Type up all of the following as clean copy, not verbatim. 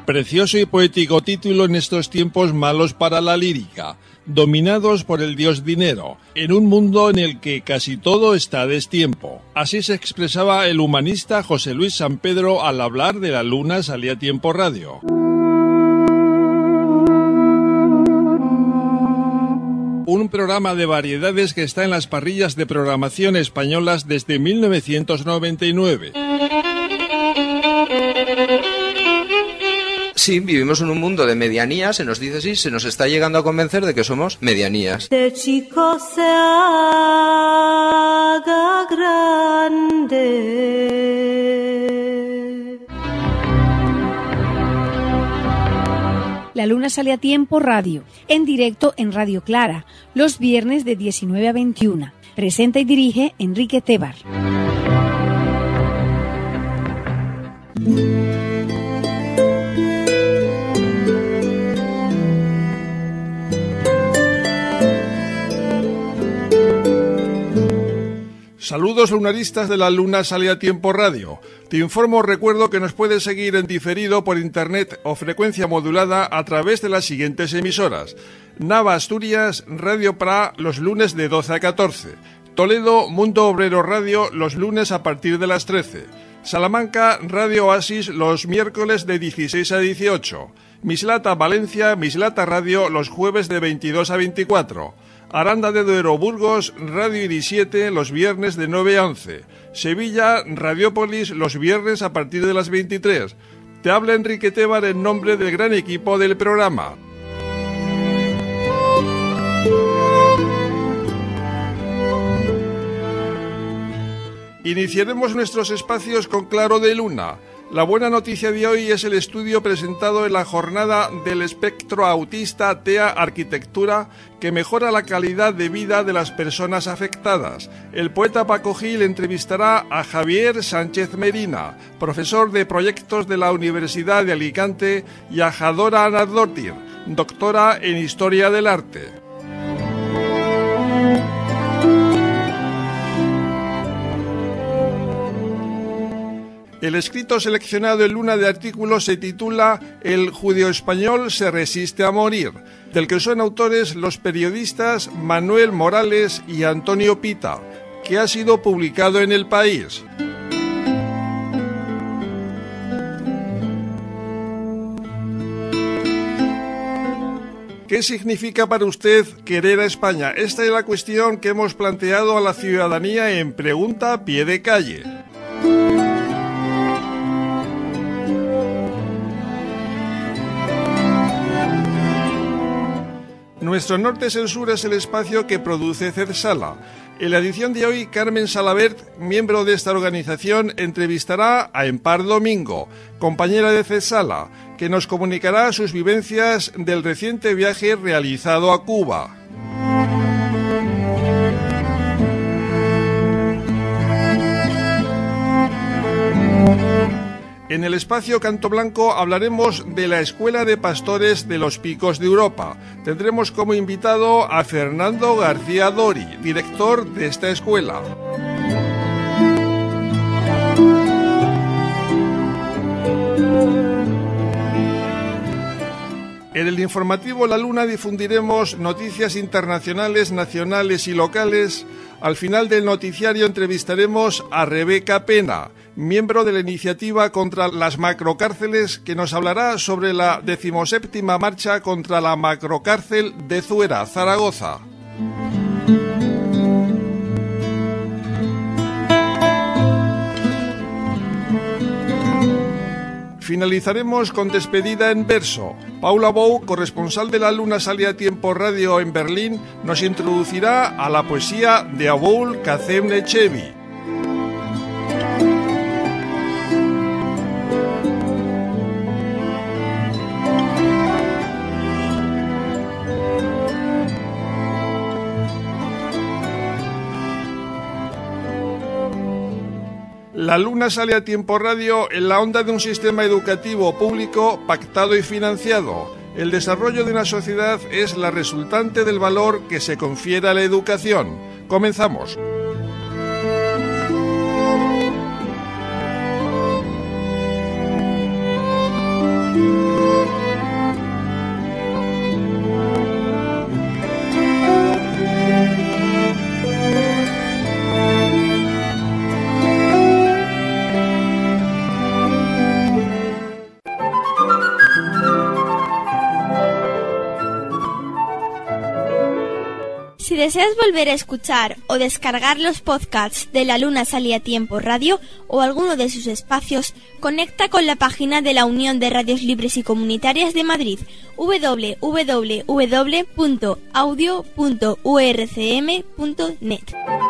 Precioso y poético título en estos tiempos malos para la lírica, dominados por el dios dinero, en un mundo en el que casi todo está a destiempo. Así se expresaba el humanista José Luis San Pedro al hablar de La Luna Salía Tiempo Radio. Un programa de variedades que está en las parrillas de programación españolas desde 1999. Sí, vivimos en un mundo de medianías, se nos dice así, se nos está llegando a convencer de que somos medianías. De chico se haga grande. La Luna Sale a Tiempo Radio, en directo en Radio Clara, los viernes de 19 a 21. Presenta y dirige Enrique Tebar. Saludos lunaristas de La Luna Sale a Tiempo Radio. Te informo, recuerdo que nos puedes seguir en diferido por internet o frecuencia modulada a través de las siguientes emisoras. Nava Asturias, Radio Pra, los lunes de 12 a 14. Toledo, Mundo Obrero Radio, los lunes a partir de las 13. Salamanca, Radio Oasis, los miércoles de 16 a 18. Mislata Valencia, Mislata Radio, los jueves de 22 a 24. Aranda de Duero, Burgos, Radio Iris 7, los viernes de 9 a 11. Sevilla, Radiópolis, los viernes a partir de las 23. Te habla Enrique Tebar en nombre del gran equipo del programa. Iniciaremos nuestros espacios con Claro de Luna. La buena noticia de hoy es el estudio presentado en la jornada del espectro autista TEA Arquitectura que mejora la calidad de vida de las personas afectadas. El poeta Paco Gil entrevistará a Javier Sánchez Medina, profesor de proyectos de la Universidad de Alicante, y a Jadora Anadótir, doctora en Historia del Arte. El escrito seleccionado en Luna de artículos se titula El judío-español se resiste a morir, del que son autores los periodistas Manuel Morales y Antonio Pita, que ha sido publicado en El País. ¿Qué significa para usted querer a España? Esta es la cuestión que hemos planteado a la ciudadanía en Pregunta a Pie de Calle. Nuestro Norte es el Sur es el espacio que produce CEDSALA. En la edición de hoy, Carmen Salabert, miembro de esta organización, entrevistará a Empar Domingo, compañera de CEDSALA, que nos comunicará sus vivencias del reciente viaje realizado a Cuba. En el espacio Canto Blanco hablaremos de la Escuela de Pastores de los Picos de Europa. Tendremos como invitado a Fernando García Dori, director de esta escuela. En el informativo La Luna difundiremos noticias internacionales, nacionales y locales. Al final del noticiario entrevistaremos a Rebeca Pena, miembro de la iniciativa contra las macrocárceles, que nos hablará sobre la 17ª marcha contra la macrocárcel de Zuera, Zaragoza. Finalizaremos con despedida en verso. Paula Bou, corresponsal de La Luna Sale a Tiempo Radio en Berlín, nos introducirá a la poesía de Aboul Kazem Nechevi. La Luna Sale a Tiempo Radio en la onda de un sistema educativo público pactado y financiado. El desarrollo de una sociedad es la resultante del valor que se confiere a la educación. Comenzamos. deseas volver a escuchar o descargar los podcasts de La Luna Sale a Tiempo Radio o alguno de sus espacios, conecta con la página de la Unión de Radios Libres y Comunitarias de Madrid, www.audio.urcm.net.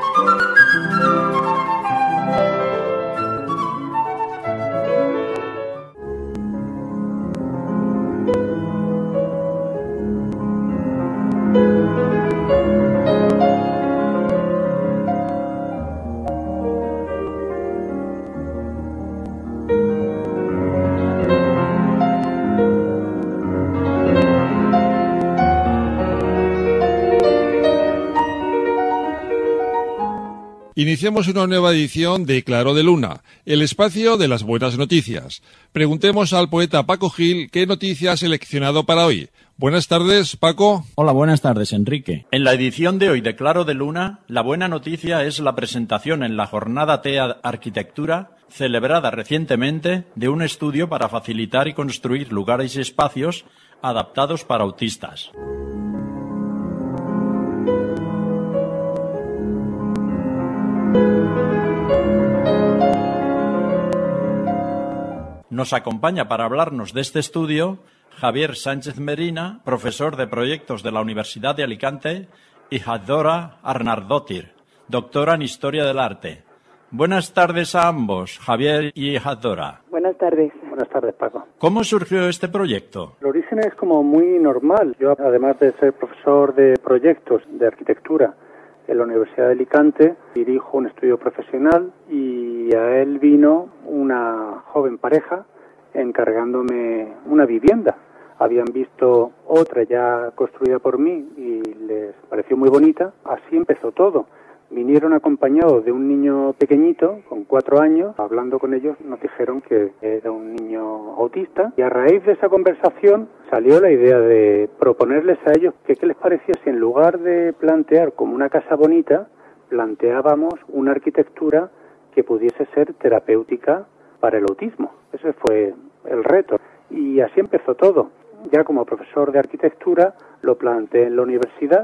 Iniciamos una nueva edición de Claro de Luna, el espacio de las buenas noticias. Preguntemos al poeta Paco Gil qué noticia ha seleccionado para hoy. Buenas tardes, Paco. Hola, buenas tardes, Enrique. En la edición de hoy de Claro de Luna, la buena noticia es la presentación en la Jornada TEA Arquitectura, celebrada recientemente, de un estudio para facilitar y construir lugares y espacios adaptados para autistas. Nos acompaña para hablarnos de este estudio Javier Sánchez Merina, profesor de proyectos de la Universidad de Alicante, y Hadora Arnardótir, doctora en Historia del Arte. Buenas tardes a ambos, Javier y Hadora. Buenas tardes. Buenas tardes, Paco. ¿Cómo surgió este proyecto? El origen es como muy normal. Yo, además de ser profesor de proyectos de arquitectura en la Universidad de Alicante, dirijo un estudio profesional y a él vino una joven pareja encargándome una vivienda. Habían visto otra ya construida por mí y les pareció muy bonita. Así empezó todo. Vinieron acompañados de un niño pequeñito, con 4 años. Hablando con ellos nos dijeron que era un niño autista. Y a raíz de esa conversación salió la idea de proponerles a ellos que qué les parecía si en lugar de plantear como una casa bonita, planteábamos una arquitectura que pudiese ser terapéutica para el autismo. Ese fue el reto. Y así empezó todo. Ya como profesor de arquitectura lo planteé en la universidad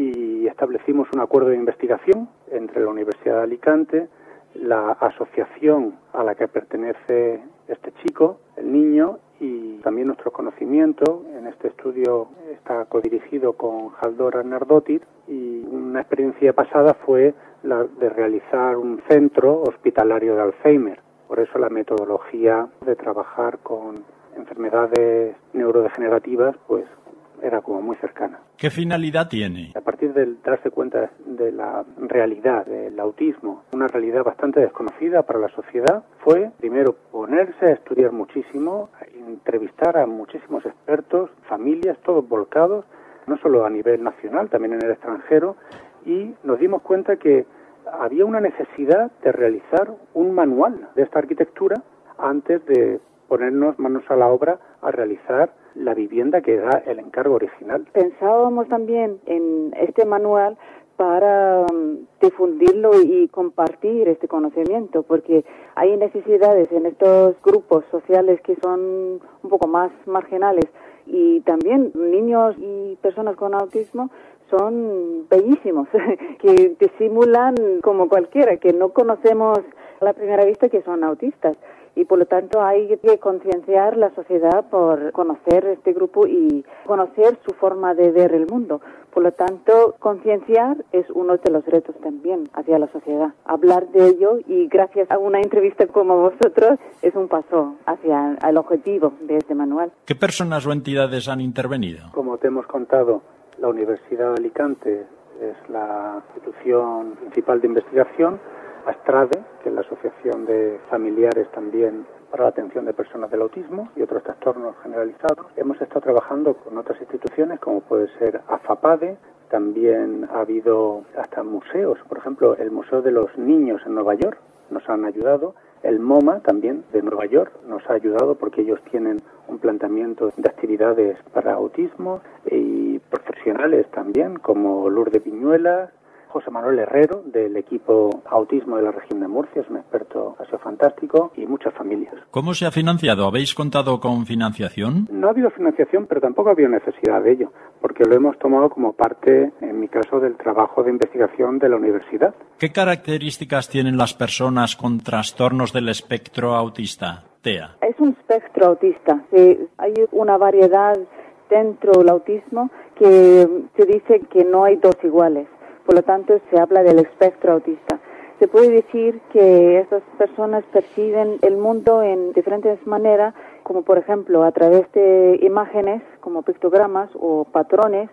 y establecimos un acuerdo de investigación entre la Universidad de Alicante, la asociación a la que pertenece este chico, el niño, y también nuestro conocimiento. En este estudio está codirigido con Hadora Arnardótir y una experiencia pasada fue la de realizar un centro hospitalario de Alzheimer. Por eso la metodología de trabajar con enfermedades neurodegenerativas pues era como muy cercana. ¿Qué finalidad tiene? A partir de darse cuenta de la realidad del autismo, una realidad bastante desconocida para la sociedad, fue primero ponerse a estudiar muchísimo, a entrevistar a muchísimos expertos, familias, todos volcados, no solo a nivel nacional, también en el extranjero, y nos dimos cuenta que había una necesidad de realizar un manual de esta arquitectura antes de ponernos manos a la obra a realizar la vivienda que era el encargo original. Pensábamos también en este manual para difundirlo y compartir este conocimiento, porque hay necesidades en estos grupos sociales que son un poco más marginales, y también niños y personas con autismo son bellísimos, que disimulan como cualquiera, que no conocemos a la primera vista que son autistas. Y por lo tanto hay que concienciar la sociedad por conocer este grupo y conocer su forma de ver el mundo. Por lo tanto, concienciar es uno de los retos también hacia la sociedad. Hablar de ello, y gracias a una entrevista como vosotros, es un paso hacia el objetivo de este manual. ¿Qué personas o entidades han intervenido? Como te hemos contado, la Universidad de Alicante es la institución principal de investigación. ASTRADE, que es la Asociación de Familiares también para la atención de personas del autismo y otros trastornos generalizados. Hemos estado trabajando con otras instituciones como puede ser AFAPADE, también ha habido hasta museos, por ejemplo el Museo de los Niños en Nueva York nos han ayudado, el MoMA también de Nueva York nos ha ayudado porque ellos tienen un planteamiento de actividades para autismo, y profesionales también como Lourdes Viñuelas, José Manuel Herrero, del equipo autismo de la región de Murcia, es un experto, ha sido fantástico, y muchas familias. ¿Cómo se ha financiado? ¿Habéis contado con financiación? No ha habido financiación, pero tampoco ha habido necesidad de ello, porque lo hemos tomado como parte, en mi caso, del trabajo de investigación de la universidad. ¿Qué características tienen las personas con trastornos del espectro autista, Tea? Es un espectro autista. Sí, hay una variedad dentro del autismo que se dice que no hay dos iguales. Por lo tanto, se habla del espectro autista. Se puede decir que estas personas perciben el mundo en diferentes maneras, como por ejemplo a través de imágenes, como pictogramas o patrones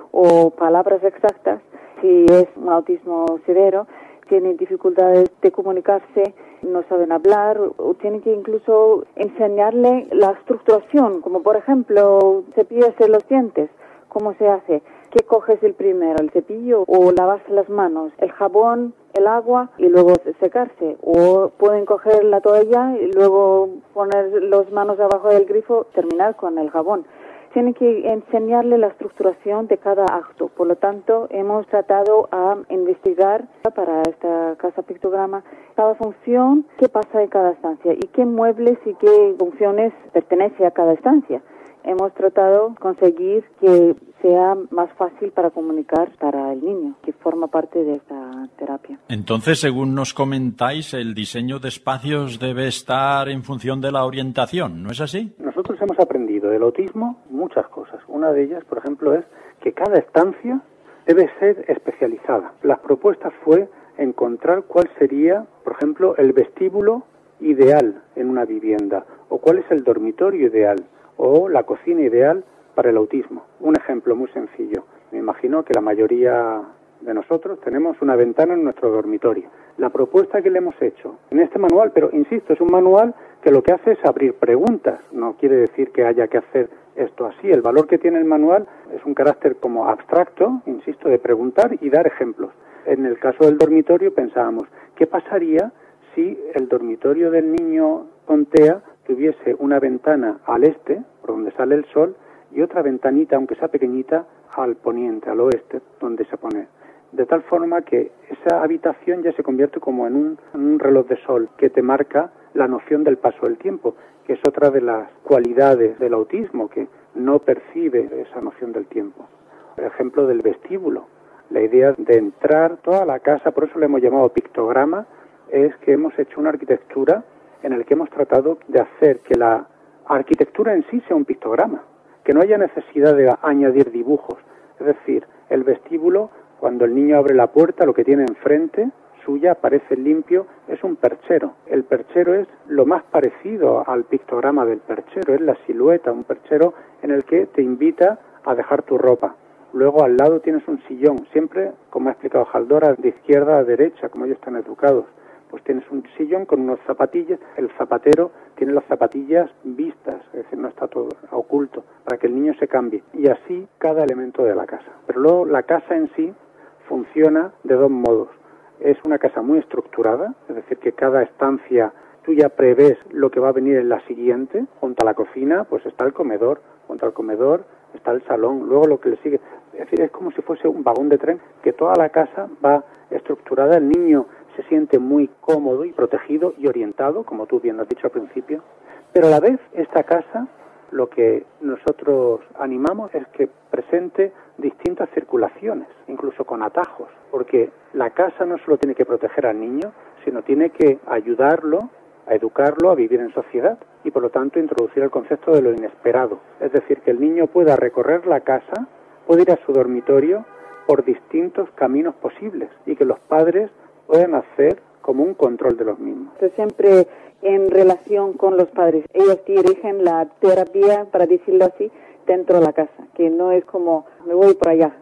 o palabras exactas. Si es un autismo severo, tienen dificultades de comunicarse, no saben hablar o tienen que incluso enseñarle la estructuración, como por ejemplo cepillarse los dientes. ¿Cómo se hace? ¿Qué coges el primero, el cepillo o lavarse las manos? El jabón, el agua y luego secarse. O pueden coger la toalla y luego poner las manos abajo del grifo, terminar con el jabón. Tienen que enseñarle la estructuración de cada acto. Por lo tanto, hemos tratado a investigar para esta casa pictograma cada función, qué pasa en cada estancia y qué muebles y qué funciones pertenece a cada estancia. Hemos tratado de conseguir que sea más fácil para comunicar para el niño, que forma parte de esta terapia. Entonces, según nos comentáis, el diseño de espacios debe estar en función de la orientación, ¿no es así? Nosotros hemos aprendido del autismo muchas cosas. Una de ellas, por ejemplo, es que cada estancia debe ser especializada. Las propuestas fue encontrar cuál sería, por ejemplo, el vestíbulo ideal en una vivienda o cuál es el dormitorio ideal o la cocina ideal para el autismo. Un ejemplo muy sencillo. Me imagino que la mayoría de nosotros tenemos una ventana en nuestro dormitorio. La propuesta que le hemos hecho en este manual, pero insisto, es un manual que lo que hace es abrir preguntas. No quiere decir que haya que hacer esto así. El valor que tiene el manual es un carácter como abstracto, insisto, de preguntar y dar ejemplos. En el caso del dormitorio pensábamos, ¿qué pasaría si el dormitorio del niño con TEA tuviese una ventana al este, por donde sale el sol, y otra ventanita, aunque sea pequeñita, al poniente, al oeste, donde se pone? De tal forma que esa habitación ya se convierte como en un reloj de sol que te marca la noción del paso del tiempo, que es otra de las cualidades del autismo, que no percibe esa noción del tiempo. Por ejemplo, del vestíbulo. La idea de entrar toda la casa, por eso le hemos llamado pictograma, es que hemos hecho una arquitectura en la que hemos tratado de hacer que la arquitectura en sí sea un pictograma, que no haya necesidad de añadir dibujos. Es decir, el vestíbulo, cuando el niño abre la puerta, lo que tiene enfrente suya, aparece limpio, es un perchero. El perchero es lo más parecido al pictograma del perchero, es la silueta, un perchero en el que te invita a dejar tu ropa. Luego al lado tienes un sillón, siempre, como ha explicado Haldora, de izquierda a derecha, como ellos están educados. Pues tienes un sillón con unos zapatillas, el zapatero tiene las zapatillas vistas, es decir, no está todo oculto, para que el niño se cambie. Y así cada elemento de la casa. Pero luego la casa en sí funciona de dos modos. Es una casa muy estructurada, es decir, que cada estancia tú ya prevés lo que va a venir en la siguiente. Junto a la cocina pues está el comedor, junto al comedor está el salón, luego lo que le sigue. Es decir, es como si fuese un vagón de tren, que toda la casa va estructurada. El niño se siente muy cómodo y protegido y orientado, como tú bien has dicho al principio, pero a la vez esta casa lo que nosotros animamos es que presente distintas circulaciones, incluso con atajos, porque la casa no solo tiene que proteger al niño, sino tiene que ayudarlo a educarlo a vivir en sociedad y por lo tanto introducir el concepto de lo inesperado, es decir, que el niño pueda recorrer la casa, puede ir a su dormitorio por distintos caminos posibles y que los padres pueden hacer como un control de los mismos. Siempre en relación con los padres, ellos dirigen la terapia, para decirlo así, dentro de la casa, que no es como me voy por allá,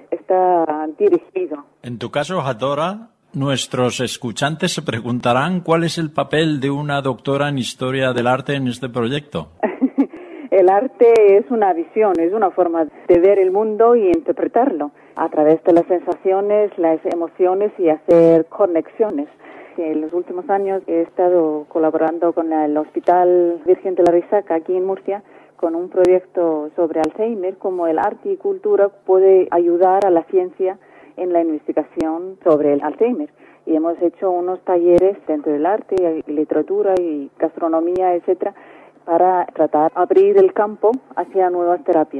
está dirigido. En tu caso, Haldora, nuestros escuchantes se preguntarán cuál es el papel de una doctora en Historia del Arte en este proyecto. El arte es una visión, es una forma de ver el mundo y interpretarlo a través de las sensaciones, las emociones y hacer conexiones. En los últimos años he estado colaborando con el Hospital Virgen de la Risaca aquí en Murcia con un proyecto sobre Alzheimer, como el arte y cultura puede ayudar a la ciencia en la investigación sobre el Alzheimer. Y hemos hecho unos talleres dentro del arte, literatura y gastronomía, etcétera, para tratar de abrir el campo hacia nuevas terapias.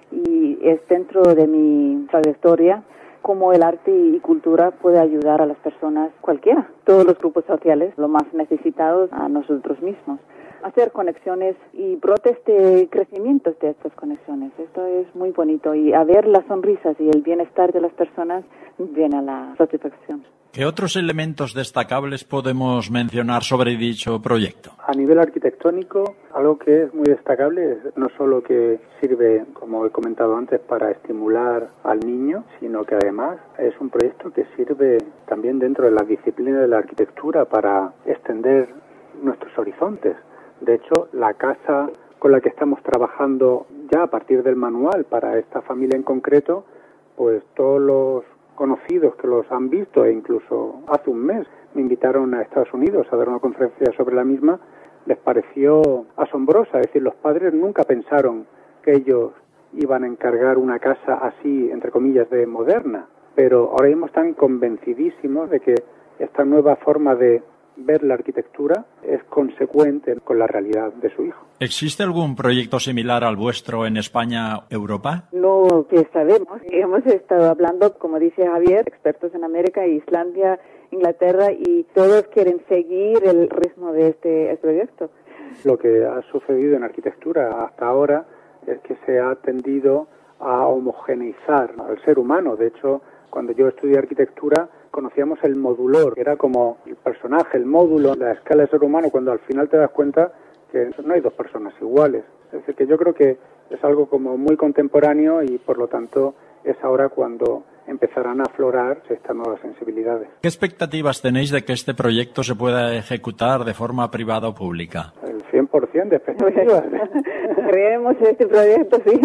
y es dentro de mi trayectoria cómo el arte y cultura puede ayudar a las personas, cualquiera, todos los grupos sociales, los más necesitados, a nosotros mismos. Hacer conexiones y brotes de crecimiento de estas conexiones. Esto es muy bonito y a ver las sonrisas y el bienestar de las personas viene a la satisfacción. ¿Qué otros elementos destacables podemos mencionar sobre dicho proyecto? A nivel arquitectónico, algo que es muy destacable es no solo que sirve, como he comentado antes, para estimular al niño, sino que además es un proyecto que sirve también dentro de la disciplina de la arquitectura para extender nuestros horizontes. De hecho, la casa con la que estamos trabajando ya a partir del manual para esta familia en concreto, pues todos los conocidos que los han visto, e incluso hace un mes me invitaron a Estados Unidos a dar una conferencia sobre la misma, les pareció asombrosa. Es decir, los padres nunca pensaron que ellos iban a encargar una casa así, entre comillas, de moderna, pero ahora mismo están convencidísimos de que esta nueva forma de ver la arquitectura es consecuente con la realidad de su hijo. ¿Existe algún proyecto similar al vuestro en España, Europa? No que sabemos. Hemos estado hablando, como dice Javier, expertos en América, Islandia, Inglaterra, y todos quieren seguir el ritmo de este proyecto. Lo que ha sucedido en arquitectura hasta ahora es que se ha tendido a homogeneizar al ser humano. De hecho, cuando yo estudié arquitectura, conocíamos el modulor, que era como el personaje, el módulo, la escala del ser humano, cuando al final te das cuenta que no hay dos personas iguales. Es decir, que yo creo que es algo como muy contemporáneo y por lo tanto es ahora cuando empezarán a aflorar estas nuevas sensibilidades. ¿Qué expectativas tenéis de que este proyecto se pueda ejecutar de forma privada o pública? El 100% de expectativas. Creemos en este proyecto, sí.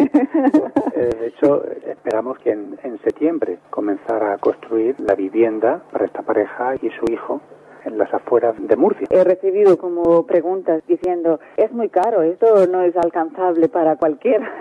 De hecho, esperamos que en septiembre comenzara a construir la vivienda para esta pareja y su hijo en las afueras de Murcia. He recibido como preguntas diciendo, es muy caro, esto no es alcanzable para cualquiera,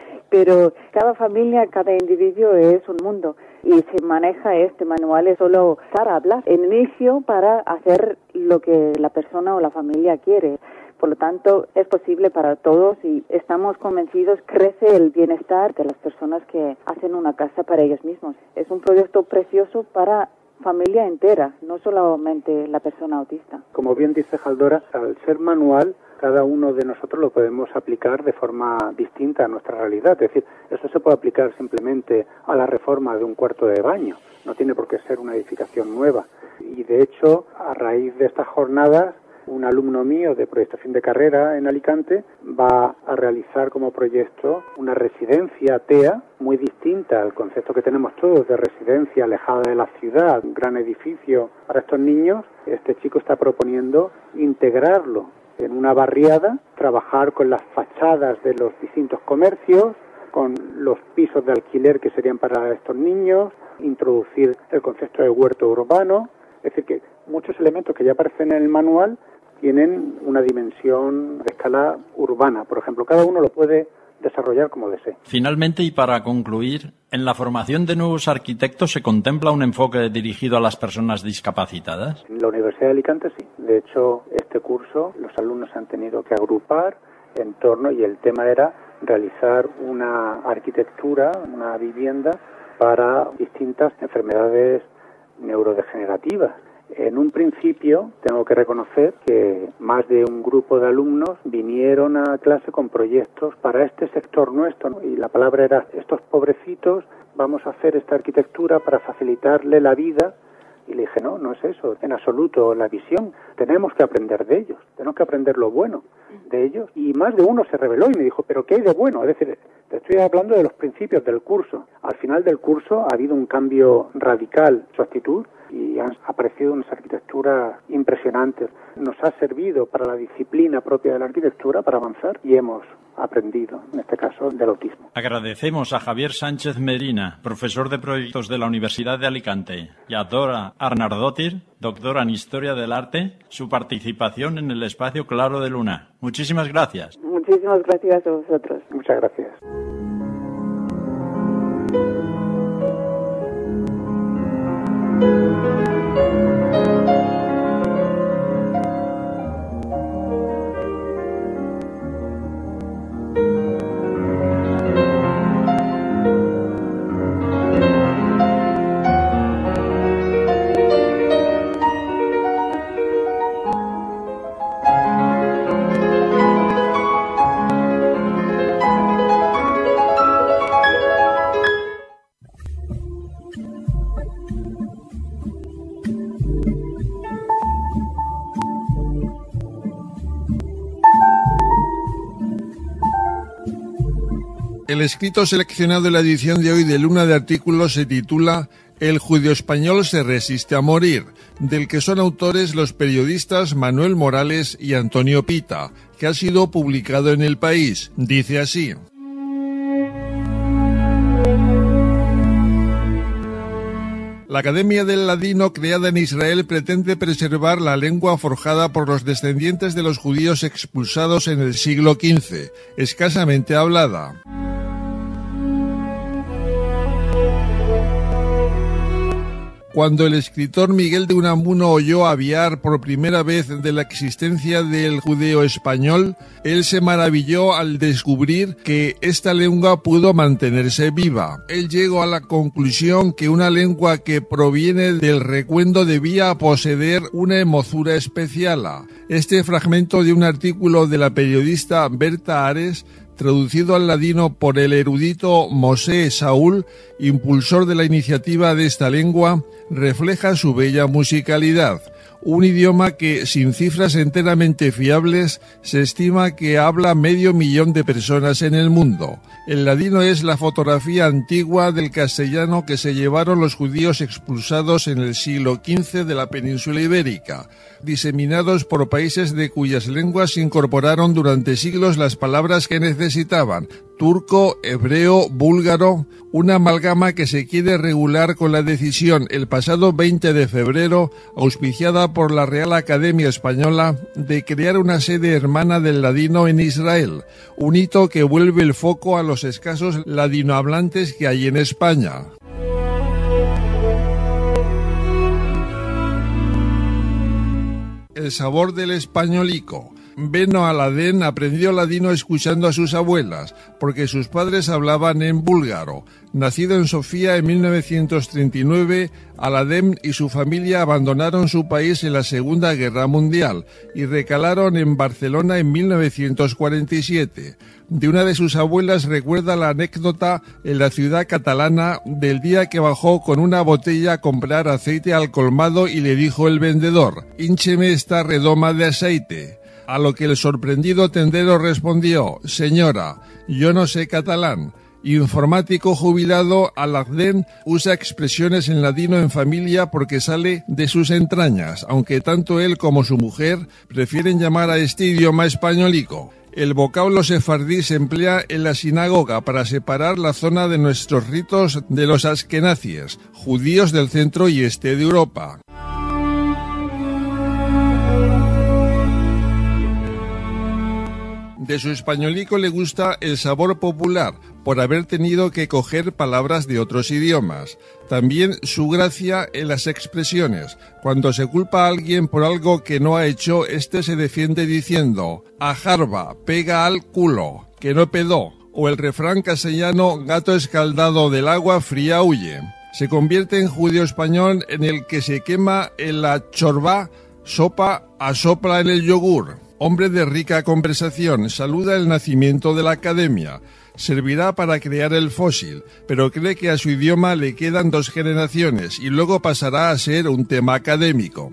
pero cada familia, cada individuo es un mundo y se maneja este manual es solo para hablar, en inicio para hacer lo que la persona o la familia quiere. Por lo tanto, es posible para todos y estamos convencidos crece el bienestar de las personas que hacen una casa para ellos mismos. Es un proyecto precioso para familia entera, no solamente la persona autista. Como bien dice Jaldora, al ser manual, cada uno de nosotros lo podemos aplicar de forma distinta a nuestra realidad. Es decir, esto se puede aplicar simplemente a la reforma de un cuarto de baño, no tiene por qué ser una edificación nueva. Y de hecho, a raíz de estas jornadas, un alumno mío de proyecto fin de carrera en Alicante va a realizar como proyecto una residencia TEA muy distinta al concepto que tenemos todos de residencia alejada de la ciudad, un gran edificio para estos niños. Este chico está proponiendo integrarlo en una barriada, trabajar con las fachadas de los distintos comercios, con los pisos de alquiler que serían para estos niños, introducir el concepto de huerto urbano. Es decir, que muchos elementos que ya aparecen en el manual tienen una dimensión de escala urbana. Por ejemplo, cada uno lo puede desarrollar como desee. Finalmente, y para concluir, ¿en la formación de nuevos arquitectos se contempla un enfoque dirigido a las personas discapacitadas? En la Universidad de Alicante sí. De hecho, este curso los alumnos han tenido que agrupar en torno, y el tema era realizar una arquitectura, una vivienda para distintas enfermedades neurodegenerativas. En un principio, tengo que reconocer que más de un grupo de alumnos vinieron a clase con proyectos para este sector nuestro, ¿no? Y la palabra era, estos pobrecitos, vamos a hacer esta arquitectura para facilitarle la vida. Y le dije, no es eso, en absoluto la visión. Tenemos que aprender de ellos, tenemos que aprender lo bueno de ellos. Y más de uno se rebeló y me dijo, ¿pero qué hay de bueno? Es decir, te estoy hablando de los principios del curso. Al final del curso ha habido un cambio radical en su actitud y han aparecido unas arquitecturas impresionantes. Nos ha servido para la disciplina propia de la arquitectura para avanzar y hemos aprendido, en este caso, del autismo. Agradecemos a Javier Sánchez Medina, profesor de proyectos de la Universidad de Alicante, y a Dora Arnardótir, doctora en Historia del Arte, su participación en el espacio Claro de Luna. Muchísimas gracias. Muchísimas gracias a vosotros. Muchas gracias. El escrito seleccionado en la edición de hoy de Luna de Artículos se titula El judío español se resiste a morir, del que son autores los periodistas Manuel Morales y Antonio Pita, que ha sido publicado en El País. Dice así: La Academia del Ladino, creada en Israel, pretende preservar la lengua forjada por los descendientes de los judíos expulsados en el siglo XV, escasamente hablada. Cuando el escritor Miguel de Unamuno oyó aviar por primera vez de la existencia del judeo español, él se maravilló al descubrir que esta lengua pudo mantenerse viva. Él llegó a la conclusión que una lengua que proviene del recuerdo debía poseer una hermosura especial. Este fragmento de un artículo de la periodista Berta Ares, traducido al ladino por el erudito Moshe Saúl, impulsor de la iniciativa de esta lengua, refleja su bella musicalidad. Un idioma que, sin cifras enteramente fiables, se estima que habla 500.000 de personas en el mundo. El ladino es la fotografía antigua del castellano que se llevaron los judíos expulsados en el siglo XV de la península ibérica, diseminados por países de cuyas lenguas incorporaron durante siglos las palabras que necesitaban: turco, hebreo, búlgaro, una amalgama que se quiere regular con la decisión el pasado 20 de febrero, auspiciada por la Real Academia Española, de crear una sede hermana del ladino en Israel, un hito que vuelve el foco a los escasos ladinohablantes que hay en España. El sabor del españolico. Beno Aladén aprendió ladino escuchando a sus abuelas, porque sus padres hablaban en búlgaro. Nacido en Sofía en 1939, Aladén y su familia abandonaron su país en la Segunda Guerra Mundial y recalaron en Barcelona en 1947. De una de sus abuelas recuerda la anécdota en la ciudad catalana del día que bajó con una botella a comprar aceite al colmado y le dijo el vendedor: «Híncheme esta redoma de aceite». A lo que el sorprendido tendero respondió: «Señora, yo no sé catalán». Informático jubilado, Aladén usa expresiones en ladino en familia porque sale de sus entrañas, aunque tanto él como su mujer prefieren llamar a este idioma españolico. El vocablo sefardí se emplea en la sinagoga para separar la zona de nuestros ritos de los askenazíes, judíos del centro y este de Europa. De su españolico le gusta el sabor popular, por haber tenido que coger palabras de otros idiomas. También su gracia en las expresiones. Cuando se culpa a alguien por algo que no ha hecho, este se defiende diciendo: «A jarba, pega al culo, que no pedó». O el refrán castellano: «Gato escaldado del agua fría huye». Se convierte en judío español en el que se quema en la chorba, sopa, asopla en el yogur. Hombre de rica conversación, saluda el nacimiento de la academia. Servirá para crear el fósil, pero cree que a su idioma le quedan 2 generaciones y luego pasará a ser un tema académico.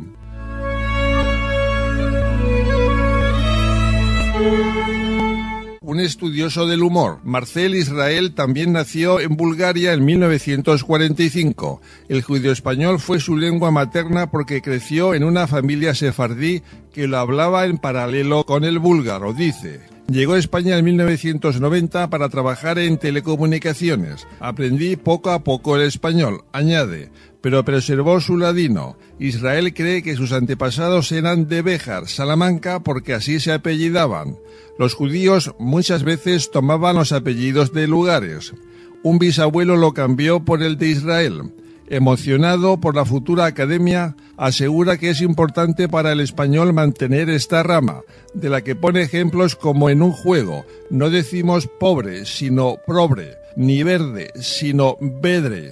Un estudioso del humor. Marcel Israel también nació en Bulgaria en 1945. El judío español fue su lengua materna porque creció en una familia sefardí que lo hablaba en paralelo con el búlgaro, dice. Llegó a España en 1990 para trabajar en telecomunicaciones. Aprendí poco a poco el español, añade, pero preservó su ladino. Israel cree que sus antepasados eran de Béjar, Salamanca, porque así se apellidaban. Los judíos muchas veces tomaban los apellidos de lugares. Un bisabuelo lo cambió por el de Israel. Emocionado por la futura academia, asegura que es importante para el español mantener esta rama, de la que pone ejemplos como en un juego. No decimos pobre, sino probre, ni verde, sino vedre.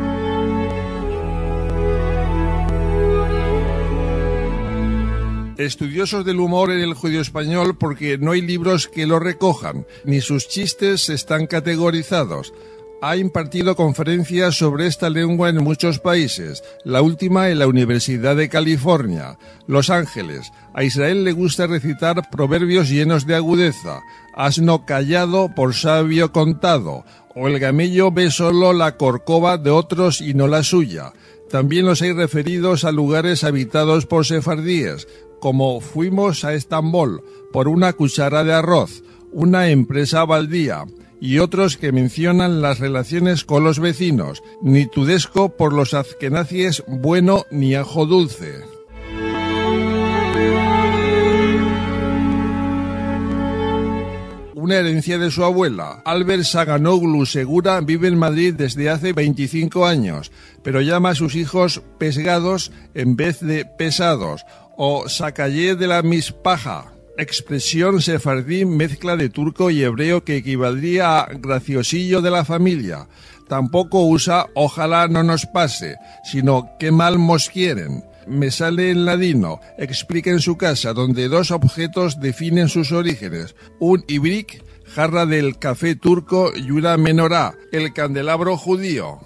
Estudiosos del humor en el judío español porque no hay libros que lo recojan, ni sus chistes están categorizados. Ha impartido conferencias sobre esta lengua en muchos países, la última en la Universidad de California, Los Ángeles. A Israel le gusta recitar proverbios llenos de agudeza, asno callado por sabio contado, o el gamello ve solo la corcova de otros y no la suya. También los hay referidos a lugares habitados por sefardíes, como fuimos a Estambul por una cuchara de arroz, una empresa baldía, y otros que mencionan las relaciones con los vecinos, ni tudesco por los azkenazíes bueno ni ajo dulce. Una herencia de su abuela. Albert Saganoglu Segura vive en Madrid desde hace 25 años, pero llama a sus hijos pesgados en vez de pesados, o sacallé de la mispaja, expresión sefardí mezcla de turco y hebreo que equivaldría a graciosillo de la familia. Tampoco usa ojalá no nos pase, sino qué mal nos quieren. Me sale en ladino, explica en su casa, donde dos objetos definen sus orígenes. Un ibrik, jarra del café turco, y una menorá, el candelabro judío.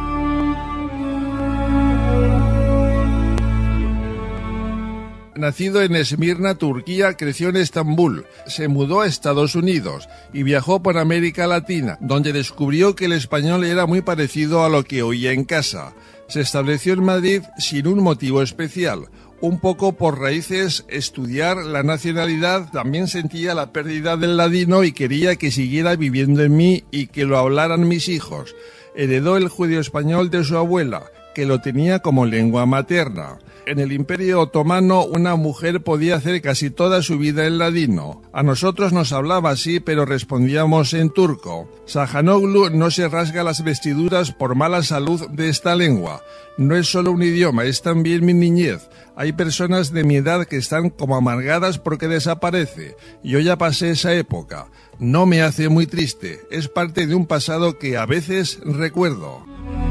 Nacido en Esmirna, Turquía, creció en Estambul, se mudó a Estados Unidos y viajó por América Latina, donde descubrió que el español era muy parecido a lo que oía en casa. Se estableció en Madrid sin un motivo especial, un poco por raíces estudiar la nacionalidad. También sentía la pérdida del ladino y quería que siguiera viviendo en mí y que lo hablaran mis hijos. Heredó el judío español de su abuela, que lo tenía como lengua materna. En el Imperio Otomano una mujer podía hacer casi toda su vida en ladino. A nosotros nos hablaba así, pero respondíamos en turco. Sahanoglu no se rasga las vestiduras por mala salud de esta lengua. No es solo un idioma, es también mi niñez. Hay personas de mi edad que están como amargadas porque desaparece. Yo ya pasé esa época. No me hace muy triste, es parte de un pasado que a veces recuerdo.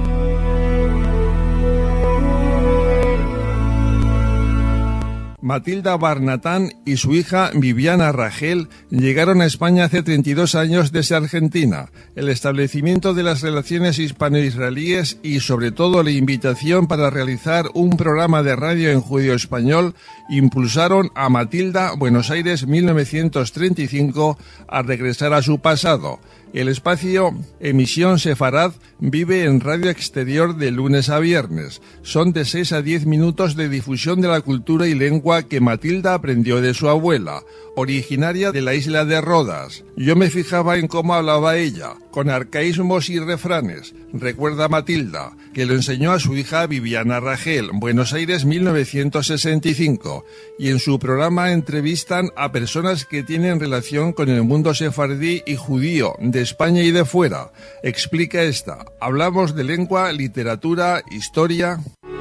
Matilda Barnatán y su hija Viviana Ragel llegaron a España hace 32 años desde Argentina. El establecimiento de las relaciones hispano-israelíes y sobre todo la invitación para realizar un programa de radio en judío español impulsaron a Matilda, Buenos Aires 1935, a regresar a su pasado. El espacio Emisión Sefarad vive en radio exterior de lunes a viernes. Son de 6 a 10 minutos de difusión de la cultura y lengua que Matilda aprendió de su abuela, originaria de la isla de Rodas. Yo me fijaba en cómo hablaba ella, con arcaísmos y refranes. Recuerda Matilda, que lo enseñó a su hija Viviana Ragel, Buenos Aires 1965, y en su programa entrevistan a personas que tienen relación con el mundo sefardí y judío de España y de fuera. Explica esta. Hablamos de lengua, literatura, historia.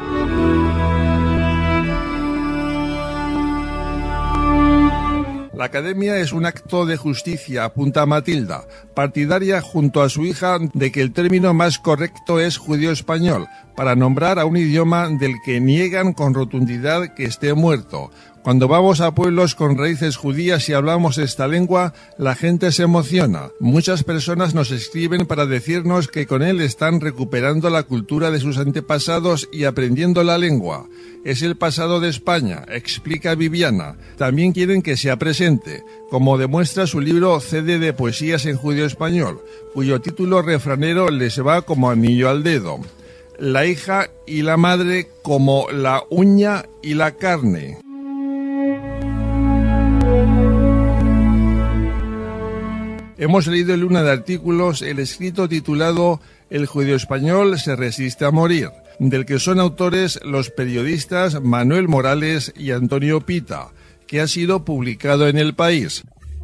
La academia es un acto de justicia, apunta Matilda, partidaria junto a su hija de que el término más correcto es judío español, para nombrar a un idioma del que niegan con rotundidad que esté muerto. Cuando vamos a pueblos con raíces judías y hablamos esta lengua, la gente se emociona. Muchas personas nos escriben para decirnos que con él están recuperando la cultura de sus antepasados y aprendiendo la lengua. Es el pasado de España, explica Viviana. También quieren que sea presente, como demuestra su libro CD de poesías en judío español, cuyo título refranero les va como anillo al dedo. La hija y la madre como la uña y la carne. Hemos leído en Luna de Artículos el escrito titulado El judío español se resiste a morir, del que son autores los periodistas Manuel Morales y Antonio Pita, que ha sido publicado en El País.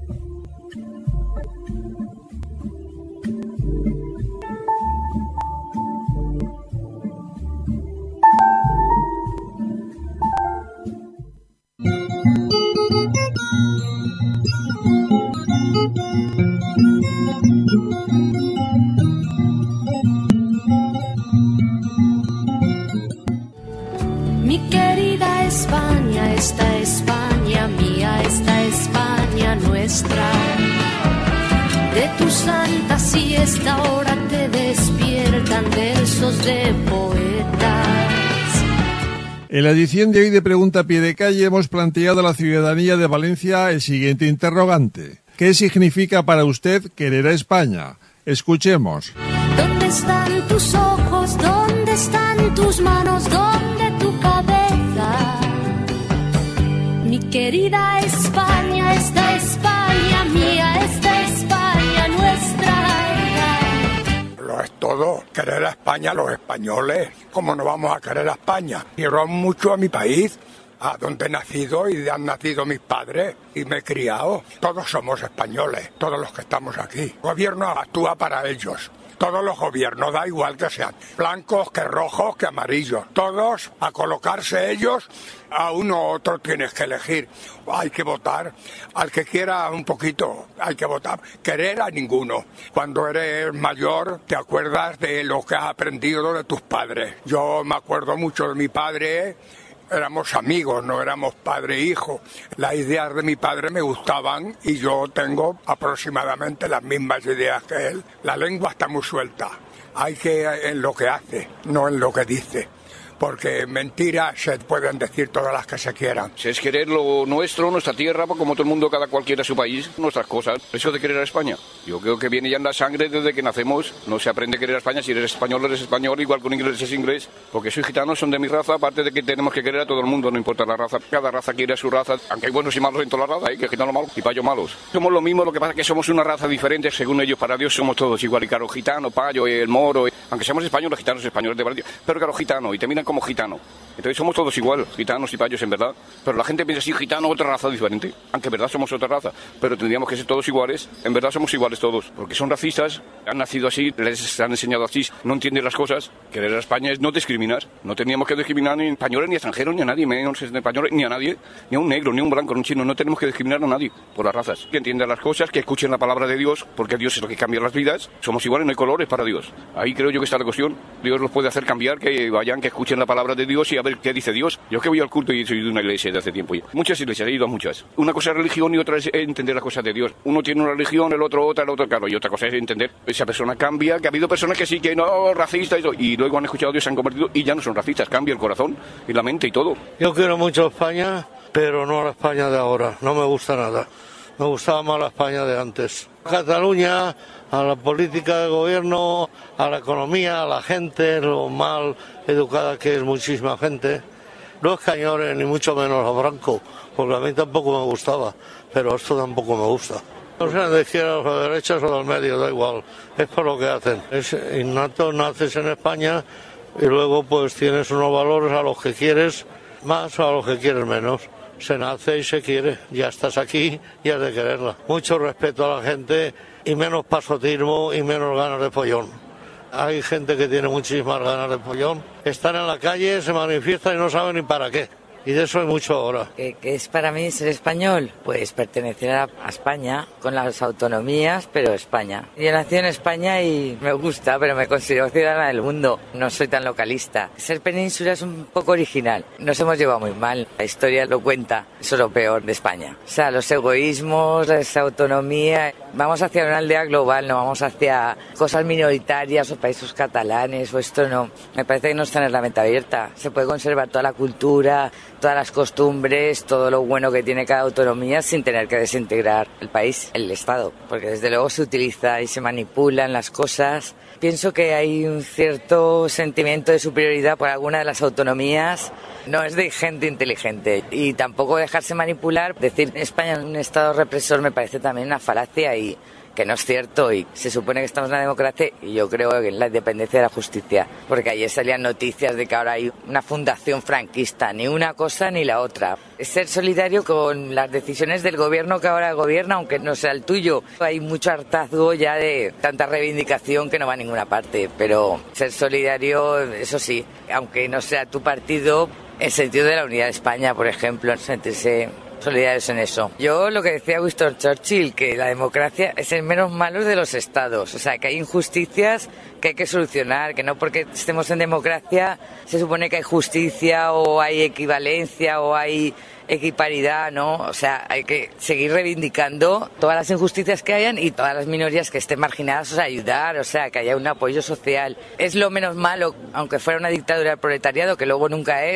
Mi querida España, esta España mía, esta España nuestra. De tu santa siesta ahora te des En la edición de hoy de Pregunta a Pie de Calle hemos planteado a la ciudadanía de Valencia el siguiente interrogante. ¿Qué significa para usted querer a España? Escuchemos. ¿Dónde están tus ojos? ¿Dónde están tus manos? ¿Dónde tu cabeza? Mi querida España, esta España mía, esta España nuestra. Lo es todo, querer a España los españoles. ¿Cómo no vamos a querer a España? Quiero mucho a mi país, a donde he nacido y han nacido mis padres y me he criado. Todos somos españoles, todos los que estamos aquí. El gobierno actúa para ellos. Todos los gobiernos, da igual que sean blancos, que rojos, que amarillos. Todos a colocarse ellos, a uno u otro tienes que elegir. Hay que votar. Al que quiera un poquito, hay que votar. Querer a ninguno. Cuando eres mayor, te acuerdas de lo que has aprendido de tus padres. Yo me acuerdo mucho de mi padre. Éramos amigos, no éramos padre e hijo. Las ideas de mi padre me gustaban y yo tengo aproximadamente las mismas ideas que él. La lengua está muy suelta. Hay que en lo que hace, no en lo que dice. Porque mentiras se pueden decir todas las que se quieran. Si es querer lo nuestro, nuestra tierra, pues como todo el mundo, cada cual quiera su país, nuestras cosas. Eso de querer a España, yo creo que viene ya en la sangre desde que nacemos. No se aprende a querer a España. Si eres español, igual que un inglés es inglés. Porque soy gitano, son de mi raza, aparte de que tenemos que querer a todo el mundo, no importa la raza. Cada raza quiere a su raza, aunque hay buenos y malos en toda la raza, que gitanos malos y payos malos. Somos lo mismo, lo que pasa es que somos una raza diferente, según ellos. Para Dios somos todos igual, y claro, gitano, payo, el moro, aunque seamos españoles, gitanos españoles de verdad, pero claro, gitano, y te miran como gitano. Entonces somos todos igual, gitanos y payos en verdad. Pero la gente piensa así, gitano, otra raza diferente. Aunque en verdad somos otra raza. Pero tendríamos que ser todos iguales. En verdad somos iguales todos. Porque son racistas, han nacido así, les han enseñado así, no entienden las cosas. Querer a España es no discriminar. No teníamos que discriminar ni españoles, ni extranjeros, ni a nadie, menos españoles, ni a nadie. Ni a un negro, ni a un blanco, ni a un chino. No tenemos que discriminar a nadie por las razas. Que entiendan las cosas, que escuchen la palabra de Dios, porque Dios es lo que cambia las vidas. Somos iguales, no hay colores para Dios. Ahí creo yo que está la cuestión. Dios los puede hacer cambiar, que vayan, que escuchen la palabra de Dios y a ver qué dice Dios. Yo que voy al culto y soy de una iglesia de hace tiempo ya. Muchas iglesias, he ido a muchas. Una cosa es religión y otra es entender las cosas de Dios. Uno tiene una religión, el otro otra, claro. Y otra cosa es entender. Esa persona cambia, que ha habido personas que sí, que no, racistas y luego han escuchado a Dios, se han convertido y ya no son racistas. Cambia el corazón y la mente y todo. Yo quiero mucho a España, pero no a la España de ahora. No me gusta nada. Me gustaba más la España de antes. Cataluña, a la política de gobierno, a la economía, a la gente, lo mal educada que es muchísima gente. No es Cañores, ni mucho menos a Franco, porque a mí tampoco me gustaba, pero esto tampoco me gusta. No sean de izquierdas o de derechas o del medio, da igual, es por lo que hacen. Es innato, naces en España y luego pues tienes unos valores a los que quieres más o a los que quieres menos. Se nace y se quiere, ya estás aquí y has de quererla. Mucho respeto a la gente y menos pasotismo y menos ganas de follón. Hay gente que tiene muchísimas ganas de follón. Están en la calle, se manifiestan y no saben ni para qué. Y de eso hay mucho ahora. ¿Qué es para mí ser español? Pues pertenecer a España, con las autonomías, pero España. Yo nací en España y me gusta, pero me considero ciudadana del mundo. No soy tan localista. Ser península es un poco original. Nos hemos llevado muy mal. La historia lo cuenta. Eso es lo peor de España. O sea, los egoísmos, esa autonomía. Vamos hacia una aldea global, no vamos hacia cosas minoritarias o países catalanes o esto no. Me parece que no es tener la mente abierta. Se puede conservar toda la cultura, todas las costumbres, todo lo bueno que tiene cada autonomía sin tener que desintegrar el país, el Estado, porque desde luego se utiliza y se manipulan las cosas. Pienso que hay un cierto sentimiento de superioridad por alguna de las autonomías. No es de gente inteligente y tampoco dejarse manipular. Decir España es un Estado represor me parece también una falacia y que no es cierto, y se supone que estamos en una democracia y yo creo que en la independencia de la justicia, porque ayer salían noticias de que ahora hay una fundación franquista, ni una cosa ni la otra. Es ser solidario con las decisiones del gobierno que ahora gobierna, aunque no sea el tuyo. Hay mucho hartazgo ya de tanta reivindicación que no va a ninguna parte, pero ser solidario, eso sí, aunque no sea tu partido, en sentido de la unidad de España, por ejemplo, sentirse solidarios en eso. Yo lo que decía Winston Churchill, que la democracia es el menos malo de los estados, o sea, que hay injusticias que hay que solucionar, que no porque estemos en democracia se supone que hay justicia o hay equivalencia o hay equiparidad, ¿no? O sea, hay que seguir reivindicando todas las injusticias que hayan y todas las minorías que estén marginadas, o sea, ayudar, o sea, que haya un apoyo social. Es lo menos malo, aunque fuera una dictadura del proletariado, que luego nunca es.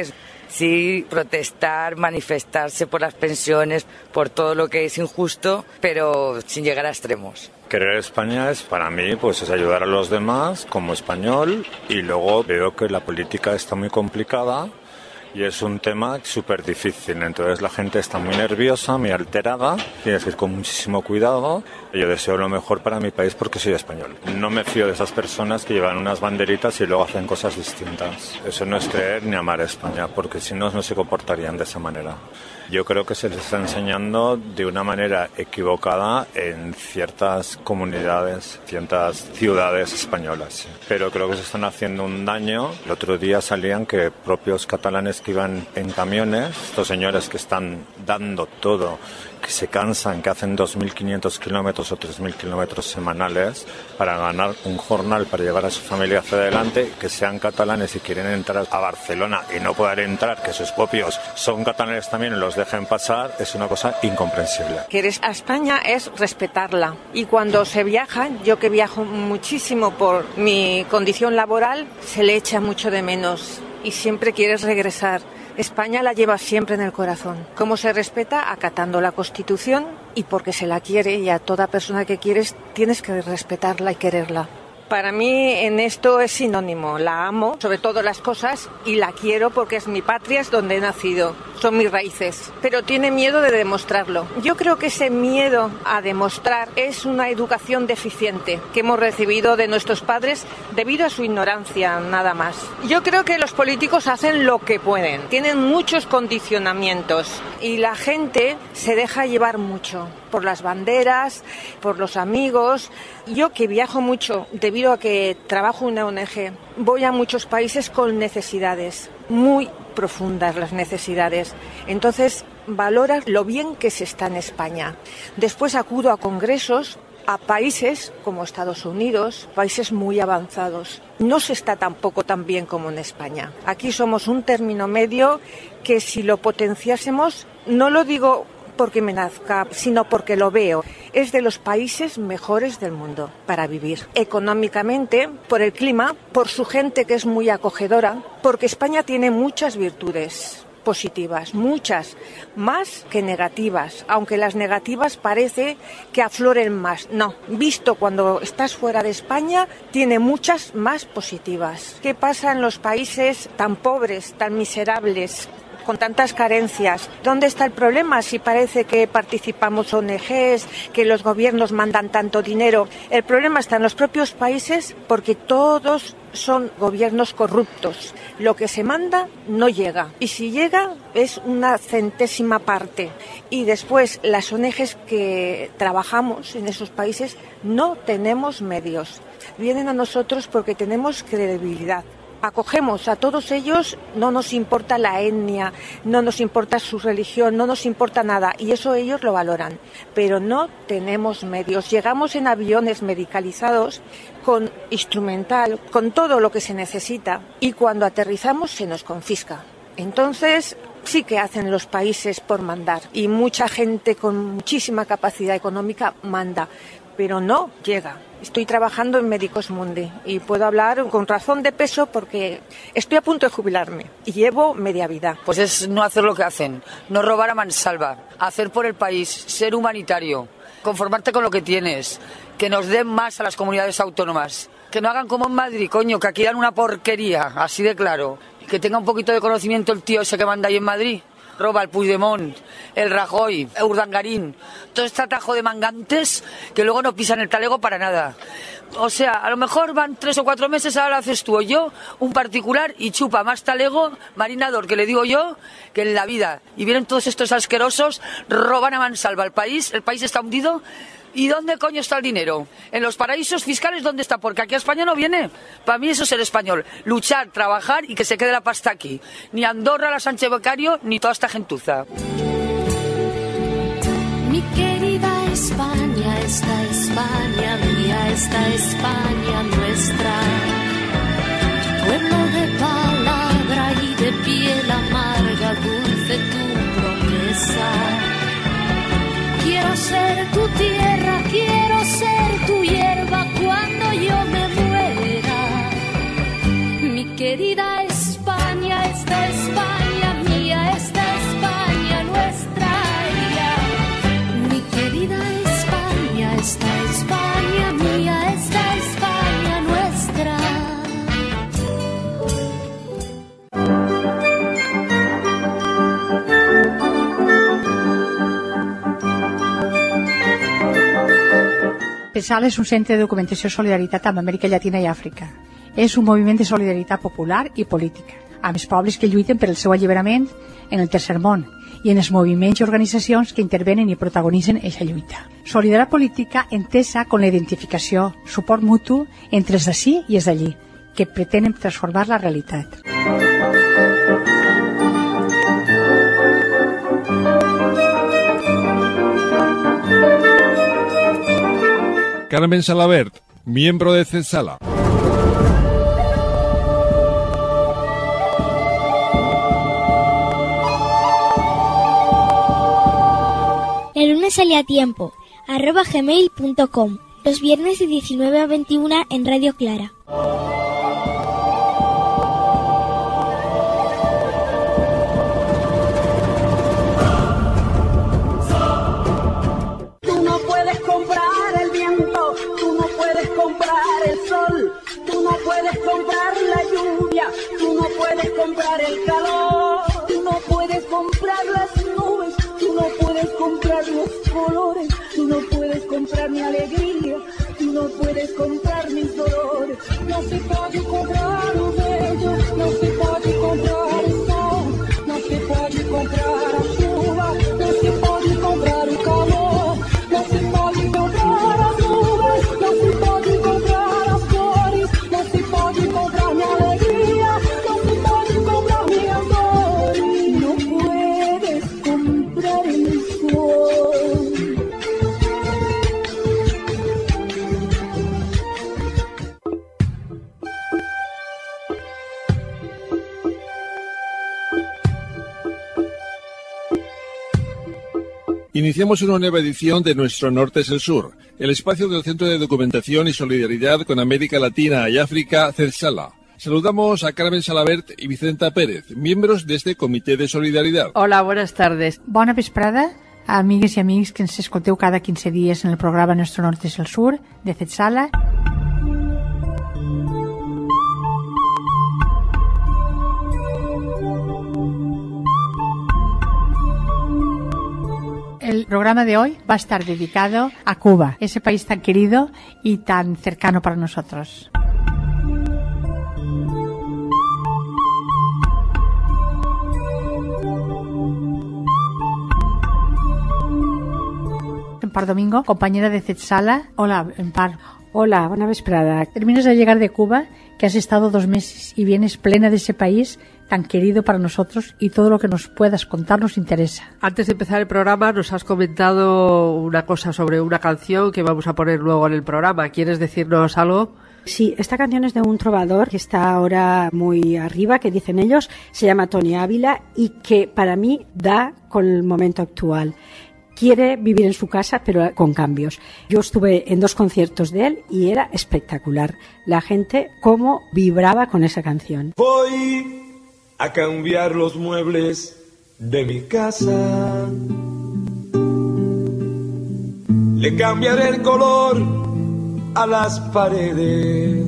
Sí, protestar, manifestarse por las pensiones, por todo lo que es injusto, pero sin llegar a extremos. Querer España es, para mí, pues es ayudar a los demás como español, y luego veo que la política está muy complicada y es un tema súper difícil. Entonces la gente está muy nerviosa, muy alterada, tienes que ir con muchísimo cuidado. Yo deseo lo mejor para mi país porque soy español. No me fío de esas personas que llevan unas banderitas y luego hacen cosas distintas. Eso no es creer ni amar a España, porque si no, no se comportarían de esa manera. Yo creo que se les está enseñando de una manera equivocada en ciertas comunidades, ciertas ciudades españolas. Pero creo que se están haciendo un daño. El otro día salían que propios catalanes que iban en camiones, estos señores que están dando todo, que se cansan, que hacen 2.500 kilómetros o 3.000 kilómetros semanales para ganar un jornal para llevar a su familia hacia adelante, que sean catalanes y quieren entrar a Barcelona y no poder entrar, que sus propios son catalanes también y los dejen pasar, es una cosa incomprensible. Querer a España es respetarla, y cuando se viaja, yo que viajo muchísimo por mi condición laboral, se le echa mucho de menos y siempre quieres regresar. España la lleva siempre en el corazón. ¿Cómo se respeta? Acatando la Constitución, y porque se la quiere, y a toda persona que quieres tienes que respetarla y quererla. Para mí en esto es sinónimo. La amo sobre todas las cosas y la quiero porque es mi patria, es donde he nacido, son mis raíces. Pero tiene miedo de demostrarlo. Yo creo que ese miedo a demostrar es una educación deficiente que hemos recibido de nuestros padres debido a su ignorancia, nada más. Yo creo que los políticos hacen lo que pueden, tienen muchos condicionamientos y la gente se deja llevar mucho por las banderas, por los amigos. Yo que viajo mucho debido a que trabajo en una ONG, voy a muchos países con necesidades, muy profundas las necesidades. Entonces valoras lo bien que se está en España. Después acudo a congresos, a países como Estados Unidos, países muy avanzados. No se está tampoco tan bien como en España. Aquí somos un término medio que si lo potenciásemos, no lo digo porque me nazca, sino porque lo veo. Es de los países mejores del mundo para vivir. Económicamente, por el clima, por su gente que es muy acogedora, porque España tiene muchas virtudes positivas, muchas, más que negativas, aunque las negativas parece que afloren más. No, visto cuando estás fuera de España, tiene muchas más positivas. ¿Qué pasa en los países tan pobres, tan miserables, con tantas carencias? ¿Dónde está el problema si parece que participamos ONGs, que los gobiernos mandan tanto dinero? El problema está en los propios países porque todos son gobiernos corruptos. Lo que se manda no llega, y si llega es una centésima parte. Y después las ONGs que trabajamos en esos países no tenemos medios. Vienen a nosotros porque tenemos credibilidad. Acogemos a todos ellos, no nos importa la etnia, no nos importa su religión, no nos importa nada, y eso ellos lo valoran. Pero no tenemos medios. Llegamos en aviones medicalizados, con instrumental, con todo lo que se necesita, y cuando aterrizamos se nos confisca. Entonces sí que hacen los países por mandar, y mucha gente con muchísima capacidad económica manda, pero no llega. Estoy trabajando en Médicos Mundi y puedo hablar con razón de peso porque estoy a punto de jubilarme y llevo media vida. Pues es no hacer lo que hacen, no robar a mansalva, hacer por el país, ser humanitario, conformarte con lo que tienes, que nos den más a las comunidades autónomas, que no hagan como en Madrid, coño, que aquí dan una porquería, así de claro, que tenga un poquito de conocimiento el tío ese que manda ahí en Madrid. Roba el Puigdemont, el Rajoy, el Urdangarín, todo este atajo de mangantes que luego no pisan el talego para nada. O sea, a lo mejor van 3 o 4 meses, ahora lo haces tú o yo, un particular, y chupa más talego, marinador, que le digo yo, que en la vida. Y vienen todos estos asquerosos, roban a mansalva el país está hundido. ¿Y dónde coño está el dinero? ¿En los paraísos fiscales dónde está? Porque aquí a España no viene. Para mí eso es ser español. Luchar, trabajar y que se quede la pasta aquí. Ni Andorra, la Sánchez Becario, ni toda esta gentuza. Mi querida España, esta España mía, esta España nuestra. Pueblo de palabra y de piel amarga, dulce tu promesa. Quiero ser tu tierra, quiero ser tu hierba cuando yo me muera. Mi querida España, esta España CESAL és un centre de documentació i solidaritat amb Amèrica Llatina i Àfrica. És un moviment de solidaritat popular i política, amb els pobles que lluiten per el seu alliberament en el tercer món i en els moviments i organitzacions que intervenen i protagonitzen aquesta lluita. Solidaritat política entesa com la identificació, suport mutu entre els d'ací i els d'allí, que pretenen transformar la realitat. Carmen Salabert, miembro de CESALA. La luna sale a tiempo, @gmail.com, los viernes de 19 a 21 en Radio Clara. Tú no puedes comprar el viento, tú no puedes comprar el sol, tú no puedes comprar la lluvia, tú no puedes comprar el calor, tú no puedes comprar las nubes, tú no puedes comprar los colores, tú no puedes comprar mi alegría, tú no puedes comprar mis dolores. No se puede comprar lo bello, no se puede comprar el sol, no se puede comprar la chuva, no se puede comprar el calor, no se puede comprar las nubes, no se puede comprar las flores, no se puede comprar mi alegría, no se puede comprar mi amor, no puedes comprar el sol. Iniciamos una nueva edición de Nuestro Norte es el Sur, el espacio del Centro de Documentación y Solidaridad con América Latina y África, CESALA. Saludamos a Carmen Salabert y Vicenta Pérez, miembros de este Comité de Solidaridad. Hola, buenas tardes. Bona vesprada, amigues i amics que ens escolteu cada 15 dies en el programa Nuestro Norte es el Sur, de CESALA. El programa de hoy va a estar dedicado a Cuba, ese país tan querido y tan cercano para nosotros. Empar Domingo, compañera de CESALA. Hola, Empar. Hola, buena vesprada. Terminas de llegar de Cuba, que has estado 2 meses y vienes plena de ese país tan querido para nosotros, y todo lo que nos puedas contar nos interesa. Antes de empezar el programa nos has comentado una cosa sobre una canción que vamos a poner luego en el programa. ¿Quieres decirnos algo? Sí, esta canción es de un trovador que está ahora muy arriba, que dicen ellos, se llama Tony Ávila, y que para mí da con el momento actual. Quiere vivir en su casa, pero con cambios. Yo estuve en 2 conciertos de él y era espectacular. La gente cómo vibraba con esa canción. Voy a cambiar los muebles de mi casa. Le cambiaré el color a las paredes.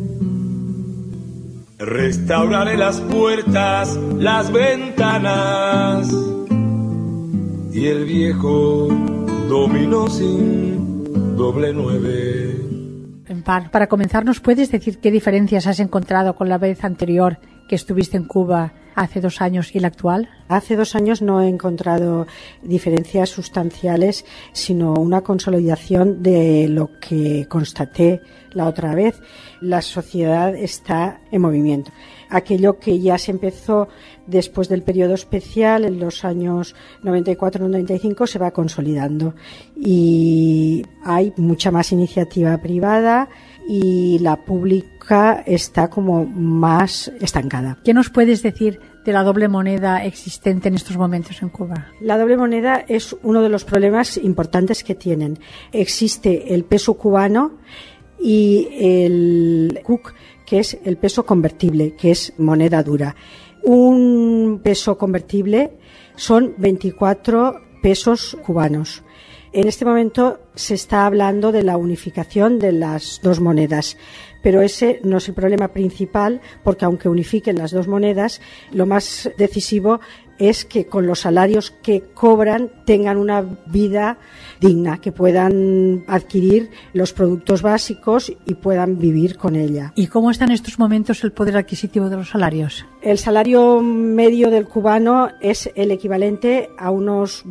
Restauraré las puertas, las ventanas y el viejo dominó sin doble 9. Empar, para comenzar, ¿nos puedes decir qué diferencias has encontrado con la vez anterior que estuviste en Cuba hace 2 años y la actual? Hace 2 años no he encontrado diferencias sustanciales, sino una consolidación de lo que constaté la otra vez. La sociedad está en movimiento. Aquello que ya se empezó después del periodo especial, en los años 94-95, se va consolidando. Y hay mucha más iniciativa privada y la pública está como más estancada. ¿Qué nos puedes decir de la doble moneda existente en estos momentos en Cuba? La doble moneda es uno de los problemas importantes que tienen. Existe el peso cubano y el CUC, que es el peso convertible, que es moneda dura. Un peso convertible son 24 pesos cubanos. En este momento se está hablando de la unificación de las 2 monedas, pero ese no es el problema principal, porque aunque unifiquen las dos monedas, lo más decisivo es que con los salarios que cobran tengan una vida digna, que puedan adquirir los productos básicos y puedan vivir con ella. ¿Y cómo está en estos momentos el poder adquisitivo de los salarios? El salario medio del cubano es el equivalente a unos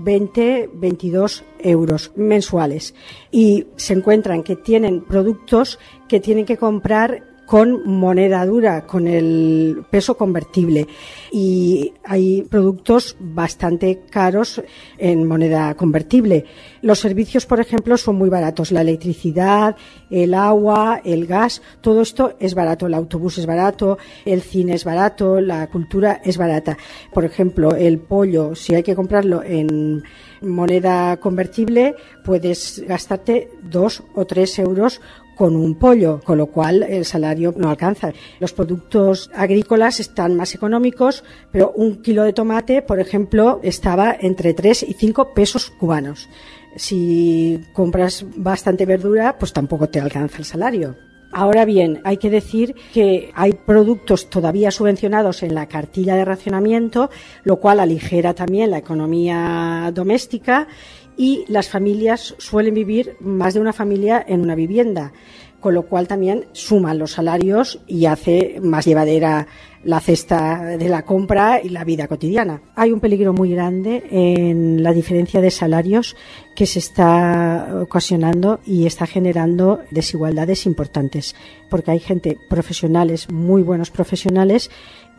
20-22 euros mensuales y se encuentran que tienen productos que tienen que comprar con moneda dura, con el peso convertible, y hay productos bastante caros en moneda convertible. Los servicios, por ejemplo, son muy baratos. La electricidad, el agua, el gas, todo esto es barato. El autobús es barato, el cine es barato, la cultura es barata. Por ejemplo, el pollo, si hay que comprarlo en moneda convertible, puedes gastarte 2 o 3 euros con un pollo, con lo cual el salario no alcanza. Los productos agrícolas están más económicos, pero un kilo de tomate, por ejemplo, estaba entre 3 y 5 pesos cubanos. Si compras bastante verdura, pues tampoco te alcanza el salario. Ahora bien, hay que decir que hay productos todavía subvencionados en la cartilla de racionamiento, lo cual aligera también la economía doméstica, y las familias suelen vivir más de una familia en una vivienda, con lo cual también suman los salarios y hace más llevadera la cesta de la compra y la vida cotidiana. Hay un peligro muy grande en la diferencia de salarios que se está ocasionando y está generando desigualdades importantes, porque hay gente, profesionales, muy buenos profesionales,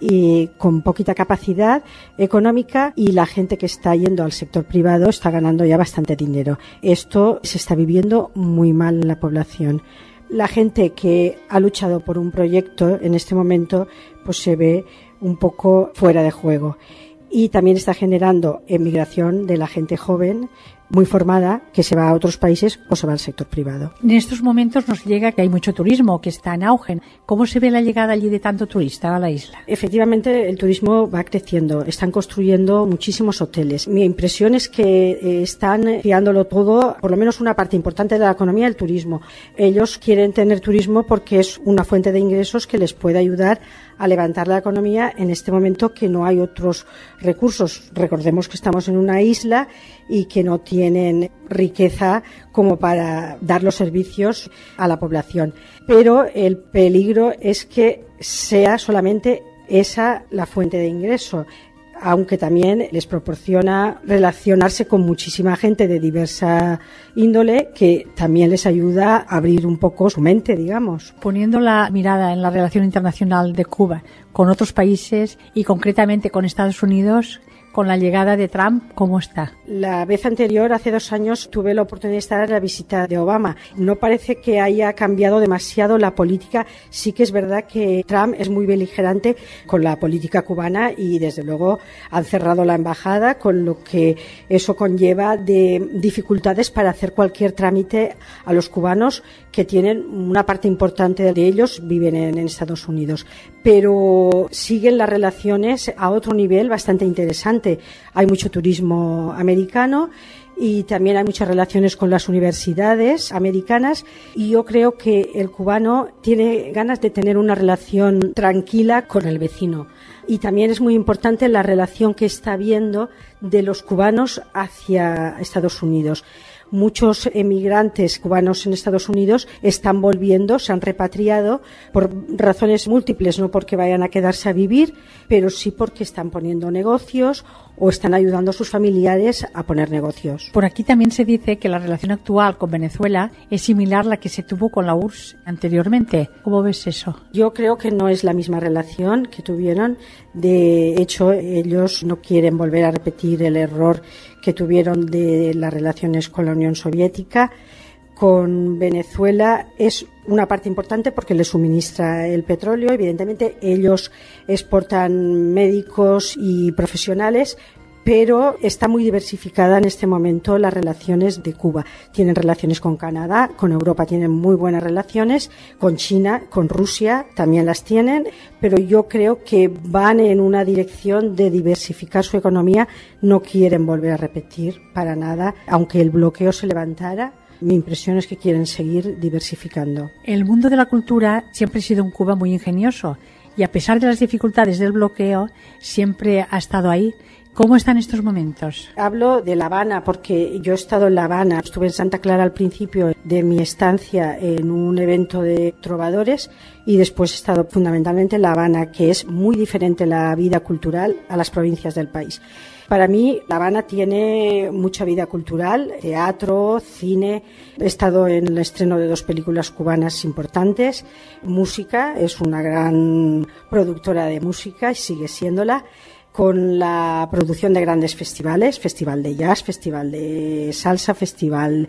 y con poquita capacidad económica, y la gente que está yendo al sector privado está ganando ya bastante dinero. Esto se está viviendo muy mal en la población. La gente que ha luchado por un proyecto en este momento pues se ve un poco fuera de juego, y también está generando emigración de la gente joven muy formada que se va a otros países o se va al sector privado. En estos momentos nos llega que hay mucho turismo, que está en auge. ¿Cómo se ve la llegada allí de tanto turista a la isla? Efectivamente, el turismo va creciendo. Están construyendo muchísimos hoteles. Mi impresión es que están fiándolo todo, por lo menos una parte importante de la economía, el turismo. Ellos quieren tener turismo porque es una fuente de ingresos que les puede ayudar a levantar la economía en este momento que no hay otros recursos. Recordemos que estamos en una isla y que no tienen riqueza como para dar los servicios a la población. Pero el peligro es que sea solamente esa la fuente de ingreso, aunque también les proporciona relacionarse con muchísima gente de diversa índole, que también les ayuda a abrir un poco su mente, digamos. Poniendo la mirada en la relación internacional de Cuba con otros países y concretamente con Estados Unidos, con la llegada de Trump, ¿cómo está? La vez anterior, hace 2 años, tuve la oportunidad de estar en la visita de Obama. No parece que haya cambiado demasiado la política. Sí que es verdad que Trump es muy beligerante con la política cubana y, desde luego, han cerrado la embajada, con lo que eso conlleva de dificultades para hacer cualquier trámite a los cubanos, que tienen una parte importante de ellos viven en Estados Unidos. Pero siguen las relaciones a otro nivel bastante interesante. Hay mucho turismo americano y también hay muchas relaciones con las universidades americanas, y yo creo que el cubano tiene ganas de tener una relación tranquila con el vecino. Y también es muy importante la relación que está habiendo de los cubanos hacia Estados Unidos. Muchos emigrantes cubanos en Estados Unidos están volviendo, se han repatriado por razones múltiples, no porque vayan a quedarse a vivir, pero sí porque están poniendo negocios o están ayudando a sus familiares a poner negocios. Por aquí también se dice que la relación actual con Venezuela es similar a la que se tuvo con la URSS anteriormente. ¿Cómo ves eso? Yo creo que no es la misma relación que tuvieron. De hecho, ellos no quieren volver a repetir el error que tuvieron de las relaciones con la Unión Soviética. Con Venezuela es una parte importante porque les suministra el petróleo. Evidentemente, ellos exportan médicos y profesionales, pero está muy diversificada en este momento las relaciones de Cuba. Tienen relaciones con Canadá, con Europa tienen muy buenas relaciones, con China, con Rusia también las tienen, pero yo creo que van en una dirección de diversificar su economía. No quieren volver a repetir para nada, aunque el bloqueo se levantara, Mi impresión es que quieren seguir diversificando. El mundo de la cultura siempre ha sido en Cuba muy ingenioso y a pesar de las dificultades del bloqueo, siempre ha estado ahí. ¿Cómo está en estos momentos? Hablo de La Habana porque yo he estado en La Habana. Estuve en Santa Clara al principio de mi estancia en un evento de trovadores y después he estado fundamentalmente en La Habana, que es muy diferente la vida cultural a las provincias del país. Para mí, La Habana tiene mucha vida cultural, teatro, cine. He estado en el estreno de 2 películas cubanas importantes. Música, es una gran productora de música y sigue siéndola, con la producción de grandes festivales, festival de jazz, festival de salsa, festival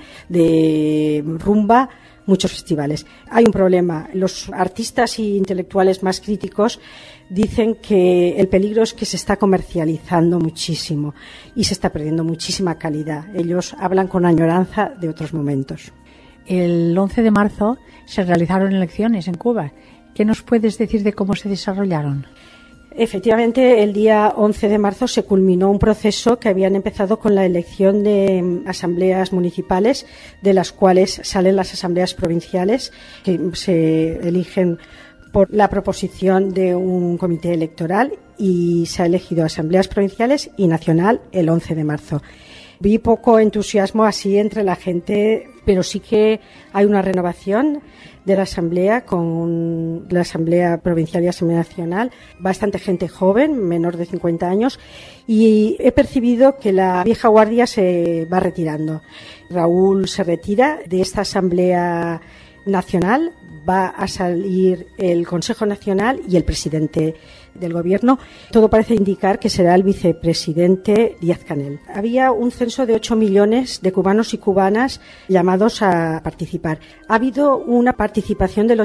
de rumba, muchos festivales. Hay un problema. Los artistas e intelectuales más críticos dicen que el peligro es que se está comercializando muchísimo y se está perdiendo muchísima calidad. Ellos hablan con añoranza de otros momentos. El 11 de marzo se realizaron elecciones en Cuba. ¿Qué nos puedes decir de cómo se desarrollaron? Efectivamente, el día 11 de marzo se culminó un proceso que habían empezado con la elección de asambleas municipales, de las cuales salen las asambleas provinciales, que se eligen por la proposición de un comité electoral, y se ha elegido asambleas provinciales y nacional el 11 de marzo. Vi poco entusiasmo así entre la gente, pero sí que hay una renovación de la asamblea, con la asamblea provincial y asamblea nacional, bastante gente joven, menor de 50 años, y he percibido que la vieja guardia se va retirando. Raúl se retira de esta asamblea nacional, va a salir el Consejo Nacional y el presidente del gobierno. Todo parece indicar que será el vicepresidente Díaz-Canel. Había un censo de 8 millones de cubanos y cubanas llamados a participar. Ha habido una participación del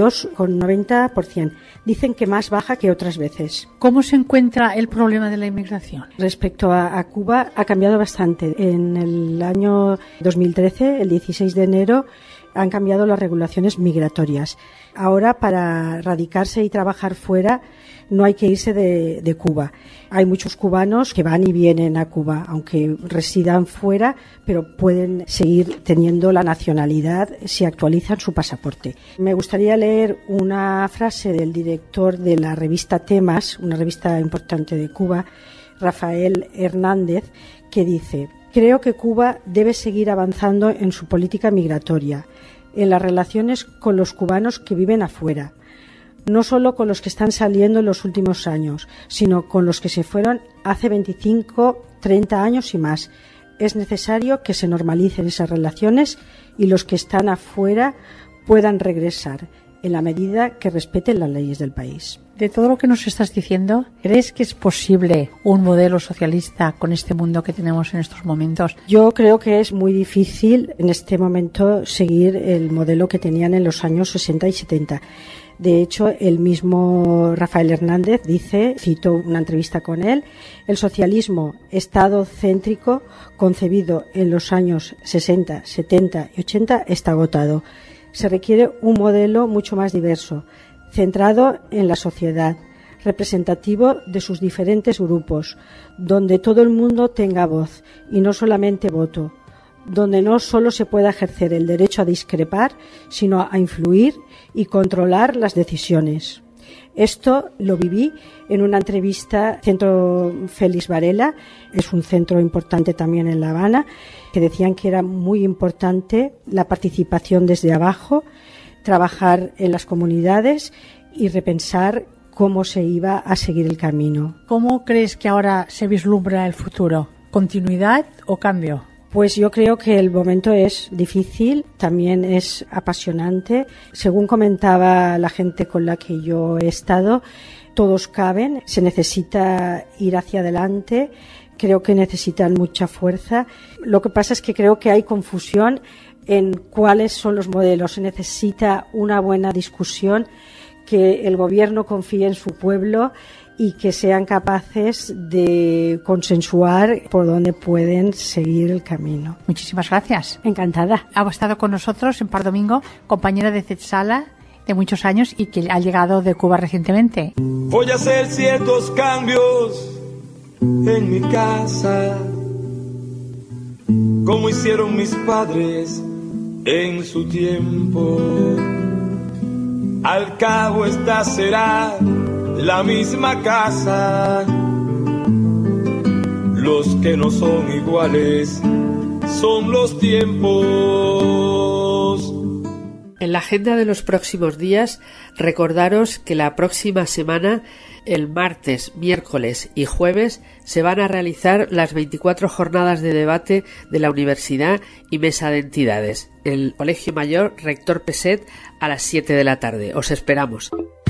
82,90%. Dicen que más baja que otras veces. ¿Cómo se encuentra el problema de la inmigración? Respecto a Cuba, ha cambiado bastante. En el año 2013, el 16 de enero, han cambiado las regulaciones migratorias. Ahora, para radicarse y trabajar fuera, no hay que irse de Cuba. Hay muchos cubanos que van y vienen a Cuba, aunque residan fuera, pero pueden seguir teniendo la nacionalidad si actualizan su pasaporte. Me gustaría leer una frase del director de la revista Temas, una revista importante de Cuba, Rafael Hernández, que dice: creo que Cuba debe seguir avanzando en su política migratoria, en las relaciones con los cubanos que viven afuera, no solo con los que están saliendo en los últimos años, sino con los que se fueron hace 25, 30 años y más. Es necesario que se normalicen esas relaciones y los que están afuera puedan regresar en la medida que respeten las leyes del país. De todo lo que nos estás diciendo, ¿crees que es posible un modelo socialista con este mundo que tenemos en estos momentos? Yo creo que es muy difícil en este momento seguir el modelo que tenían en los años 60 y 70. De hecho, el mismo Rafael Hernández dice, cito una entrevista con él: el socialismo estado-céntrico concebido en los años 60, 70 y 80 está agotado. Se requiere un modelo mucho más diverso, centrado en la sociedad, representativo de sus diferentes grupos, donde todo el mundo tenga voz y no solamente voto, donde no solo se pueda ejercer el derecho a discrepar, sino a influir y controlar las decisiones. Esto lo viví en una entrevista Centro Félix Varela, es un centro importante también en La Habana, que decían que era muy importante la participación desde abajo, trabajar en las comunidades y repensar cómo se iba a seguir el camino. ¿Cómo crees que ahora se vislumbra el futuro? ¿Continuidad o cambio? Pues yo creo que el momento es difícil, también es apasionante. Según comentaba la gente con la que yo he estado, todos caben, se necesita ir hacia adelante, creo que necesitan mucha fuerza. Lo que pasa es que creo que hay confusión en cuáles son los modelos. Se necesita una buena discusión, que el gobierno confíe en su pueblo y que sean capaces de consensuar por dónde pueden seguir el camino. Muchísimas gracias. Encantada. Ha estado con nosotros en Par Domingo, compañera de Zetsala de muchos años y que ha llegado de Cuba recientemente. Voy a hacer ciertos cambios en mi casa, como hicieron mis padres en su tiempo. Al cabo esta será la misma casa. Los que no son iguales son los tiempos. En la agenda de los próximos días, recordaros que la próxima semana, el martes, miércoles y jueves, se van a realizar las 24 jornadas de debate de la universidad y mesa de entidades. El Colegio Mayor Rector Peset a las 7 de la tarde. Os esperamos.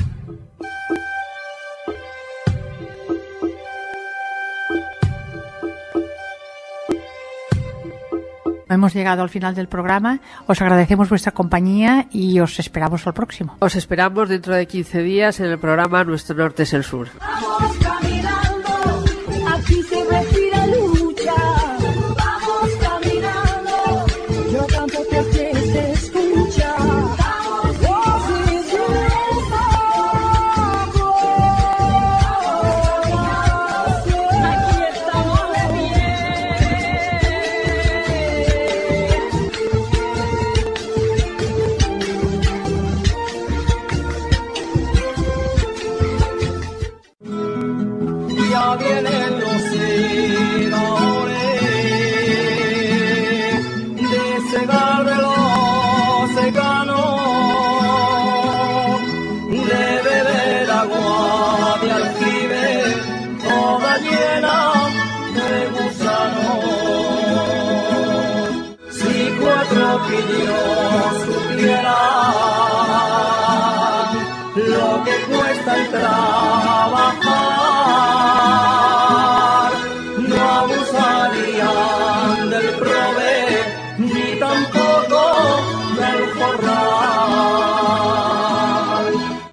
Hemos llegado al final del programa. Os agradecemos vuestra compañía y os esperamos al próximo. Os esperamos dentro de 15 días en el programa Nuestro Norte es el Sur. Vamos caminando, aquí se respira lucha. Vamos caminando, yo canto porque se escucha. Vamos aquí estamos de pie. Ya vienen los segadores de segar de los secanos, de beber agua de aljibe toda llena de gusanos. Si 4 pillos supieran lo que cuesta el trabajar, no abusarían del prove ni tampoco del jornal.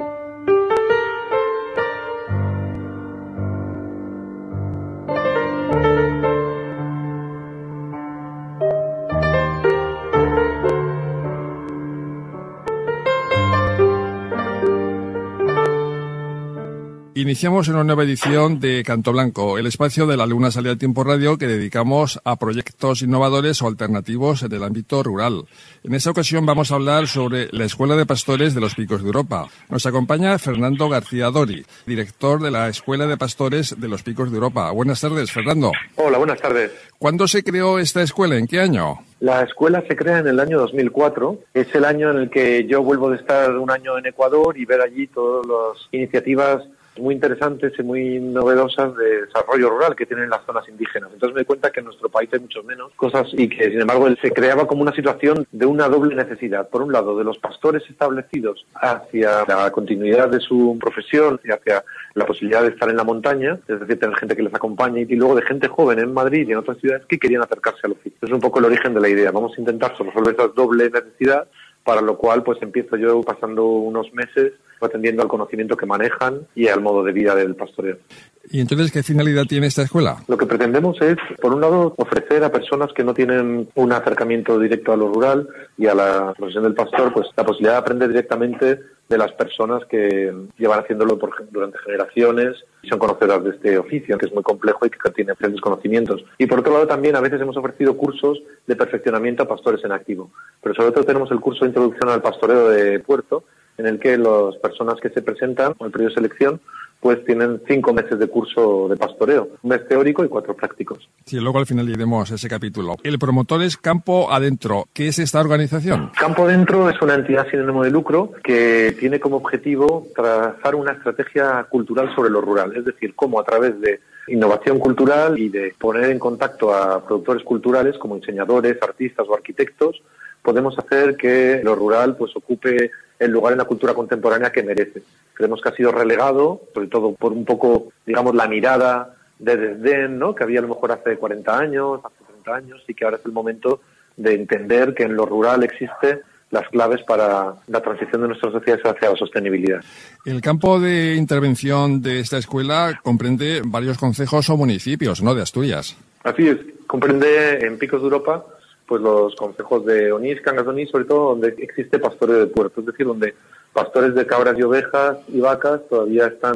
Iniciamos una nueva edición de Canto Blanco, el espacio de la Luna Salida a Tiempo Radio que dedicamos a proyectos innovadores o alternativos en el ámbito rural. En esta ocasión vamos a hablar sobre la Escuela de Pastores de los Picos de Europa. Nos acompaña Fernando García Dori, director de la Escuela de Pastores de los Picos de Europa. Buenas tardes, Fernando. Hola, buenas tardes. ¿Cuándo se creó esta escuela? ¿En qué año? La escuela se crea en el año 2004. Es el año en el que yo vuelvo de estar un año en Ecuador y ver allí todas las iniciativas muy interesantes y muy novedosas de desarrollo rural que tienen las zonas indígenas. Entonces me doy cuenta que en nuestro país hay mucho menos cosas y que, sin embargo, se creaba como una situación de una doble necesidad. Por un lado, de los pastores establecidos hacia la continuidad de su profesión y hacia la posibilidad de estar en la montaña, es decir, tener gente que les acompañe, y luego de gente joven en Madrid y en otras ciudades que querían acercarse al oficio. Es un poco el origen de la idea. Vamos a intentar resolver esa doble necesidad, para lo cual pues empiezo yo pasando unos meses atendiendo al conocimiento que manejan y al modo de vida del pastoreo. ¿Y entonces qué finalidad tiene esta escuela? Lo que pretendemos es, por un lado, ofrecer a personas que no tienen un acercamiento directo a lo rural y a la profesión del pastor, pues la posibilidad de aprender directamente de las personas que llevan haciéndolo durante generaciones y son conocedoras de este oficio, que es muy complejo y que tiene diferentes conocimientos. Y por otro lado también a veces hemos ofrecido cursos de perfeccionamiento a pastores en activo. Pero sobre todo tenemos el curso de introducción al pastoreo de puerto, en el que las personas que se presentan con el periodo de selección pues tienen 5 meses de curso de pastoreo, 1 mes teórico y 4 prácticos. Sí, luego al final iremos a ese capítulo. El promotor es Campo Adentro. ¿Qué es esta organización? Campo Adentro es una entidad sin ánimo de lucro que tiene como objetivo trazar una estrategia cultural sobre lo rural, es decir, cómo a través de innovación cultural y de poner en contacto a productores culturales como diseñadores, artistas o arquitectos, podemos hacer que lo rural pues ocupe el lugar en la cultura contemporánea que merece. Creemos que ha sido relegado, sobre todo por un poco, digamos, la mirada de desdén, ¿no?, que había a lo mejor hace 40 años, hace 30 años, y que ahora es el momento de entender que en lo rural existen las claves para la transición de nuestras sociedades hacia la sostenibilidad. El campo de intervención de esta escuela comprende varios concejos o municipios, ¿no?, de Asturias. Así es, comprende en Picos de Europa pues los concejos de Onís, Cangas de Onís, sobre todo donde existe pastoreo de puerto, es decir, donde pastores de cabras y ovejas y vacas todavía están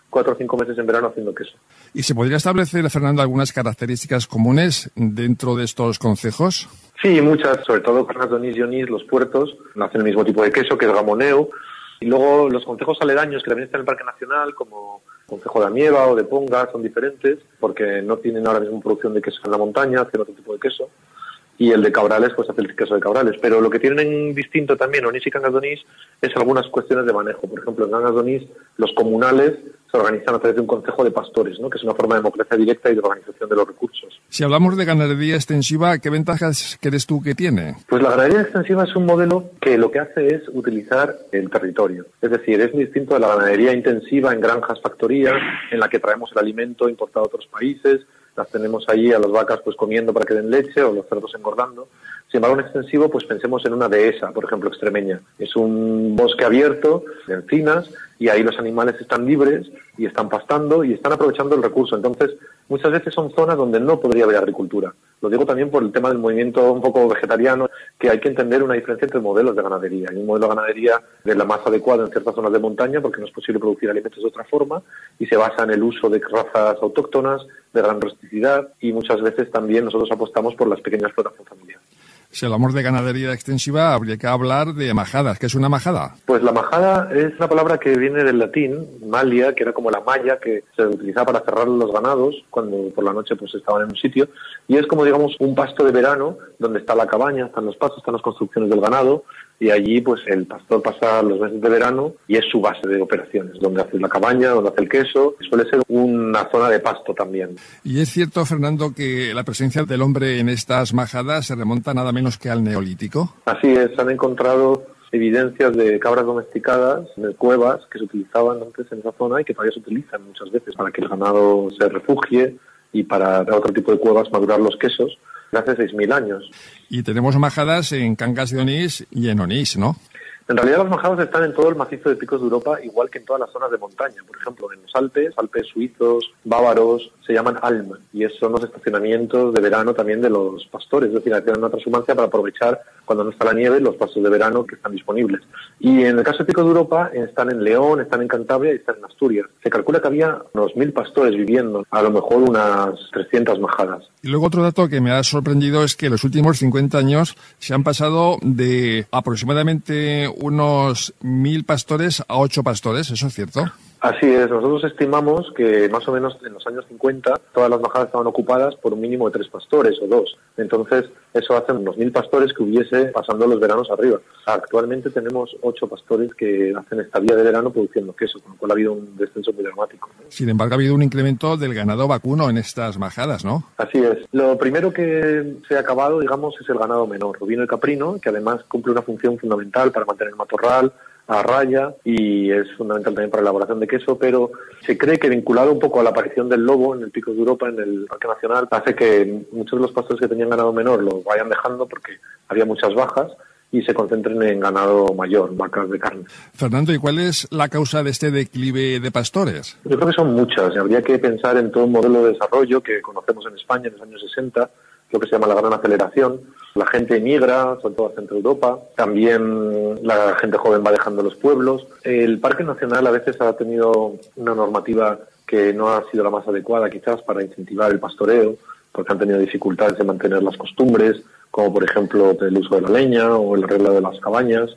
4 o 5 meses en verano haciendo queso. ¿Y se podría establecer, Fernando, algunas características comunes dentro de estos concejos? Sí, muchas, sobre todo Cangas de Onís y Onís, los puertos, hacen el mismo tipo de queso, que es gamoneo. Y luego los concejos aledaños, que también están en el Parque Nacional, como el concejo de Amieva o de Ponga, son diferentes, porque no tienen ahora mismo producción de queso en la montaña, hacen otro tipo de queso. Y el de Cabrales, pues hace el queso de Cabrales. Pero lo que tienen en distinto también Onís y Cangas de Onís es algunas cuestiones de manejo. Por ejemplo, en Cangas de Onís, los comunales se organizan a través de un concejo de pastores, ¿no? Que es una forma de democracia directa y de organización de los recursos. Si hablamos de ganadería extensiva, ¿qué ventajas crees tú que tiene? Pues la ganadería extensiva es un modelo que lo que hace es utilizar el territorio. Es decir, es muy distinto de la ganadería intensiva en granjas, factorías, en la que traemos el alimento importado de otros países, las tenemos allí a las vacas pues comiendo para que den leche o los cerdos engordando. Sin embargo, en extensivo, pues pensemos en una dehesa, por ejemplo, extremeña. Es un bosque abierto de encinas y ahí los animales están libres y están pastando y están aprovechando el recurso. Entonces, muchas veces son zonas donde no podría haber agricultura. Lo digo también por el tema del movimiento un poco vegetariano, que hay que entender una diferencia entre modelos de ganadería. Hay un modelo de ganadería de la más adecuado en ciertas zonas de montaña porque no es posible producir alimentos de otra forma y se basa en el uso de razas autóctonas, de gran rusticidad, y muchas veces también nosotros apostamos por las pequeñas explotaciones familiares. Si hablamos de ganadería extensiva, habría que hablar de majadas. ¿Qué es una majada? Pues la majada es una palabra que viene del latín, malia, que era como la malla que se utilizaba para cerrar los ganados cuando por la noche pues estaban en un sitio, y es como digamos un pasto de verano donde está la cabaña, están los pastos, están las construcciones del ganado, y allí pues el pastor pasa los meses de verano y es su base de operaciones, donde hace la cabaña, donde hace el queso. Suele ser una zona de pasto también. Y es cierto, Fernando, que la presencia del hombre en estas majadas se remonta nada menos que al Neolítico. Así es, se han encontrado evidencias de cabras domesticadas en cuevas que se utilizaban antes en esa zona y que todavía se utilizan muchas veces para que el ganado se refugie y para otro tipo de cuevas madurar los quesos de hace 6.000 años. Y tenemos majadas en Cangas de Onís y en Onís, ¿no? En realidad las majadas están en todo el macizo de picos de Europa, igual que en todas las zonas de montaña. Por ejemplo, en los Alpes suizos, bávaros, se llaman Alm, y son los estacionamientos de verano también de los pastores. Es decir, hacen una transhumancia para aprovechar cuando no está la nieve los pastos de verano que están disponibles. Y en el caso de picos de Europa están en León, están en Cantabria y están en Asturias. Se calcula que había unos 1.000 pastores viviendo, a lo mejor unas 300 majadas. Y luego otro dato que me ha sorprendido es que en los últimos 50 años se han pasado de aproximadamente unos 1.000 pastores a 8 pastores, ¿eso es cierto? Así es, nosotros estimamos que más o menos en los años 50 todas las majadas estaban ocupadas por un mínimo de 3 pastores o 2. Entonces eso hace unos 1.000 pastores que hubiese pasando los veranos arriba. Actualmente tenemos 8 pastores que hacen estadía de verano produciendo queso, con lo cual ha habido un descenso muy dramático, ¿no? Sin embargo, ha habido un incremento del ganado vacuno en estas majadas, ¿no? Así es. Lo primero que se ha acabado, digamos, es el ganado menor, ovino y caprino, que además cumple una función fundamental para mantener el matorral a raya y es fundamental también para la elaboración de queso, pero se cree que vinculado un poco a la aparición del lobo en el Picos de Europa, en el Parque Nacional, hace que muchos de los pastores que tenían ganado menor lo vayan dejando porque había muchas bajas y se concentren en ganado mayor, vacas de carne. Fernando, ¿y cuál es la causa de este declive de pastores? Yo creo que son muchas. Habría que pensar en todo un modelo de desarrollo que conocemos en España en los años 60, lo que se llama la gran aceleración. La gente emigra, sobre todo a Centro Europa. También la gente joven va dejando los pueblos. El Parque Nacional a veces ha tenido una normativa que no ha sido la más adecuada quizás para incentivar el pastoreo, porque han tenido dificultades de mantener las costumbres, como por ejemplo el uso de la leña o el arreglo de las cabañas.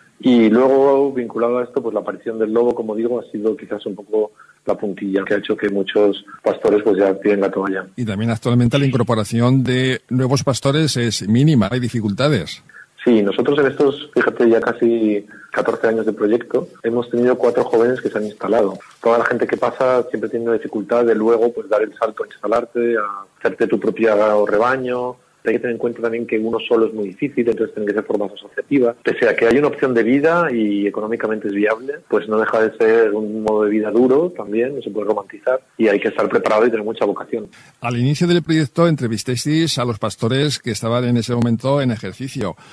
Y luego, vinculado a esto, pues la aparición del lobo, como digo, ha sido quizás un poco la puntilla que ha hecho que muchos pastores pues ya tiren la toalla. Y también actualmente la incorporación de nuevos pastores es mínima, hay dificultades. Sí, nosotros en estos, fíjate, ya casi 14 años de proyecto, hemos tenido 4 jóvenes que se han instalado. Toda la gente que pasa siempre tiene una dificultad de luego pues dar el salto a instalarte, a hacerte tu propio rebaño. Hay que tener en cuenta también que uno solo es muy difícil, entonces tiene que ser formas asociativas. Pese a que hay una opción de vida y económicamente es viable, pues no deja de ser un modo de vida duro también, no se puede romantizar y hay que estar preparado y tener mucha vocación. Al inicio del proyecto entrevisteis a los pastores que estaban en ese momento en ejercicio.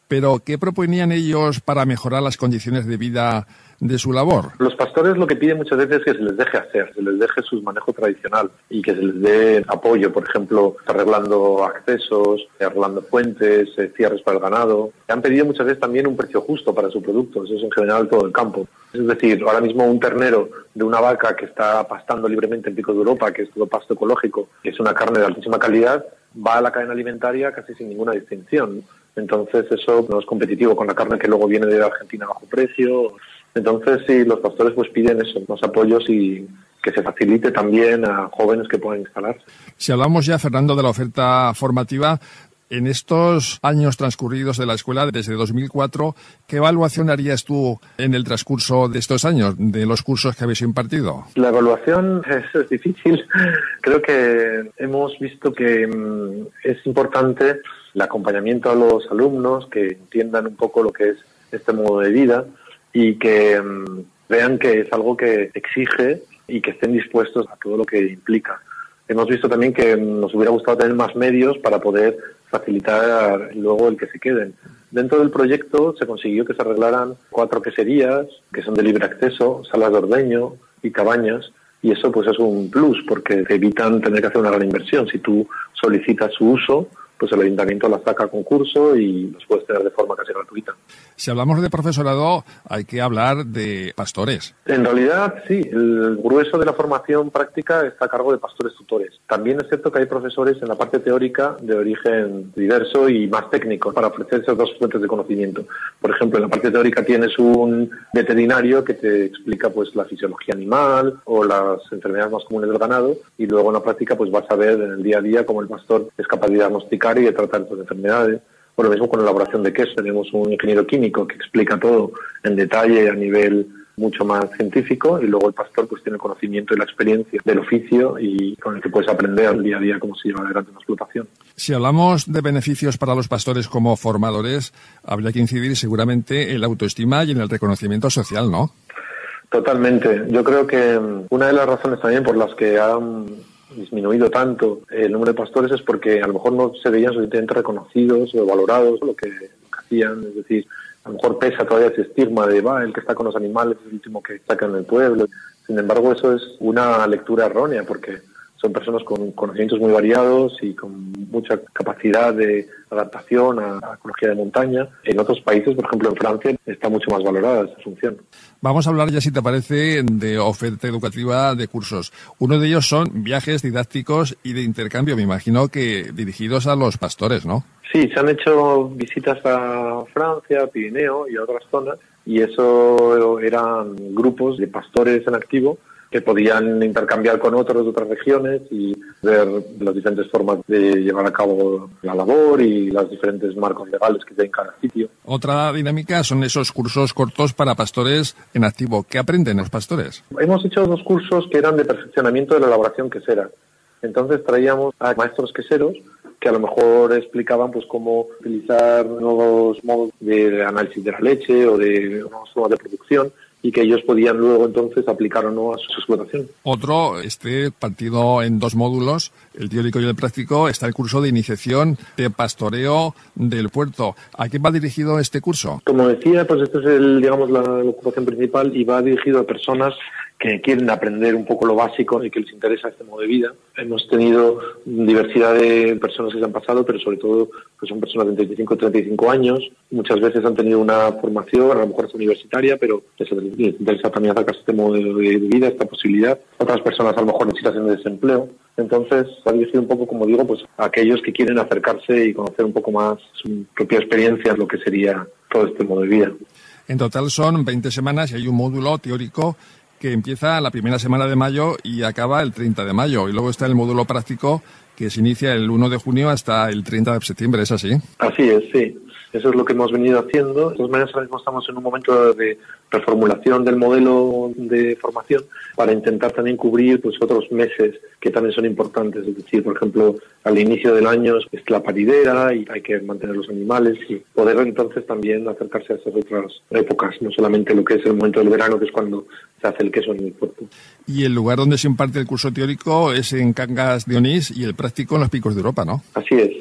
Pero, ¿qué proponían ellos para mejorar las condiciones de vida de su labor? Los pastores lo que piden muchas veces es que se les deje hacer, se les deje su manejo tradicional y que se les dé apoyo, por ejemplo, arreglando accesos, arreglando puentes, cierres para el ganado. Han pedido muchas veces también un precio justo para su producto, eso es en general todo el campo. Es decir, ahora mismo un ternero de una vaca que está pastando libremente en Picos de Europa, que es todo pasto ecológico, que es una carne de altísima calidad, va a la cadena alimentaria casi sin ninguna distinción. Entonces eso no es competitivo con la carne que luego viene de Argentina a bajo precio. Entonces sí, los pastores pues piden eso, más apoyos y que se facilite también a jóvenes que puedan instalarse. Si hablamos ya, Fernando, de la oferta formativa, en estos años transcurridos de la escuela, desde 2004, ¿qué evaluación harías tú en el transcurso de estos años, de los cursos que habéis impartido? La evaluación es difícil. Creo que hemos visto que es importante el acompañamiento a los alumnos, que entiendan un poco lo que es este modo de vida y que vean que es algo que exige y que estén dispuestos a todo lo que implica. Hemos visto también que nos hubiera gustado tener más medios para poder facilitar luego el que se queden. Dentro del proyecto se consiguió que se arreglaran 4 queserías, que son de libre acceso, salas de ordeño y cabañas, y eso pues es un plus porque te evitan tener que hacer una gran inversión. Si tú solicitas su uso, pues el ayuntamiento la saca a concurso y los puedes tener de forma casi gratuita. Si hablamos de profesorado, hay que hablar de pastores. En realidad, sí, el grueso de la formación práctica está a cargo de pastores tutores. También es cierto que hay profesores en la parte teórica de origen diverso y más técnico para ofrecer esas dos fuentes de conocimiento. Por ejemplo, en la parte teórica tienes un veterinario que te explica pues la fisiología animal o las enfermedades más comunes del ganado, y luego en la práctica pues vas a ver en el día a día cómo el pastor es capaz de diagnosticar y de tratar estas enfermedades. Por lo mismo con la elaboración de queso, tenemos un ingeniero químico que explica todo en detalle a nivel mucho más científico, y luego el pastor pues tiene el conocimiento y la experiencia del oficio y con el que puedes aprender al día a día cómo se lleva adelante una explotación. Si hablamos de beneficios para los pastores como formadores, habría que incidir seguramente en la autoestima y en el reconocimiento social, ¿no? Totalmente. Yo creo que una de las razones también por las que han disminuido tanto el número de pastores es porque a lo mejor no se veían suficientemente reconocidos o valorados lo que hacían. Es decir, a lo mejor pesa todavía ese estigma de el que está con los animales es el último que sacan en el pueblo. Sin embargo, eso es una lectura errónea porque son personas con conocimientos muy variados y con mucha capacidad de adaptación a la ecología de montaña. En otros países, por ejemplo en Francia, está mucho más valorada esta función. Vamos a hablar ya, si te parece, de oferta educativa de cursos. Uno de ellos son viajes didácticos y de intercambio, me imagino que dirigidos a los pastores, ¿no? Sí, se han hecho visitas a Francia, Pirineo y a otras zonas, y eso eran grupos de pastores en activo que podían intercambiar con otros de otras regiones y ver las diferentes formas de llevar a cabo la labor y los diferentes marcos legales que hay en cada sitio. Otra dinámica son esos cursos cortos para pastores en activo. ¿Qué aprenden los pastores? Hemos hecho 2 cursos que eran de perfeccionamiento de la elaboración quesera. Entonces traíamos a maestros queseros que a lo mejor explicaban pues cómo utilizar nuevos modos de análisis de la leche o de nuevas formas de producción, y que ellos podían luego entonces aplicar o no a su explotación. Otro, partido en 2 módulos, el teórico y el práctico, está el curso de iniciación de pastoreo del puerto. ¿A qué va dirigido este curso? Como decía, pues este es la ocupación principal y va dirigido a personas que quieren aprender un poco lo básico y que les interesa este modo de vida. Hemos tenido diversidad de personas que se han pasado, pero sobre todo pues son personas de 35 o 35 años. Muchas veces han tenido una formación, a lo mejor es universitaria, pero les interesa también acercarse a este modo de vida, esta posibilidad. Otras personas a lo mejor en situación de desempleo. Entonces, ha dirigido un poco, como digo, pues a aquellos que quieren acercarse y conocer un poco más su propia experiencia en lo que sería todo este modo de vida. En total son 20 semanas y hay un módulo teórico que empieza la primera semana de mayo y acaba el 30 de mayo. Y luego está el módulo práctico que se inicia el 1 de junio hasta el 30 de septiembre. ¿Es así? Así es, sí. Eso es lo que hemos venido haciendo. De todas maneras, ahora mismo estamos en un momento de reformulación del modelo de formación para intentar también cubrir pues otros meses que también son importantes. Es decir, por ejemplo, al inicio del año es la paridera y hay que mantener los animales y poder entonces también acercarse a esas otras épocas, no solamente lo que es el momento del verano, que es cuando se hace el queso en el puerto. Y el lugar donde se imparte el curso teórico es en Cangas de Onís y el práctico en los Picos de Europa, ¿no? Así es.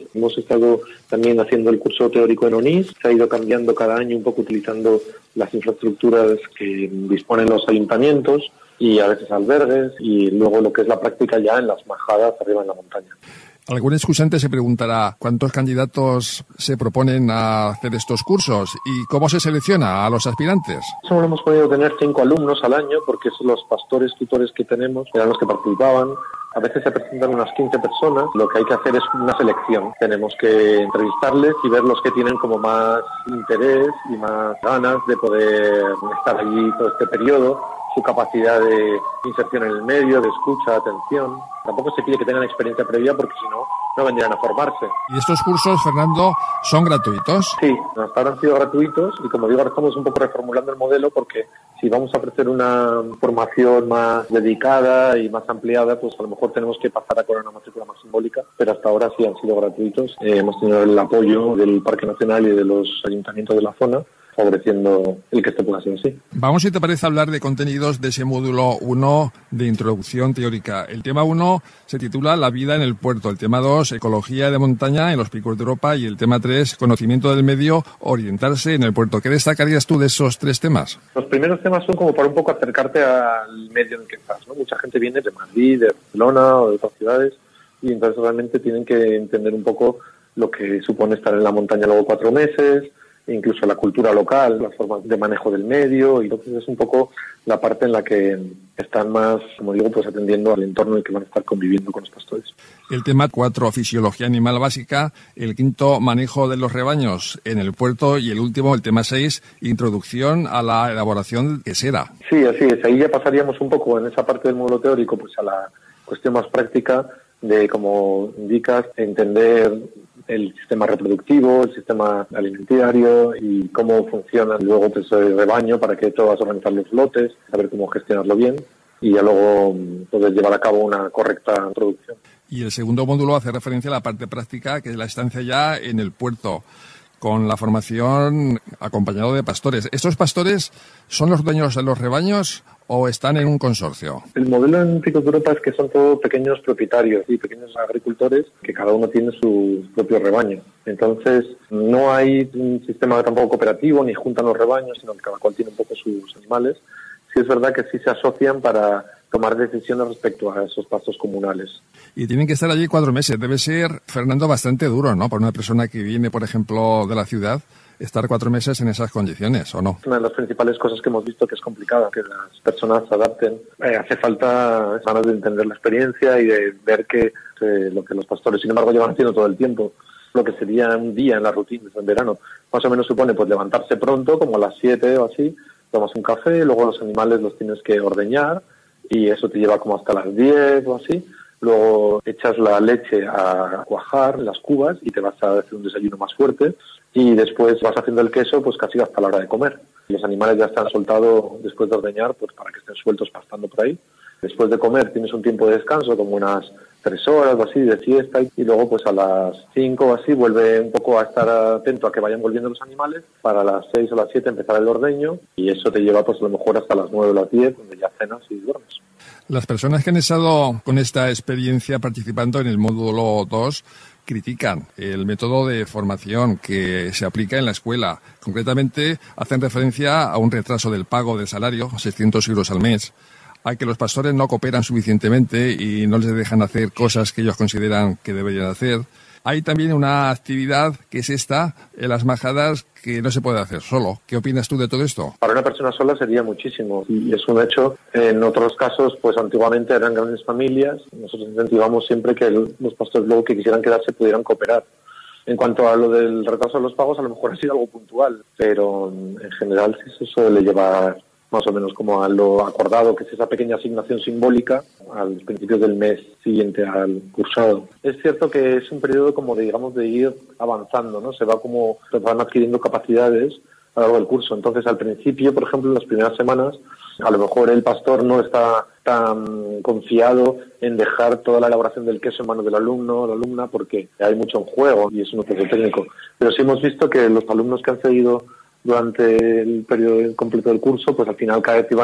Hemos estado también haciendo el curso teórico en ONIS, se ha ido cambiando cada año un poco utilizando las infraestructuras que disponen los ayuntamientos y a veces albergues, y luego lo que es la práctica ya en las majadas arriba en la montaña. Algún excusante se preguntará cuántos candidatos se proponen a hacer estos cursos y cómo se selecciona a los aspirantes. Solo hemos podido tener 5 alumnos al año porque son los pastores tutores que tenemos, eran los que participaban. A veces se presentan unas 15 personas. Lo que hay que hacer es una selección. Tenemos que entrevistarles y ver los que tienen como más interés y más ganas de poder estar allí todo este periodo, su capacidad de inserción en el medio, de escucha, atención. Tampoco se pide que tengan experiencia previa porque si no, no vendrían a formarse. ¿Y estos cursos, Fernando, son gratuitos? Sí, hasta ahora han sido gratuitos y como digo, ahora estamos un poco reformulando el modelo porque si vamos a ofrecer una formación más dedicada y más ampliada, pues a lo mejor tenemos que pasar a cobrar una matrícula más simbólica, pero hasta ahora sí han sido gratuitos. Hemos tenido el apoyo del Parque Nacional y de los ayuntamientos de la zona, favoreciendo el que esto pueda ser así. Vamos, si te parece, a hablar de contenidos de ese módulo 1 de introducción teórica. El tema 1 se titula La vida en el puerto, el tema 2, Ecología de montaña en los picos de Europa, y el tema 3, Conocimiento del medio, orientarse en el puerto. ¿Qué destacarías tú de esos 3 temas? Los primeros temas son como para un poco acercarte al medio en el que estás, ¿no? Mucha gente viene de Madrid, de Barcelona o de otras ciudades y entonces realmente tienen que entender un poco lo que supone estar en la montaña luego 4 meses, incluso la cultura local, las formas de manejo del medio, y entonces es un poco la parte en la que están más, como digo, pues atendiendo al entorno en el que van a estar conviviendo con los pastores. El tema 4, Fisiología animal básica, el 5, Manejo de los rebaños en el puerto, y el último, el tema 6, Introducción a la elaboración quesera. Sí, así es. Ahí ya pasaríamos un poco en esa parte del módulo teórico pues a la cuestión más práctica de, como indicas, entender el sistema reproductivo, el sistema alimentario y cómo funciona luego pues, el rebaño para que tú vas a organizar los lotes, saber cómo gestionarlo bien y ya luego poder llevar a cabo una correcta producción. Y el segundo módulo hace referencia a la parte práctica, que es la estancia ya en el puerto, con la formación acompañado de pastores. ¿Estos pastores son los dueños de los rebaños o están en un consorcio? El modelo en Picos de Europa es que son todos pequeños propietarios y pequeños agricultores que cada uno tiene su propio rebaño. Entonces no hay un sistema tampoco cooperativo ni juntan los rebaños, sino que cada cual tiene un poco sus animales. Sí es verdad que sí se asocian para tomar decisiones respecto a esos pastos comunales. Y tienen que estar allí 4 meses. Debe ser, Fernando, bastante duro, ¿no? Para una persona que viene, por ejemplo, de la ciudad, estar 4 meses en esas condiciones, ¿o no? Una de las principales cosas que hemos visto que es complicada, que las personas se adapten. Hace falta ganas de entender la experiencia y de ver que lo que los pastores, sin embargo, llevan haciendo todo el tiempo, lo que sería un día en la rutina en verano, más o menos supone pues levantarse pronto, como a las 7 o así, tomas un café, luego los animales los tienes que ordeñar y eso te lleva como hasta las 10 o así. Luego echas la leche a cuajar en las cubas y te vas a hacer un desayuno más fuerte y después vas haciendo el queso pues casi hasta la hora de comer. Los animales ya están soltados después de ordeñar pues para que estén sueltos pastando por ahí. Después de comer tienes un tiempo de descanso como unas 3 horas o así de siesta y luego pues a las 5 o así vuelve un poco a estar atento a que vayan volviendo los animales para las 6 o las 7 empezar el ordeño y eso te lleva pues a lo mejor hasta las 9 o las 10 donde ya cenas y duermes. Las personas que han estado con esta experiencia participando en el módulo 2 critican el método de formación que se aplica en la escuela. Concretamente, hacen referencia a un retraso del pago del salario, 600 euros al mes, a que los pastores no cooperan suficientemente y no les dejan hacer cosas que ellos consideran que deberían hacer. Hay también una actividad que es esta, en las majadas, que no se puede hacer solo. ¿Qué opinas tú de todo esto? Para una persona sola sería muchísimo y es un hecho. En otros casos, pues antiguamente eran grandes familias. Nosotros incentivamos siempre que los pastores luego que quisieran quedarse pudieran cooperar. En cuanto a lo del retraso de los pagos, a lo mejor ha sido algo puntual, pero en general sí se suele llevar más o menos como a lo acordado, que es esa pequeña asignación simbólica al principio del mes siguiente al cursado. Es cierto que es un periodo como de, digamos, de ir avanzando, ¿no? Se van adquiriendo capacidades a lo largo del curso. Entonces, al principio, por ejemplo, en las primeras semanas, a lo mejor el pastor no está tan confiado en dejar toda la elaboración del queso en manos del alumno o la alumna porque hay mucho en juego y es un proceso técnico. Pero sí hemos visto que los alumnos que han seguido durante el periodo completo del curso, pues al final cada vez iban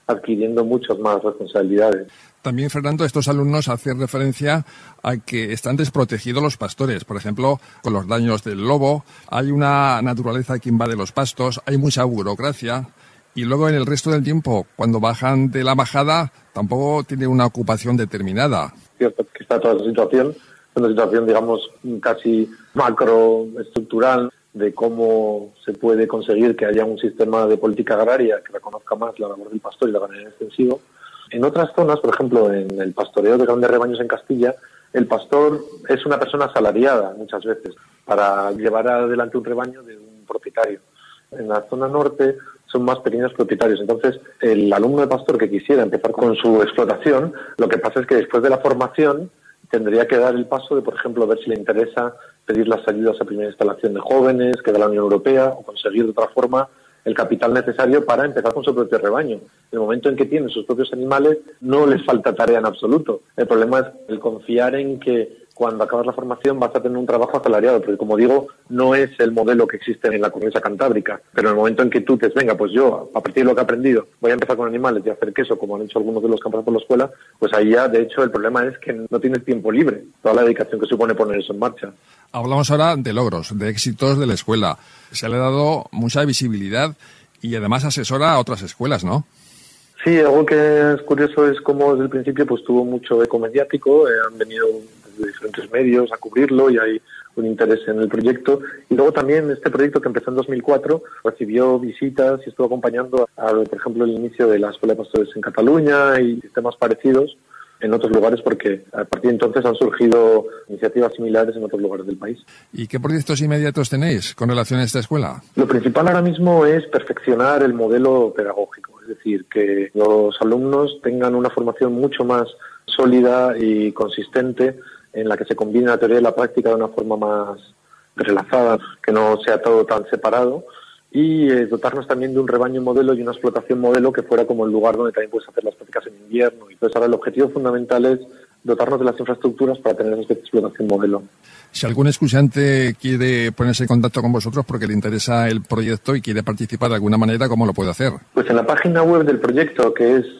adquiriendo muchas más responsabilidades. También, Fernando, estos alumnos hacen referencia a que están desprotegidos los pastores. Por ejemplo, con los daños del lobo, hay una naturaleza que invade los pastos, hay mucha burocracia. Y luego en el resto del tiempo, cuando bajan de la majada, tampoco tienen una ocupación determinada. Cierto que está toda esa situación, una situación, digamos, casi macroestructural de cómo se puede conseguir que haya un sistema de política agraria que reconozca más la labor del pastor y la ganadería extensivo. En otras zonas, por ejemplo, en el pastoreo de grandes rebaños en Castilla, el pastor es una persona asalariada muchas veces para llevar adelante un rebaño de un propietario. En la zona norte son más pequeños propietarios. Entonces, el alumno de pastor que quisiera empezar con su explotación, lo que pasa es que después de la formación tendría que dar el paso de, por ejemplo, ver si le interesa pedir las ayudas a primera instalación de jóvenes que da la Unión Europea o conseguir de otra forma el capital necesario para empezar con su propio rebaño. En el momento en que tienen sus propios animales, no les falta tarea en absoluto. El problema es el confiar en que cuando acabas la formación vas a tener un trabajo asalariado, porque como digo, no es el modelo que existe en la cornisa cantábrica. Pero en el momento en que tú te venga, pues yo, a partir de lo que he aprendido, voy a empezar con animales y a hacer queso, como han hecho algunos de los que han pasado por la escuela, pues ahí ya, de hecho, el problema es que no tienes tiempo libre, toda la dedicación que supone poner eso en marcha. Hablamos ahora de logros, de éxitos de la escuela. Se le ha dado mucha visibilidad y además asesora a otras escuelas, ¿no? Sí, algo que es curioso es cómo desde el principio pues tuvo mucho eco mediático, han venido de diferentes medios a cubrirlo y hay un interés en el proyecto. Y luego también este proyecto, que empezó en 2004, recibió visitas y estuvo acompañando por ejemplo, el inicio de la Escuela de Pastores en Cataluña y sistemas parecidos en otros lugares, porque a partir de entonces han surgido iniciativas similares en otros lugares del país. ¿Y qué proyectos inmediatos tenéis con relación a esta escuela? Lo principal ahora mismo es perfeccionar el modelo pedagógico, es decir, que los alumnos tengan una formación mucho más sólida y consistente, en la que se combine la teoría y la práctica de una forma más relazada, que no sea todo tan separado, y dotarnos también de un rebaño modelo y una explotación modelo que fuera como el lugar donde también puedes hacer las prácticas en invierno. Entonces ahora el objetivo fundamental es dotarnos de las infraestructuras para tener esa explotación modelo. Si algún escuchante quiere ponerse en contacto con vosotros porque le interesa el proyecto y quiere participar de alguna manera, ¿cómo lo puede hacer? Pues en la página web del proyecto, que es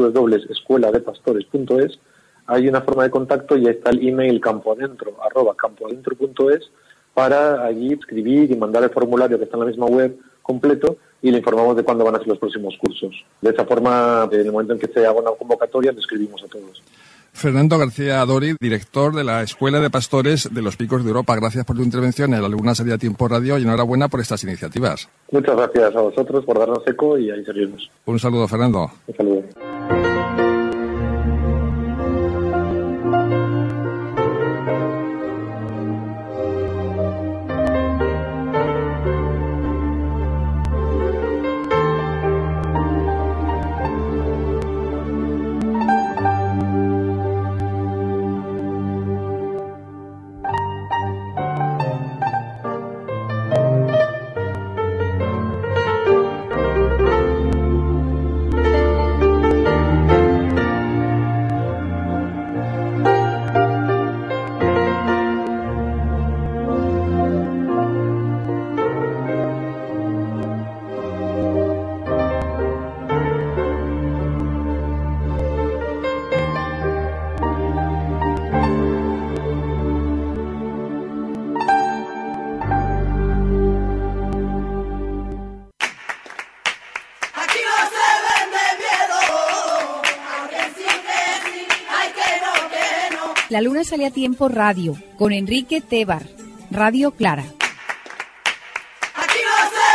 www.escueladepastores.es, hay una forma de contacto y ahí está el email campoadentro@campoadentro.es para allí escribir y mandar el formulario que está en la misma web completo y le informamos de cuándo van a ser los próximos cursos. De esa forma, en el momento en que se haga una convocatoria, le escribimos a todos. Fernando García Dori, director de la Escuela de Pastores de los Picos de Europa. Gracias por tu intervención en la Luna Salida Tiempo Radio y enhorabuena por estas iniciativas. Muchas gracias a vosotros por darnos eco y ahí seguimos. Un saludo, Fernando. Un saludo. La Luna Sale a Tiempo Radio, con Enrique Tebar, Radio Clara. Aquí no se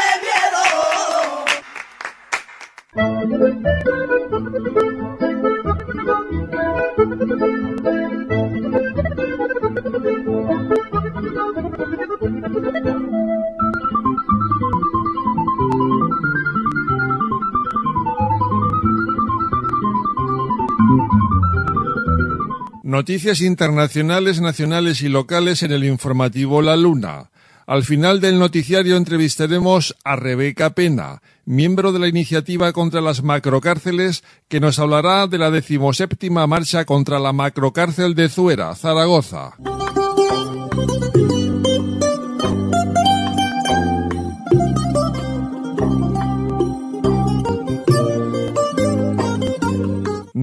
Noticias internacionales, nacionales y locales en el informativo La Luna. Al final del noticiario entrevistaremos a Rebeca Pena, miembro de la iniciativa contra las macrocárceles, que nos hablará de la 17ª marcha contra la macrocárcel de Zuera, Zaragoza.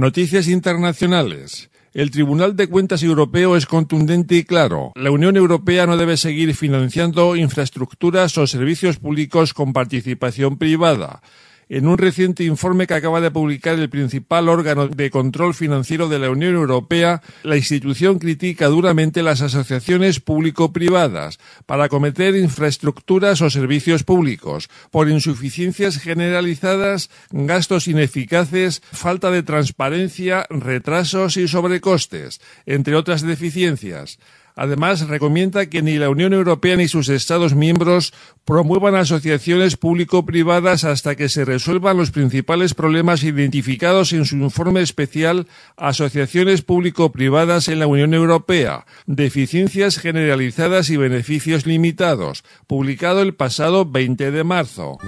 Noticias internacionales. El Tribunal de Cuentas Europeo es contundente y claro. La Unión Europea no debe seguir financiando infraestructuras o servicios públicos con participación privada. En un reciente informe que acaba de publicar el principal órgano de control financiero de la Unión Europea, la institución critica duramente las asociaciones público-privadas para acometer infraestructuras o servicios públicos por insuficiencias generalizadas, gastos ineficaces, falta de transparencia, retrasos y sobrecostes, entre otras deficiencias. Además, recomienda que ni la Unión Europea ni sus Estados miembros promuevan asociaciones público-privadas hasta que se resuelvan los principales problemas identificados en su informe especial Asociaciones público-privadas en la Unión Europea, deficiencias generalizadas y beneficios limitados, publicado el pasado 20 de marzo.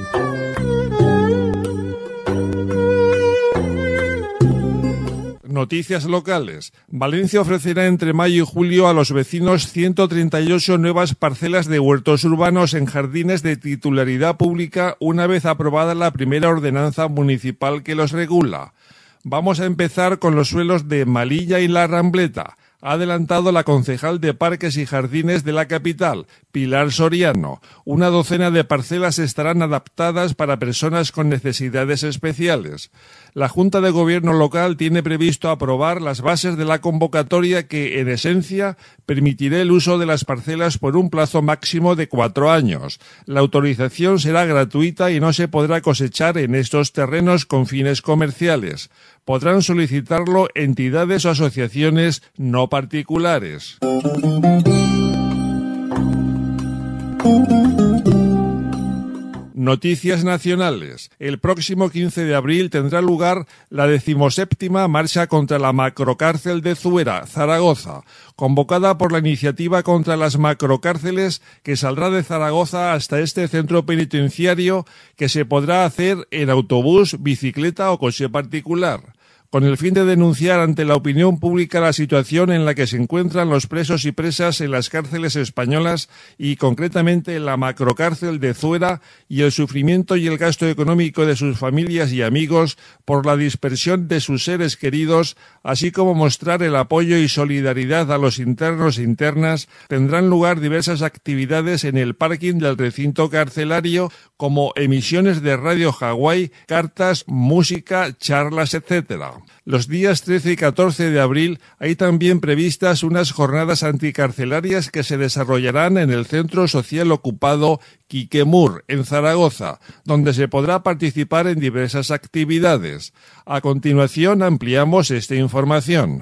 Noticias locales. Valencia ofrecerá entre mayo y julio a los vecinos 138 nuevas parcelas de huertos urbanos en jardines de titularidad pública una vez aprobada la primera ordenanza municipal que los regula. Vamos a empezar con los suelos de Malilla y La Rambleta, ha adelantado la concejal de Parques y Jardines de la capital, Pilar Soriano. Una docena de parcelas estarán adaptadas para personas con necesidades especiales. La Junta de Gobierno local tiene previsto aprobar las bases de la convocatoria que, en esencia, permitirá el uso de las parcelas por un plazo máximo de 4 años. La autorización será gratuita y no se podrá cosechar en estos terrenos con fines comerciales. Podrán solicitarlo entidades o asociaciones no particulares. Noticias nacionales. El próximo 15 de abril tendrá lugar la 17ª marcha contra la macrocárcel de Zuera, Zaragoza, convocada por la Iniciativa contra las Macrocárceles, que saldrá de Zaragoza hasta este centro penitenciario, que se podrá hacer en autobús, bicicleta o coche particular, con el fin de denunciar ante la opinión pública la situación en la que se encuentran los presos y presas en las cárceles españolas y concretamente en la macrocárcel de Zuera y el sufrimiento y el gasto económico de sus familias y amigos por la dispersión de sus seres queridos, así como mostrar el apoyo y solidaridad a los internos e internas. Tendrán lugar diversas actividades en el parking del recinto carcelario, como emisiones de Radio Hawái, cartas, música, charlas, etcétera. Los días 13 y 14 de abril hay también previstas unas jornadas anticarcelarias que se desarrollarán en el Centro Social Ocupado Quiquemur, en Zaragoza, donde se podrá participar en diversas actividades. A continuación ampliamos esta información.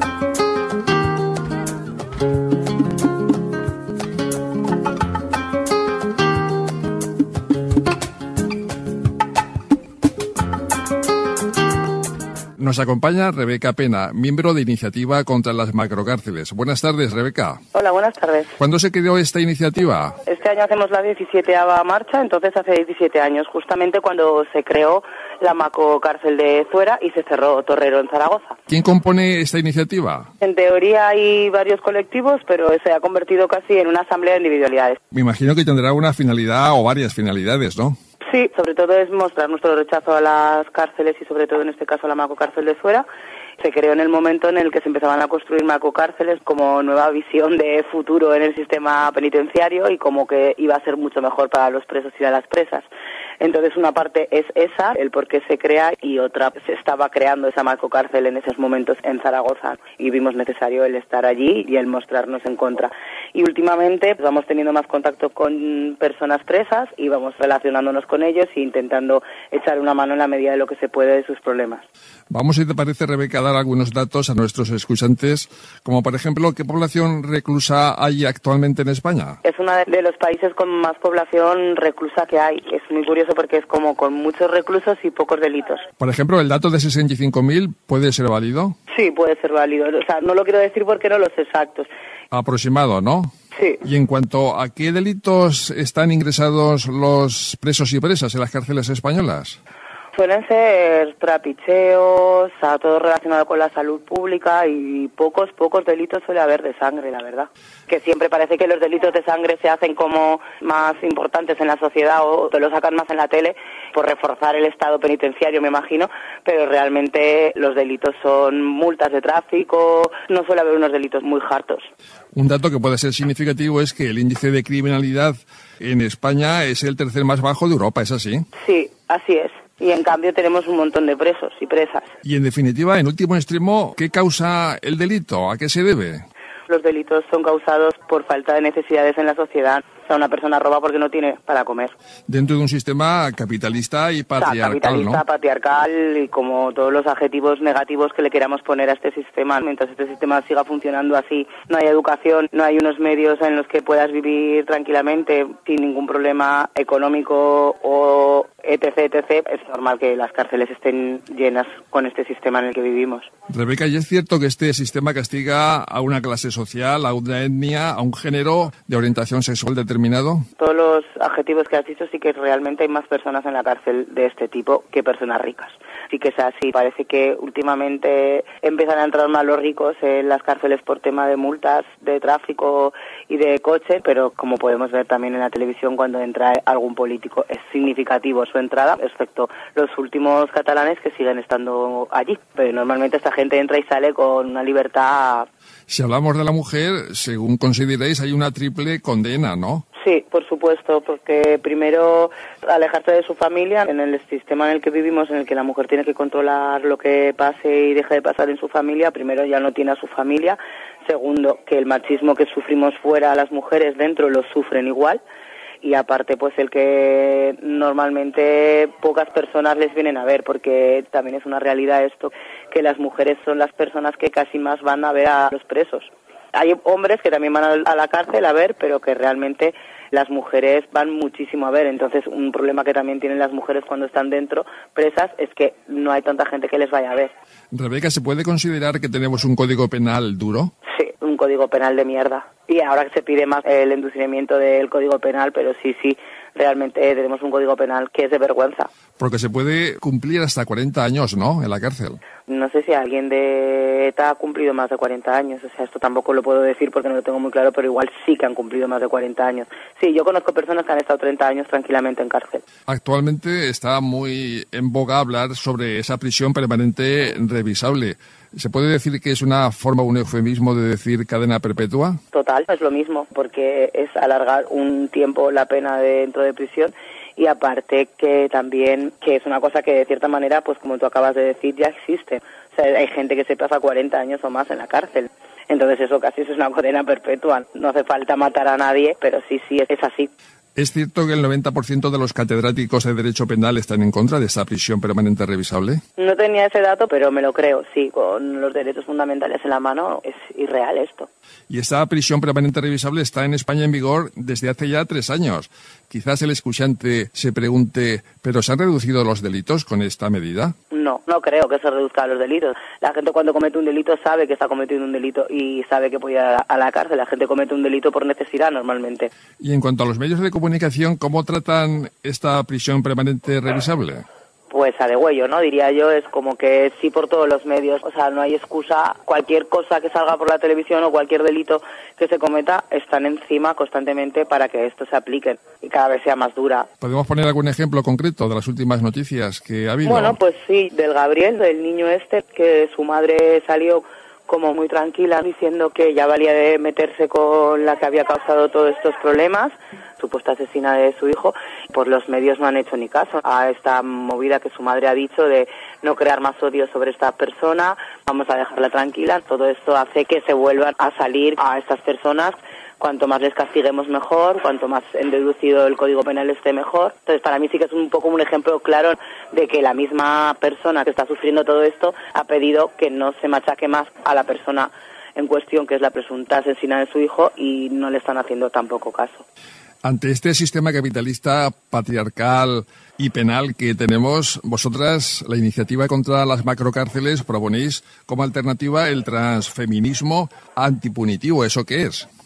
Nos acompaña Rebeca Pena, miembro de Iniciativa contra las Macrocárceles. Buenas tardes, Rebeca. Hola, buenas tardes. ¿Cuándo se creó esta iniciativa? Este año hacemos la 17ª marcha, entonces hace 17 años, justamente cuando se creó la macrocárcel de Zuera y se cerró Torrero en Zaragoza. ¿Quién compone esta iniciativa? En teoría hay varios colectivos, pero se ha convertido casi en una asamblea de individualidades. Me imagino que tendrá una finalidad o varias finalidades, ¿no? Sí, sobre todo es mostrar nuestro rechazo a las cárceles y sobre todo en este caso a la macrocárcel de Zuera. Se creó en el momento en el que se empezaban a construir macrocárceles como nueva visión de futuro en el sistema penitenciario y como que iba a ser mucho mejor para los presos y a las presas. Entonces una parte es esa, el por qué se crea, y otra, se estaba creando esa macrocárcel en esos momentos en Zaragoza y vimos necesario el estar allí y el mostrarnos en contra. Y últimamente pues, vamos teniendo más contacto con personas presas y vamos relacionándonos con ellos e intentando echar una mano en la medida de lo que se puede de sus problemas. Vamos, si te parece, Rebeca, a dar algunos datos a nuestros escuchantes, como por ejemplo, ¿qué población reclusa hay actualmente en España? Es uno de los países con más población reclusa que hay. Es muy curioso porque es como con muchos reclusos y pocos delitos. Por ejemplo, ¿el dato de 65.000 puede ser válido? Sí, puede ser válido. O sea, no lo quiero decir porque no los exactos. Aproximado, ¿no? Sí. Y en cuanto a qué delitos están ingresados los presos y presas en las cárceles españolas. Suelen ser trapicheos, todo relacionado con la salud pública y pocos delitos suele haber de sangre, la verdad. Que siempre parece que los delitos de sangre se hacen como más importantes en la sociedad o te lo sacan más en la tele por reforzar el estado penitenciario, me imagino, pero realmente los delitos son multas de tráfico, no suele haber unos delitos muy hartos. Un dato que puede ser significativo es que el índice de criminalidad en España es el tercer más bajo de Europa, ¿es así? Sí, así es. Y en cambio tenemos un montón de presos y presas. Y en definitiva, en último extremo, ¿qué causa el delito? ¿A qué se debe? Los delitos son causados por falta de necesidades en la sociedad. O sea, una persona roba porque no tiene para comer. Dentro de un sistema capitalista y patriarcal, capitalista, ¿no? patriarcal y como todos los adjetivos negativos que le queramos poner a este sistema. Mientras este sistema siga funcionando así, no hay educación, no hay unos medios en los que puedas vivir tranquilamente sin ningún problema económico o etc. Es normal que las cárceles estén llenas con este sistema en el que vivimos. Rebeca, ¿y es cierto que este sistema castiga a una clase social, a una etnia, a un género de orientación sexual determinado? Todos los adjetivos que has dicho sí que realmente hay más personas en la cárcel de este tipo que personas ricas. Sí que es así. Parece que últimamente empiezan a entrar más los ricos en las cárceles por tema de multas, de tráfico y de coche, pero como podemos ver también en la televisión cuando entra algún político es significativo su entrada, excepto los últimos catalanes que siguen estando allí. Pero normalmente esta gente entra y sale con una libertad. Si hablamos de la mujer, según consideráis, hay una triple condena, ¿no? Sí, por supuesto, porque primero alejarse de su familia, en el sistema en el que vivimos, en el que la mujer tiene que controlar lo que pase y deje de pasar en su familia, primero ya no tiene a su familia, segundo, que el machismo que sufrimos fuera las mujeres dentro lo sufren igual, y aparte pues el que normalmente pocas personas les vienen a ver, porque también es una realidad esto, que las mujeres son las personas que casi más van a ver a los presos. Hay hombres que también van a la cárcel a ver, pero que realmente las mujeres van muchísimo a ver. Entonces, un problema que también tienen las mujeres cuando están dentro presas es que no hay tanta gente que les vaya a ver. Rebeca, ¿se puede considerar que tenemos un código penal duro? Sí, un código penal de mierda. Y ahora que se pide más el endurecimiento del código penal, pero sí, realmente tenemos un código penal que es de vergüenza. Porque se puede cumplir hasta 40 años, ¿no?, en la cárcel. No sé si alguien de ETA ha cumplido más de 40 años, o sea, esto tampoco lo puedo decir porque no lo tengo muy claro, pero igual sí que han cumplido más de 40 años. Sí, yo conozco personas que han estado 30 años tranquilamente en cárcel. Actualmente está muy en boga hablar sobre esa prisión permanente revisable. ¿Se puede decir que es una forma, un eufemismo de decir cadena perpetua? Total, es lo mismo, porque es alargar un tiempo la pena dentro de prisión y aparte que también, que es una cosa que de cierta manera, pues como tú acabas de decir, ya existe. O sea, hay gente que se pasa 40 años o más en la cárcel. Entonces eso casi es una cadena perpetua. No hace falta matar a nadie, pero sí, es así. ¿Es cierto que el 90% de los catedráticos de Derecho Penal están en contra de esta prisión permanente revisable? No tenía ese dato, pero me lo creo, sí. Con los derechos fundamentales en la mano es irreal esto. Y esta prisión permanente revisable está en España en vigor desde hace ya 3 años. Quizás el escuchante se pregunte, ¿pero se han reducido los delitos con esta medida? No creo que se reduzcan los delitos. La gente cuando comete un delito sabe que está cometiendo un delito y sabe que puede ir a la cárcel. La gente comete un delito por necesidad normalmente. Y en cuanto a los medios de comunicación, ¿cómo tratan esta prisión permanente revisable? Pues a degüello, ¿no? Diría yo, es como que sí por todos los medios, o sea, no hay excusa. Cualquier cosa que salga por la televisión o cualquier delito que se cometa están encima constantemente para que esto se aplique y cada vez sea más dura. ¿Podemos poner algún ejemplo concreto de las últimas noticias que ha habido? Bueno, pues sí, del Gabriel, del niño este, que su madre salió como muy tranquila diciendo que ya valía de meterse con la que había causado todos estos problemas, supuesta asesina de su hijo. Por los medios no han hecho ni caso a esta movida que su madre ha dicho de no crear más odio sobre esta persona, vamos a dejarla tranquila. Todo esto hace que se vuelvan a salir a estas personas. Cuanto más les castiguemos mejor, cuanto más deducido el Código Penal esté mejor. Entonces, para mí sí que es un poco un ejemplo claro de que la misma persona que está sufriendo todo esto ha pedido que no se machaque más a la persona en cuestión, que es la presunta asesina de su hijo, y no le están haciendo tampoco caso. Ante este sistema capitalista, patriarcal y penal que tenemos, vosotras, la iniciativa contra las macrocárceles, proponéis como alternativa el transfeminismo antipunitivo. ¿Eso qué es?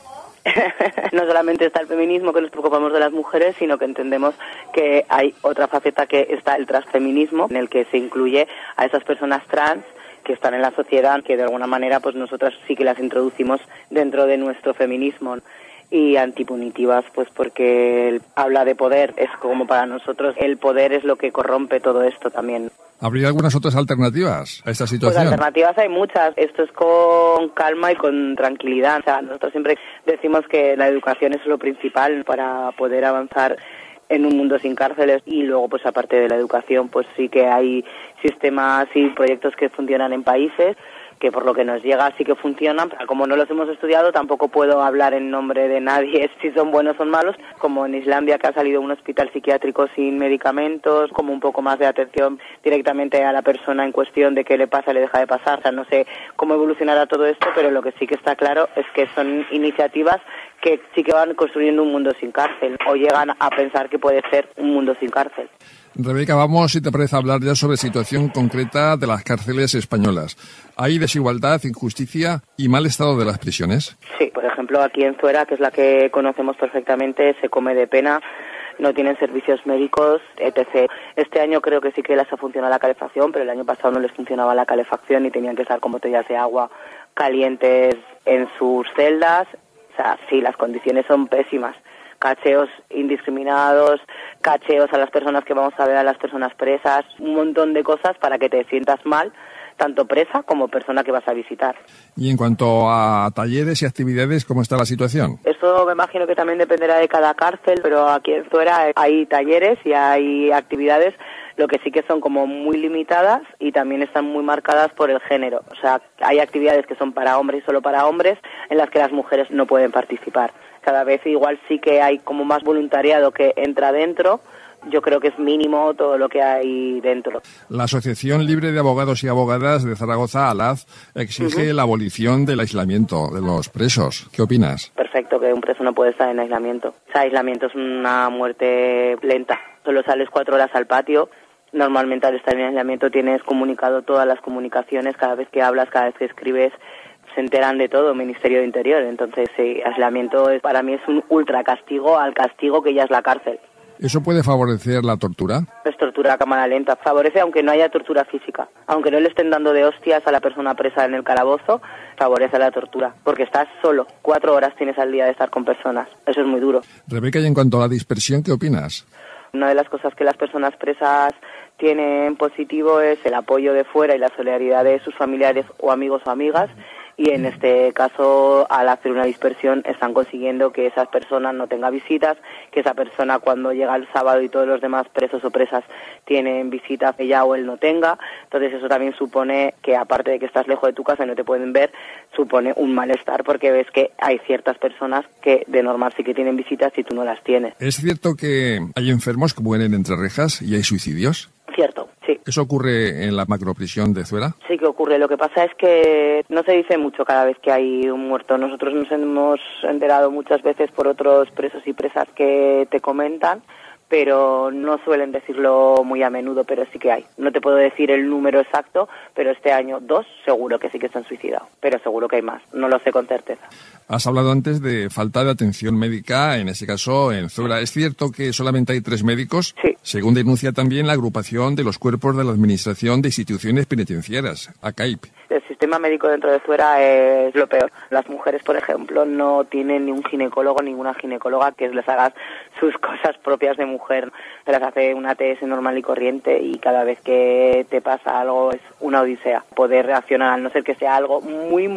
No solamente está el feminismo, que nos preocupamos de las mujeres, sino que entendemos que hay otra faceta, que está el transfeminismo, en el que se incluye a esas personas trans que están en la sociedad, que de alguna manera pues nosotras sí que las introducimos dentro de nuestro feminismo. Y antipunitivas, pues porque habla de poder, es como para nosotros el poder es lo que corrompe todo esto también. ¿Habría algunas otras alternativas a esta situación? Pues alternativas hay muchas. Esto es con calma y con tranquilidad. O sea, nosotros siempre decimos que la educación es lo principal para poder avanzar en un mundo sin cárceles, y luego pues aparte de la educación pues sí que hay sistemas y proyectos que funcionan en países que por lo que nos llega sí que funcionan. Como no los hemos estudiado, tampoco puedo hablar en nombre de nadie si son buenos o malos, como en Islandia, que ha salido un hospital psiquiátrico sin medicamentos, como un poco más de atención directamente a la persona en cuestión de qué le pasa, le deja de pasar. O sea, no sé cómo evolucionará todo esto, pero lo que sí que está claro es que son iniciativas que sí que van construyendo un mundo sin cárcel, o llegan a pensar que puede ser un mundo sin cárcel. Rebeca, vamos, si te parece, hablar ya sobre situación concreta de las cárceles españolas. ¿Hay desigualdad, injusticia y mal estado de las prisiones? Sí, por ejemplo, aquí en Zuera, que es la que conocemos perfectamente, se come de pena, no tienen servicios médicos, etc. Este año creo que sí que les ha funcionado la calefacción, pero el año pasado no les funcionaba la calefacción y tenían que estar con botellas de agua calientes en sus celdas. O sea, sí, las condiciones son pésimas. Cacheos indiscriminados, cacheos a las personas que vamos a ver, a las personas presas, un montón de cosas para que te sientas mal, tanto presa como persona que vas a visitar. Y en cuanto a talleres y actividades, ¿cómo está la situación? Eso me imagino que también dependerá de cada cárcel, pero aquí en Zuera hay talleres y hay actividades, lo que sí que son como muy limitadas y también están muy marcadas por el género. O sea, hay actividades que son para hombres y solo para hombres, en las que las mujeres no pueden participar. Cada vez igual sí que hay como más voluntariado que entra dentro. Yo creo que es mínimo todo lo que hay dentro. La Asociación Libre de Abogados y Abogadas de Zaragoza, ALAZ, exige la abolición del aislamiento de los presos. ¿Qué opinas? Perfecto, que un preso no puede estar en aislamiento. O sea, aislamiento es una muerte lenta. Solo sales 4 horas al patio. Normalmente al estar en aislamiento tienes comunicado todas las comunicaciones, cada vez que hablas, cada vez que escribes, se enteran de todo, Ministerio de Interior. Entonces, aislamiento para mí es un ultra castigo al castigo que ya es la cárcel. ¿Eso puede favorecer la tortura? Es tortura a cámara lenta. Favorece aunque no haya tortura física. Aunque no le estén dando de hostias a la persona presa en el calabozo, favorece la tortura. Porque estás solo. 4 horas tienes al día de estar con personas. Eso es muy duro. Rebeca, y en cuanto a la dispersión, ¿qué opinas? Una de las cosas que las personas presas tienen positivo es el apoyo de fuera y la solidaridad de sus familiares o amigos o amigas. Y en este caso, al hacer una dispersión, están consiguiendo que esa persona no tenga visitas, que esa persona cuando llega el sábado y todos los demás presos o presas tienen visitas, ella o él no tenga. Entonces eso también supone que, aparte de que estás lejos de tu casa y no te pueden ver, supone un malestar, porque ves que hay ciertas personas que de normal sí que tienen visitas y tú no las tienes. ¿Es cierto que hay enfermos que mueren entre rejas y hay suicidios? Cierto, sí. ¿Eso ocurre en la macroprisión de Zuera? Sí que ocurre. Lo que pasa es que no se dice mucho cada vez que hay un muerto. Nosotros nos hemos enterado muchas veces por otros presos y presas que te comentan, pero no suelen decirlo muy a menudo, pero sí que hay. No te puedo decir el número exacto, pero este año 2 seguro que sí que se han suicidado, pero seguro que hay más. No lo sé con certeza. Has hablado antes de falta de atención médica, en este caso en Zuera. ¿Es cierto que solamente hay 3 médicos? Sí. Según denuncia también la agrupación de los cuerpos de la Administración de Instituciones Penitenciarias, ACAIP. El sistema médico dentro de Zuera es lo peor. Las mujeres, por ejemplo, no tienen ni un ginecólogo, ninguna ginecóloga que les haga sus cosas propias de mujer. Se las hace una ATS normal y corriente y cada vez que te pasa algo es una odisea. Poder reaccionar, a no ser que sea algo muy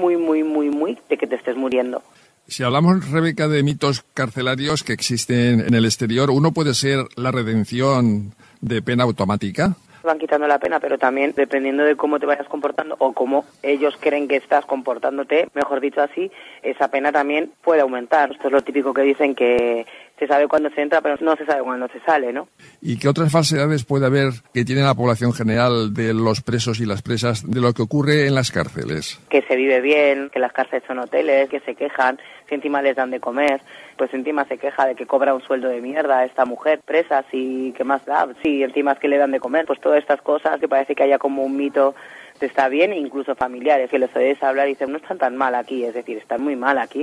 de que te estés muriendo. Si hablamos, Rebeca, de mitos carcelarios que existen en el exterior, ¿uno puede ser la redención de pena automática? Van quitando la pena, pero también dependiendo de cómo te vayas comportando o cómo ellos creen que estás comportándote, mejor dicho así, esa pena también puede aumentar. Esto es lo típico que dicen, que se sabe cuándo se entra, pero no se sabe cuándo se sale, ¿no? ¿Y qué otras falsedades puede haber que tiene la población general de los presos y las presas de lo que ocurre en las cárceles? Que se vive bien, que las cárceles son hoteles, que se quejan, que encima les dan de comer, pues encima se queja de que cobra un sueldo de mierda esta mujer presa, y ¿qué más da? Sí, encima es que le dan de comer, pues todas estas cosas que parece que haya como un mito de está bien, incluso familiares, que les oyes hablar y dicen, no están tan mal aquí, es decir, están muy mal aquí.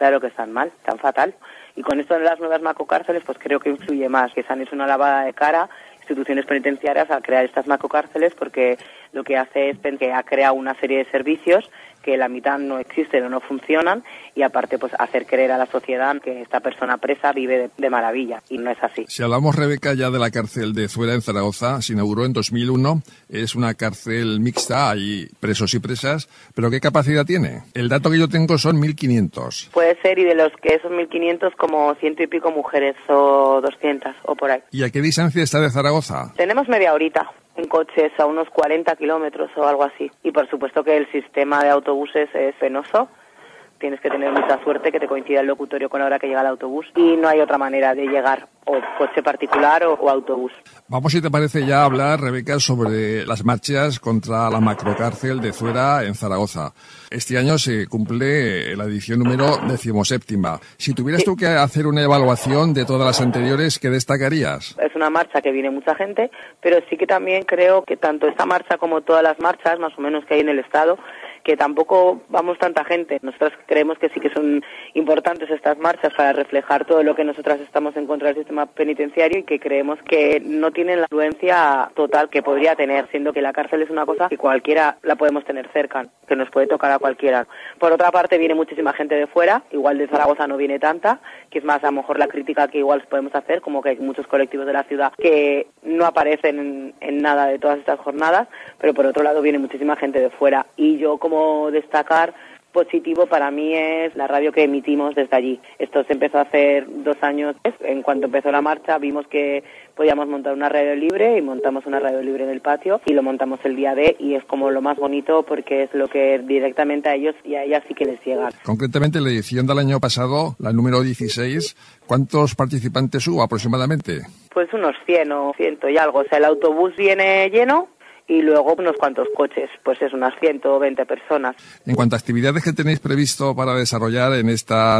Claro que están mal, están fatal. Y con esto de las nuevas macrocárceles, pues creo que influye más, que se han hecho una lavada de cara instituciones penitenciarias al crear estas macrocárceles, porque lo que hace es que ha creado una serie de servicios que la mitad no existen o no funcionan, y aparte pues hacer creer a la sociedad que esta persona presa vive de maravilla, y no es así. Si hablamos, Rebeca, ya de la cárcel de Zuera en Zaragoza, se inauguró en 2001, es una cárcel mixta, hay presos y presas, pero ¿qué capacidad tiene? El dato que yo tengo son 1.500. Puede ser, y de los que esos 1.500 como 100 y pico mujeres o 200 o por ahí. ¿Y a qué distancia está de Zaragoza? Tenemos media horita en coches, a unos 40 kilómetros o algo así. Y por supuesto que el sistema de autobuses es penoso. Tienes que tener mucha suerte que te coincida el locutorio con la hora que llega el autobús, y no hay otra manera de llegar, o coche particular o autobús. Vamos, si te parece, ya a hablar, Rebeca, sobre las marchas contra la macrocárcel de Zuera en Zaragoza. Este año se cumple la edición número 17ª. Si tuvieras tú que hacer una evaluación de todas las anteriores, ¿qué destacarías? Es una marcha que viene mucha gente, pero sí que también creo que tanto esta marcha como todas las marchas, más o menos, que hay en el Estado, que tampoco vamos tanta gente. Nosotros creemos que sí que son importantes estas marchas para reflejar todo lo que nosotras estamos en contra del sistema penitenciario, y que creemos que no tienen la influencia total que podría tener, siendo que la cárcel es una cosa que cualquiera la podemos tener cerca, que nos puede tocar a cualquiera. Por otra parte, viene muchísima gente de fuera, igual de Zaragoza no viene tanta, que es más a lo mejor la crítica que igual podemos hacer, como que hay muchos colectivos de la ciudad que no aparecen en nada de todas estas jornadas, pero por otro lado viene muchísima gente de fuera, y yo como destacar positivo para mí es la radio que emitimos desde allí. Esto se empezó a hacer 2 años. En cuanto empezó la marcha vimos que podíamos montar una radio libre, y montamos una radio libre en el patio, y lo montamos el día D, y es como lo más bonito porque es lo que directamente a ellos y a ellas sí que les llega. Concretamente, la edición del año pasado, la número 16, ¿cuántos participantes hubo aproximadamente? Pues unos 100 o 100 y algo. O sea, el autobús viene lleno, y luego unos cuantos coches, pues es unas 120 personas. En cuanto a actividades que tenéis previsto para desarrollar en esta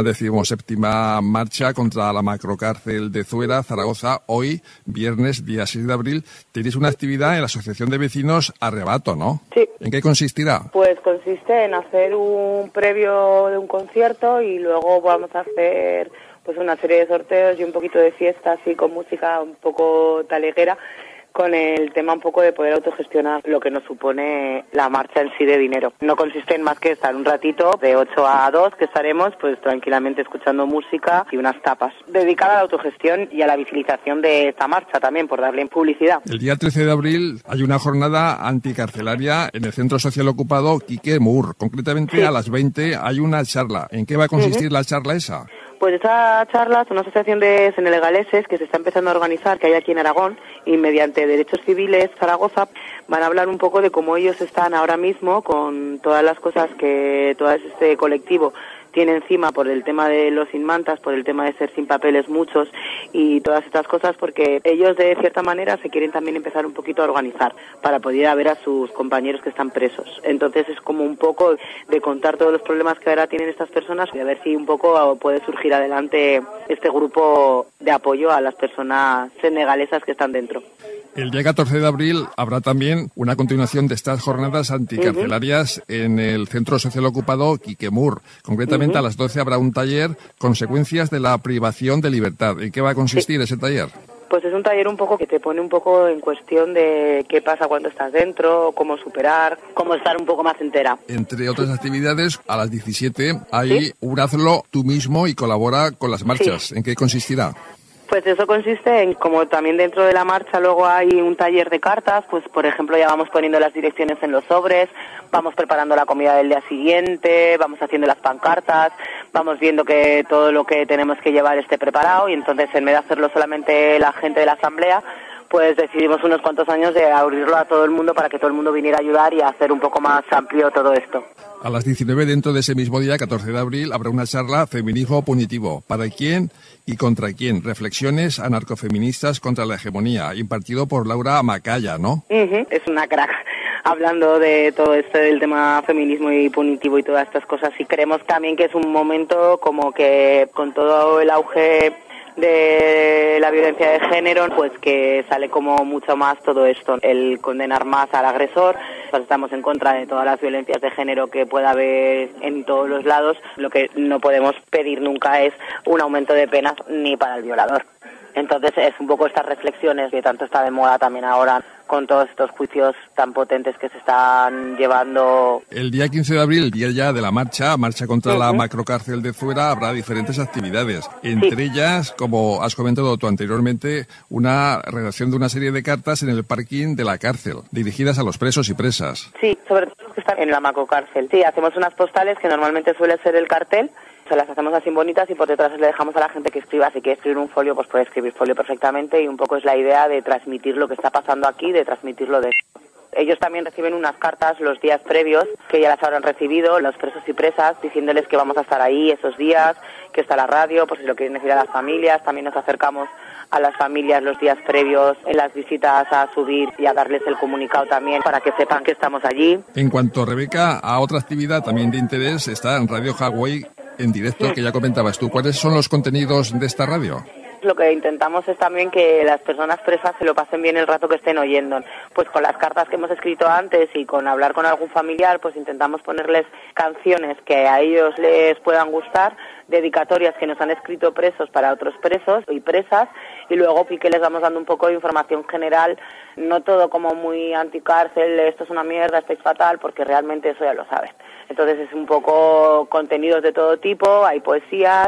17ª marcha contra la macrocárcel de Zuera, Zaragoza, hoy, viernes, día 6 de abril, tenéis una actividad en la Asociación de Vecinos Arrebato, ¿no? Sí. ¿En qué consistirá? Pues consiste en hacer un previo de un concierto, y luego vamos a hacer pues una serie de sorteos y un poquito de fiesta, así con música un poco taleguera, con el tema un poco de poder autogestionar lo que nos supone la marcha en sí de dinero. No consiste en más que estar un ratito de 8 a 2, que estaremos pues tranquilamente escuchando música y unas tapas, dedicada a la autogestión y a la visibilización de esta marcha también, por darle publicidad. El día 13 de abril hay una jornada anticarcelaria en el Centro Social Ocupado Quique Mur. Concretamente, sí, a las 20 hay una charla. ¿En qué va a consistir la charla esa? Pues esa charla es una asociación de senegaleses que se está empezando a organizar, que hay aquí en Aragón, y mediante Derechos Civiles Zaragoza van a hablar un poco de cómo ellos están ahora mismo con todas las cosas que todo este colectivo tiene encima, por el tema de los sin mantas, por el tema de ser sin papeles muchos y todas estas cosas, porque ellos de cierta manera se quieren también empezar un poquito a organizar para poder ver a sus compañeros que están presos. Entonces es como un poco de contar todos los problemas que ahora tienen estas personas y a ver si un poco puede surgir adelante este grupo de apoyo a las personas senegalesas que están dentro. El día 14 de abril habrá también una continuación de estas jornadas anticarcelarias en el Centro Social Ocupado Quique Mur. Concretamente, a las 12 habrá un taller, Consecuencias de la privación de libertad. ¿En qué va a consistir ese taller? Pues es un taller un poco que te pone un poco en cuestión de qué pasa cuando estás dentro, cómo superar, cómo estar un poco más entera. Entre otras actividades, a las 17 hay un hazlo tú mismo y colabora con las marchas. ¿En qué consistirá? Pues eso consiste en, como también dentro de la marcha luego hay un taller de cartas, pues por ejemplo ya vamos poniendo las direcciones en los sobres, vamos preparando la comida del día siguiente, vamos haciendo las pancartas, vamos viendo que todo lo que tenemos que llevar esté preparado, y entonces en vez de hacerlo solamente la gente de la asamblea, pues decidimos unos cuantos años de abrirlo a todo el mundo para que todo el mundo viniera a ayudar y a hacer un poco más amplio todo esto. A las 19, dentro de ese mismo día, 14 de abril, habrá una charla Feminismo Punitivo. ¿Para quién y contra quién? Reflexiones anarcofeministas contra la hegemonía, impartido por Laura Macaya, ¿no? Es una crack, hablando de todo esto del tema feminismo y punitivo y todas estas cosas. Y creemos también que es un momento como que con todo el auge de la violencia de género, pues que sale como mucho más todo esto, el condenar más al agresor, nosotros estamos en contra de todas las violencias de género que pueda haber en todos los lados. Lo que no podemos pedir nunca es un aumento de penas ni para el violador. Entonces es un poco estas reflexiones que tanto está de moda también ahora con todos estos juicios tan potentes que se están llevando. El día 15 de abril, el día ya de la marcha contra la macrocárcel de Zuera, habrá diferentes actividades. Entre ellas, como has comentado tú anteriormente, una redacción de una serie de cartas en el parking de la cárcel, dirigidas a los presos y presas. Sí, sobre todo los que están en la macrocárcel. Sí, hacemos unas postales que normalmente suele ser el cartel. Se las hacemos así bonitas y por detrás le dejamos a la gente que escriba. Si quiere escribir un folio, pues puede escribir folio perfectamente, y un poco es la idea de transmitir lo que está pasando aquí, de transmitirlo de... Ellos también reciben unas cartas los días previos, que ya las habrán recibido, los presos y presas, diciéndoles que vamos a estar ahí esos días, que está la radio, pues si lo quieren decir a las familias. También nos acercamos a las familias los días previos en las visitas a subir y a darles el comunicado también para que sepan que estamos allí. En cuanto, Rebeca, a otra actividad también de interés, está en Radio Hawái en directo, que ya comentabas tú. ¿Cuáles son los contenidos de esta radio? Lo que intentamos es también que las personas presas se lo pasen bien el rato que estén oyendo. Pues con las cartas que hemos escrito antes y con hablar con algún familiar, pues intentamos ponerles canciones que a ellos les puedan gustar, dedicatorias que nos han escrito presos para otros presos y presas, y luego sí que les vamos dando un poco de información general, no todo como muy anticárcel, esto es una mierda, estáis fatal, porque realmente eso ya lo saben. Entonces es un poco contenidos de todo tipo, hay poesías,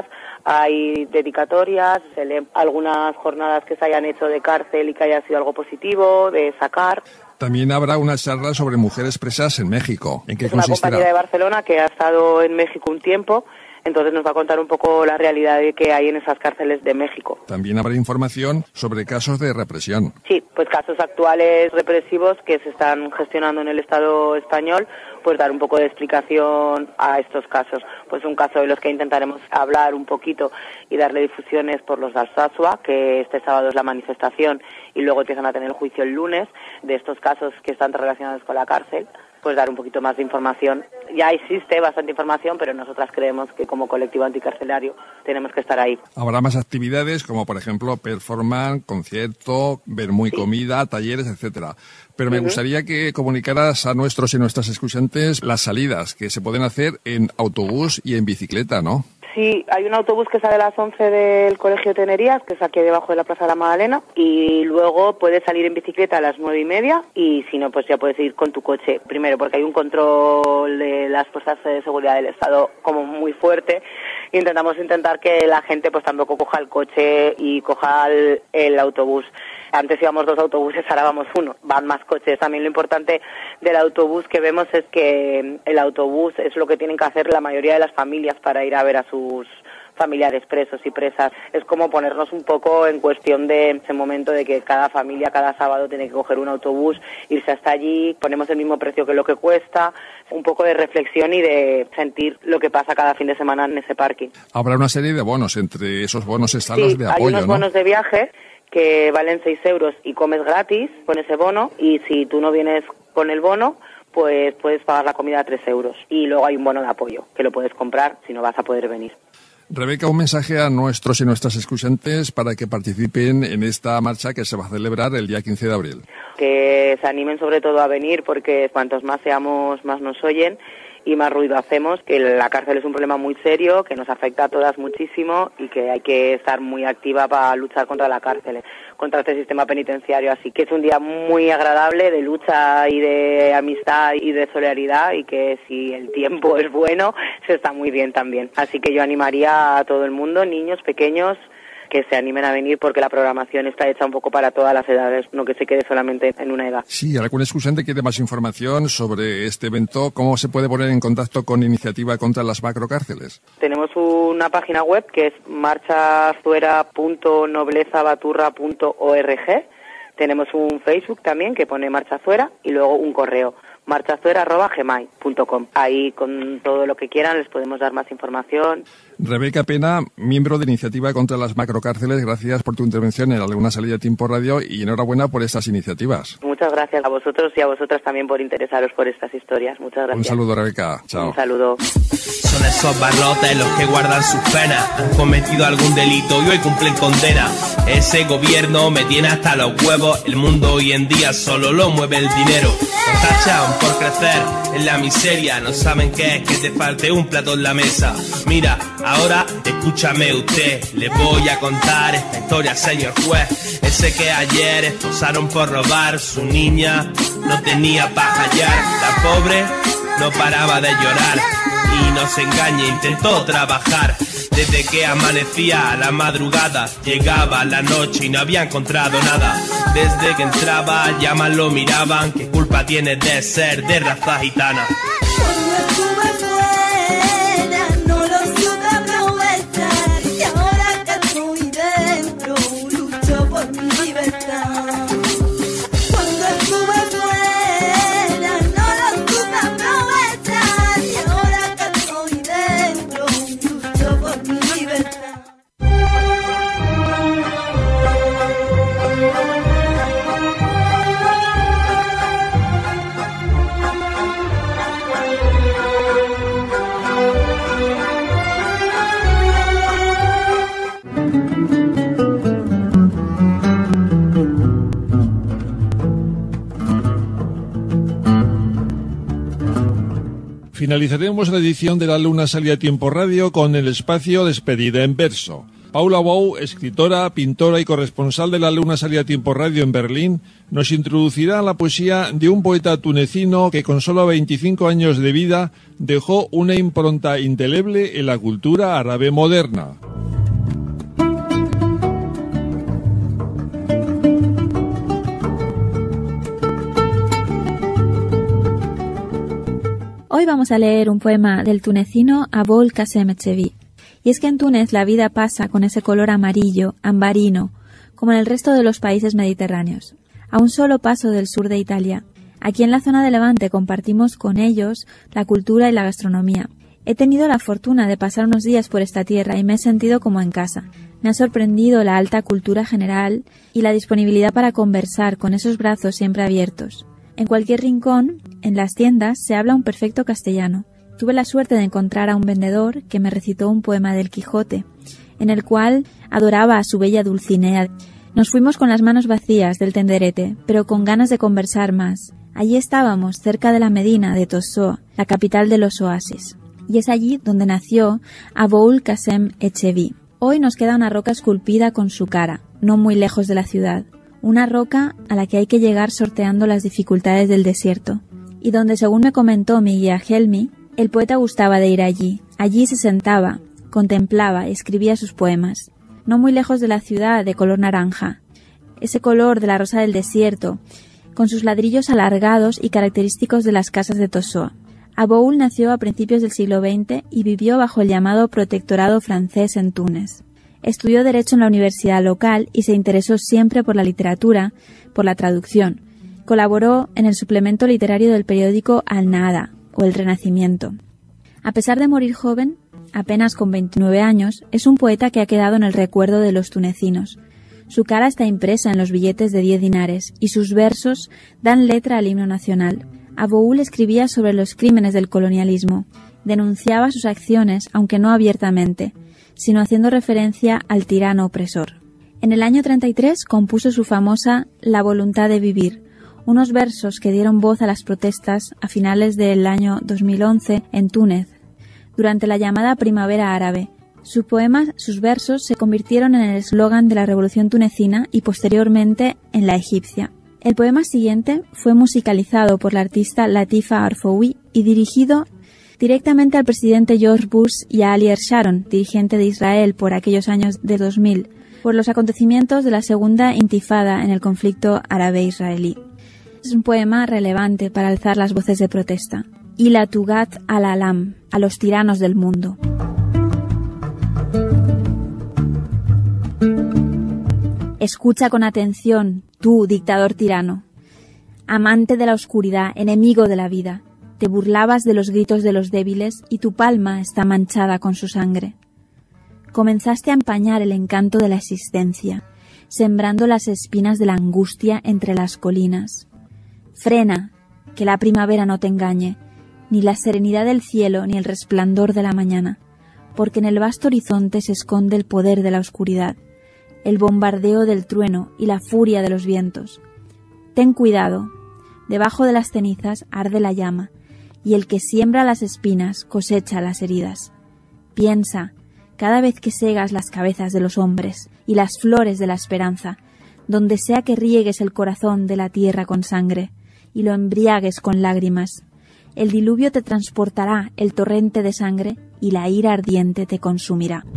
hay dedicatorias, se leen algunas jornadas que se hayan hecho de cárcel y que haya sido algo positivo, de sacar. También habrá una charla sobre mujeres presas en México. ¿En qué consistirá? Es una compañera de Barcelona que ha estado en México un tiempo, entonces nos va a contar un poco la realidad que hay en esas cárceles de México. También habrá información sobre casos de represión. Sí, pues casos actuales represivos que se están gestionando en el Estado español, pues dar un poco de explicación a estos casos. Pues un caso de los que intentaremos hablar un poquito y darle difusiones por los de Alsasua, que este sábado es la manifestación y luego empiezan a tener el juicio el lunes, de estos casos que están relacionados con la cárcel. Pues dar un poquito más de información. Ya existe bastante información, pero nosotras creemos que como colectivo anticarcelario tenemos que estar ahí. Habrá más actividades como, por ejemplo, performance, concierto, vermú y comida, talleres, etcétera. Pero me gustaría que comunicaras a nuestros y nuestras escuchantes las salidas que se pueden hacer en autobús y en bicicleta, ¿no? Sí, hay un autobús que sale a las 11 del Colegio de Tenerías, que es aquí debajo de la Plaza de la Magdalena, y luego puedes salir en bicicleta a las 9:30, y si no, pues ya puedes ir con tu coche. Primero, porque hay un control de las fuerzas de seguridad del Estado como muy fuerte. Intentamos que la gente pues tampoco coja el coche y coja el autobús. Antes íbamos 2 autobuses, ahora vamos 1. Van más coches. También lo importante del autobús que vemos es que el autobús es lo que tienen que hacer la mayoría de las familias para ir a ver a sus familiares presos y presas. Es como ponernos un poco en cuestión de ese momento de que cada familia cada sábado tiene que coger un autobús, irse hasta allí, ponemos el mismo precio que lo que cuesta, un poco de reflexión y de sentir lo que pasa cada fin de semana en ese parking. Habrá una serie de bonos, entre esos bonos están los de apoyo, hay unos bonos de viaje que valen 6 euros y comes gratis con ese bono, y si tú no vienes con el bono, pues puedes pagar la comida a 3 euros. Y luego hay un bono de apoyo, que lo puedes comprar si no vas a poder venir. Rebeca, un mensaje a nuestros y nuestras escuchantes para que participen en esta marcha que se va a celebrar el día 15 de abril. Que se animen sobre todo a venir, porque cuantos más seamos, más nos oyen y más ruido hacemos, que la cárcel es un problema muy serio, que nos afecta a todas muchísimo y que hay que estar muy activa para luchar contra la cárcel, contra este sistema penitenciario. Así que es un día muy agradable de lucha y de amistad y de solidaridad, y que si el tiempo es bueno, se está muy bien también. Así que yo animaría a todo el mundo, niños, pequeños, que se animen a venir, porque la programación está hecha un poco para todas las edades, no que se quede solamente en una edad. Sí, algún escuchante quiere más información sobre este evento. ¿Cómo se puede poner en contacto con Iniciativa contra las Macrocárceles? Tenemos una página web que es marchazuera.noblezabaturra.org. Tenemos un Facebook también que pone Marcha Zuera, y luego un correo, marchazuera@gmail.com. Ahí con todo lo que quieran les podemos dar más información. Rebeca Pena, miembro de Iniciativa contra las Macrocárceles, gracias por tu intervención en Alguna Salida a Tiempo Radio y enhorabuena por estas iniciativas. Muchas gracias a vosotros y a vosotras también por interesaros por estas historias. Muchas gracias. Un saludo, Rebeca. Chao. Un saludo. Son esos barrotes los que guardan sus penas. Han cometido algún delito y hoy cumplen condena. Ese gobierno me tiene hasta los huevos. El mundo hoy en día solo lo mueve el dinero. Nos tachan por crecer en la miseria, no saben qué es que te falte un plato en la mesa. Mira, ahora escúchame usted, le voy a contar esta historia, señor juez. Ese que ayer esposaron por robar, su niña no tenía pa' hallar. La pobre no paraba de llorar y no se engañe, intentó trabajar. Desde que amanecía a la madrugada, llegaba la noche y no había encontrado nada. Desde que entraba ya más lo miraban, ¿qué culpa tiene de ser de raza gitana? Cuando estuve fuera no lo supe aprovechar y ahora que estoy dentro lucho por mi libertad. Cuando estuve fuera no lo supe aprovechar y ahora que estoy dentro lucho por mi libertad. Finalizaremos la edición de La Luna Sale a Tiempo Radio con el espacio Despedida en Verso. Paula Bou, escritora, pintora y corresponsal de La Luna Sale a Tiempo Radio en Berlín, nos introducirá a la poesía de un poeta tunecino que con solo 25 años de vida dejó una impronta indeleble en la cultura árabe moderna. Hoy vamos a leer un poema del tunecino Abul Qasim Etchevi. Y es que en Túnez la vida pasa con ese color amarillo, ambarino, como en el resto de los países mediterráneos. A un solo paso del sur de Italia. Aquí en la zona de Levante compartimos con ellos la cultura y la gastronomía. He tenido la fortuna de pasar unos días por esta tierra y me he sentido como en casa. Me ha sorprendido la alta cultura general y la disponibilidad para conversar con esos brazos siempre abiertos. En cualquier rincón, en las tiendas, se habla un perfecto castellano. Tuve la suerte de encontrar a un vendedor que me recitó un poema del Quijote, en el cual adoraba a su bella Dulcinea. Nos fuimos con las manos vacías del tenderete, pero con ganas de conversar más. Allí estábamos, cerca de la Medina de Tossó, la capital de los oasis. Y es allí donde nació Abul Qasim Etchevi. Hoy nos queda una roca esculpida con su cara, no muy lejos de la ciudad. Una roca a la que hay que llegar sorteando las dificultades del desierto, y donde, según me comentó mi guía Helmi, el poeta gustaba de ir allí. Allí se sentaba, contemplaba y escribía sus poemas. No muy lejos de la ciudad, de color naranja, ese color de la rosa del desierto, con sus ladrillos alargados y característicos de las casas de Tossó. Aboul nació a principios del siglo XX y vivió bajo el llamado protectorado francés en Túnez. Estudió Derecho en la universidad local y se interesó siempre por la literatura, por la traducción. Colaboró en el suplemento literario del periódico Al-Nahda, o El Renacimiento. A pesar de morir joven, apenas con 29 años, es un poeta que ha quedado en el recuerdo de los tunecinos. Su cara está impresa en los billetes de 10 dinares y sus versos dan letra al himno nacional. Aboul escribía sobre los crímenes del colonialismo, denunciaba sus acciones, aunque no abiertamente, sino haciendo referencia al tirano opresor. En el año 33 compuso su famosa La voluntad de vivir, unos versos que dieron voz a las protestas a finales del año 2011 en Túnez, durante la llamada Primavera Árabe. Sus versos se convirtieron en el eslogan de la revolución tunecina y posteriormente en la egipcia. El poema siguiente fue musicalizado por la artista Latifa Arfoui y dirigido directamente al presidente George Bush y a Ariel Sharon, dirigente de Israel por aquellos años de 2000, por los acontecimientos de la segunda intifada en el conflicto árabe-israelí. Es un poema relevante para alzar las voces de protesta. Y la Tugat al-Alam, a los tiranos del mundo. Escucha con atención, tú, dictador tirano. Amante de la oscuridad, enemigo de la vida. Te burlabas de los gritos de los débiles y tu palma está manchada con su sangre. Comenzaste a empañar el encanto de la existencia, sembrando las espinas de la angustia entre las colinas. Frena, que la primavera no te engañe, ni la serenidad del cielo ni el resplandor de la mañana, porque en el vasto horizonte se esconde el poder de la oscuridad, el bombardeo del trueno y la furia de los vientos. Ten cuidado, Debajo de las cenizas arde la llama, y el que siembra las espinas cosecha las heridas. Piensa, cada vez que segas las cabezas de los hombres y las flores de la esperanza, donde sea que riegues el corazón de la tierra con sangre y lo embriagues con lágrimas, el diluvio te transportará el torrente de sangre y la ira ardiente te consumirá.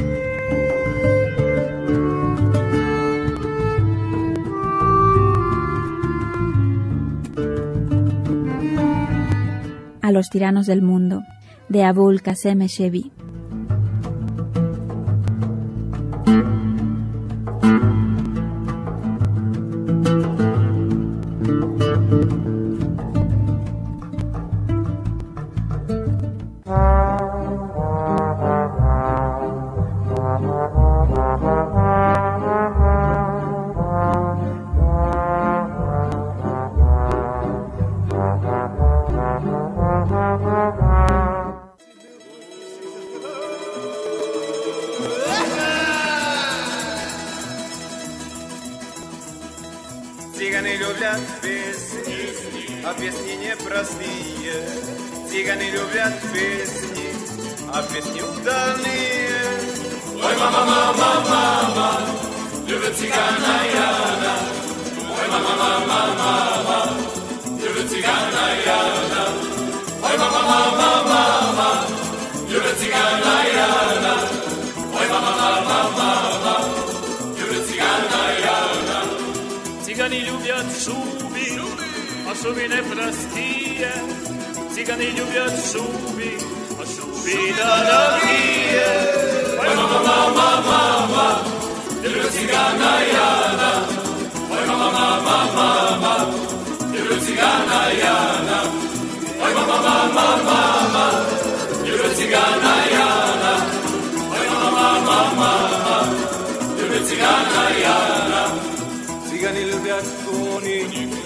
A los tiranos del mundo, de Abul Qasem Echevy. Цыгане любят песни, а песни непростые. Цыгане любят песни, а песни ударные. Ой, мама, мама, мама, любит цыгана Яна. Ой, мама, мама, мама, любит цыгана Яна. Ой, мама, мама, мама, любит цыгана Яна. Ой, мама, мама, мама, любит цыгана Яна. Цыгане любят шуби, а шуби непростые. Цыгане любят шуби, а шуби дорогие. Ой, мама, мама, мама, люблю цыгана Яна. Ой, мама, мама, мама, люблю цыгана Яна. Ой, мама, мама, мама, люблю цыгана Яна. Ой, мама, мама, мама, люблю цыгана Яна. Цыгане любят кони,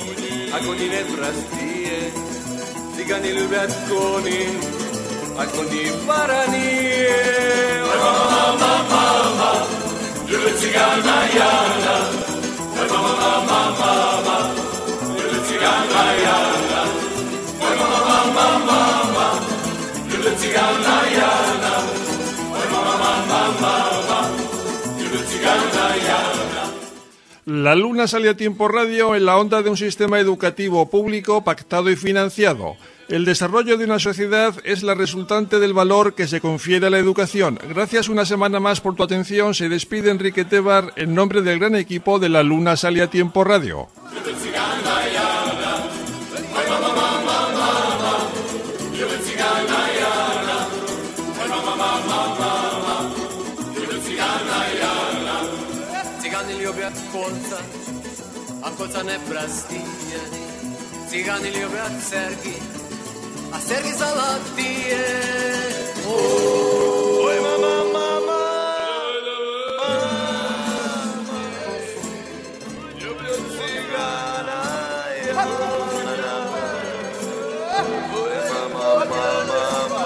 а кони непростые. Цыгане любят кони, а кони барани. Ой, мама, мама, мама, любит цыгана Яна. Ой, мама, мама, мама, любит цыгана Яна. Ой, мама, mama, mama, любит цыгана Яна. Ой, mama, mama, mama, любит цыгана Яна. La Luna sale a Tiempo Radio en la onda de un sistema educativo público pactado y financiado. El desarrollo de una sociedad es la resultante del valor que se confiere a la educación. Gracias una semana más por tu atención. Se despide Enrique Tebar en nombre del gran equipo de La Luna sale a Tiempo Radio. Колца, а колца непростые. Цыгане любят серьги, а серьги золотые. Ой, мама, мама, люблю цыгана Яна. Ой, мама, мама,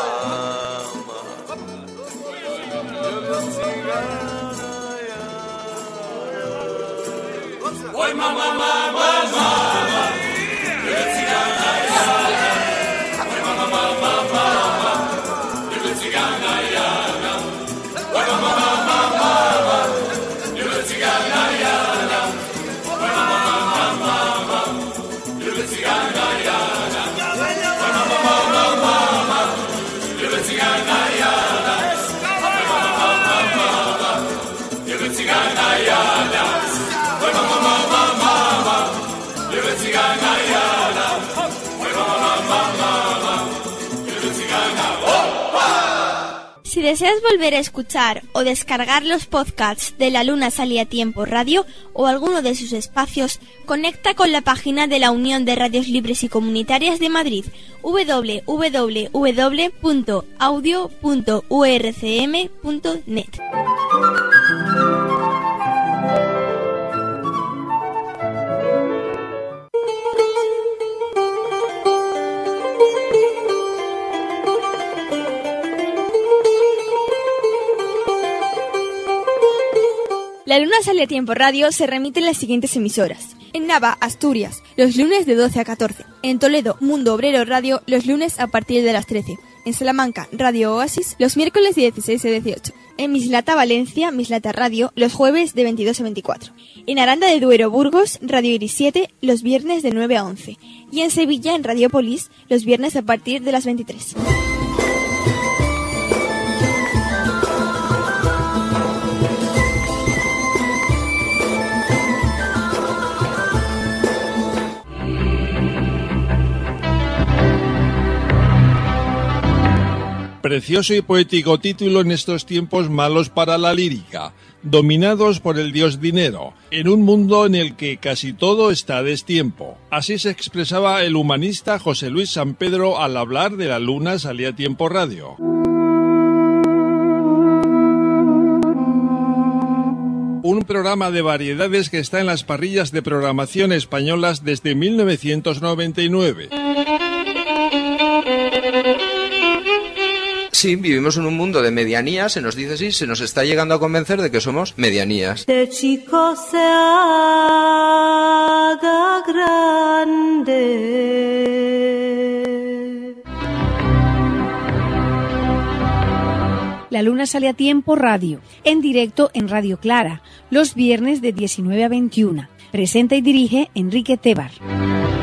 люблю цыгана. Ой, мама, мама, мама, любит цыгана Яна. Ой, мама, мама, мама, любит цыгана Яна. Ой, мама, мама, мама, любит цыгана Яна. Ой, мама, мама, мама, любит цыгана Яна. Ой, мама, мама, мама, любит цыгана Яна. Ой, мама, мама, мама, любит цыгана Яна. Ой, мама, мама, мама, любит цыгана Яна. Ой, мама, мама, мама, любит цыгана. Si deseas volver a escuchar o descargar los podcasts de La Luna sale a Tiempo Radio o alguno de sus espacios, conecta con la página de la Unión de Radios Libres y Comunitarias de Madrid, www.audio.urcm.net. La Luna sale a Tiempo Radio se remite en las siguientes emisoras: En Nava, Asturias, los lunes de 12 a 14. En Toledo, Mundo Obrero Radio, los lunes a partir de las 13. En Salamanca, Radio Oasis, los miércoles de 16 a 18. En Mislata, Valencia, Mislata Radio, los jueves de 22 a 24. En Aranda de Duero, Burgos, Radio Iris 7, los viernes de 9 a 11. Y en Sevilla, en Radiopolis, los viernes a partir de las 23. Precioso y poético título en estos tiempos malos para la lírica, dominados por el dios dinero, en un mundo en el que casi todo está a destiempo. Así se expresaba el humanista José Luis San Pedro al hablar de La Luna Salía a Tiempo Radio. Un programa de variedades que está en las parrillas de programación españolas desde 1999. Sí, vivimos en un mundo de medianías, se nos dice así, se nos está llegando a convencer de que somos medianías. De chico se haga grande. La Luna Sale a Tiempo Radio, en directo en Radio Clara, los viernes de 19 a 21. Presenta y dirige Enrique Tebar.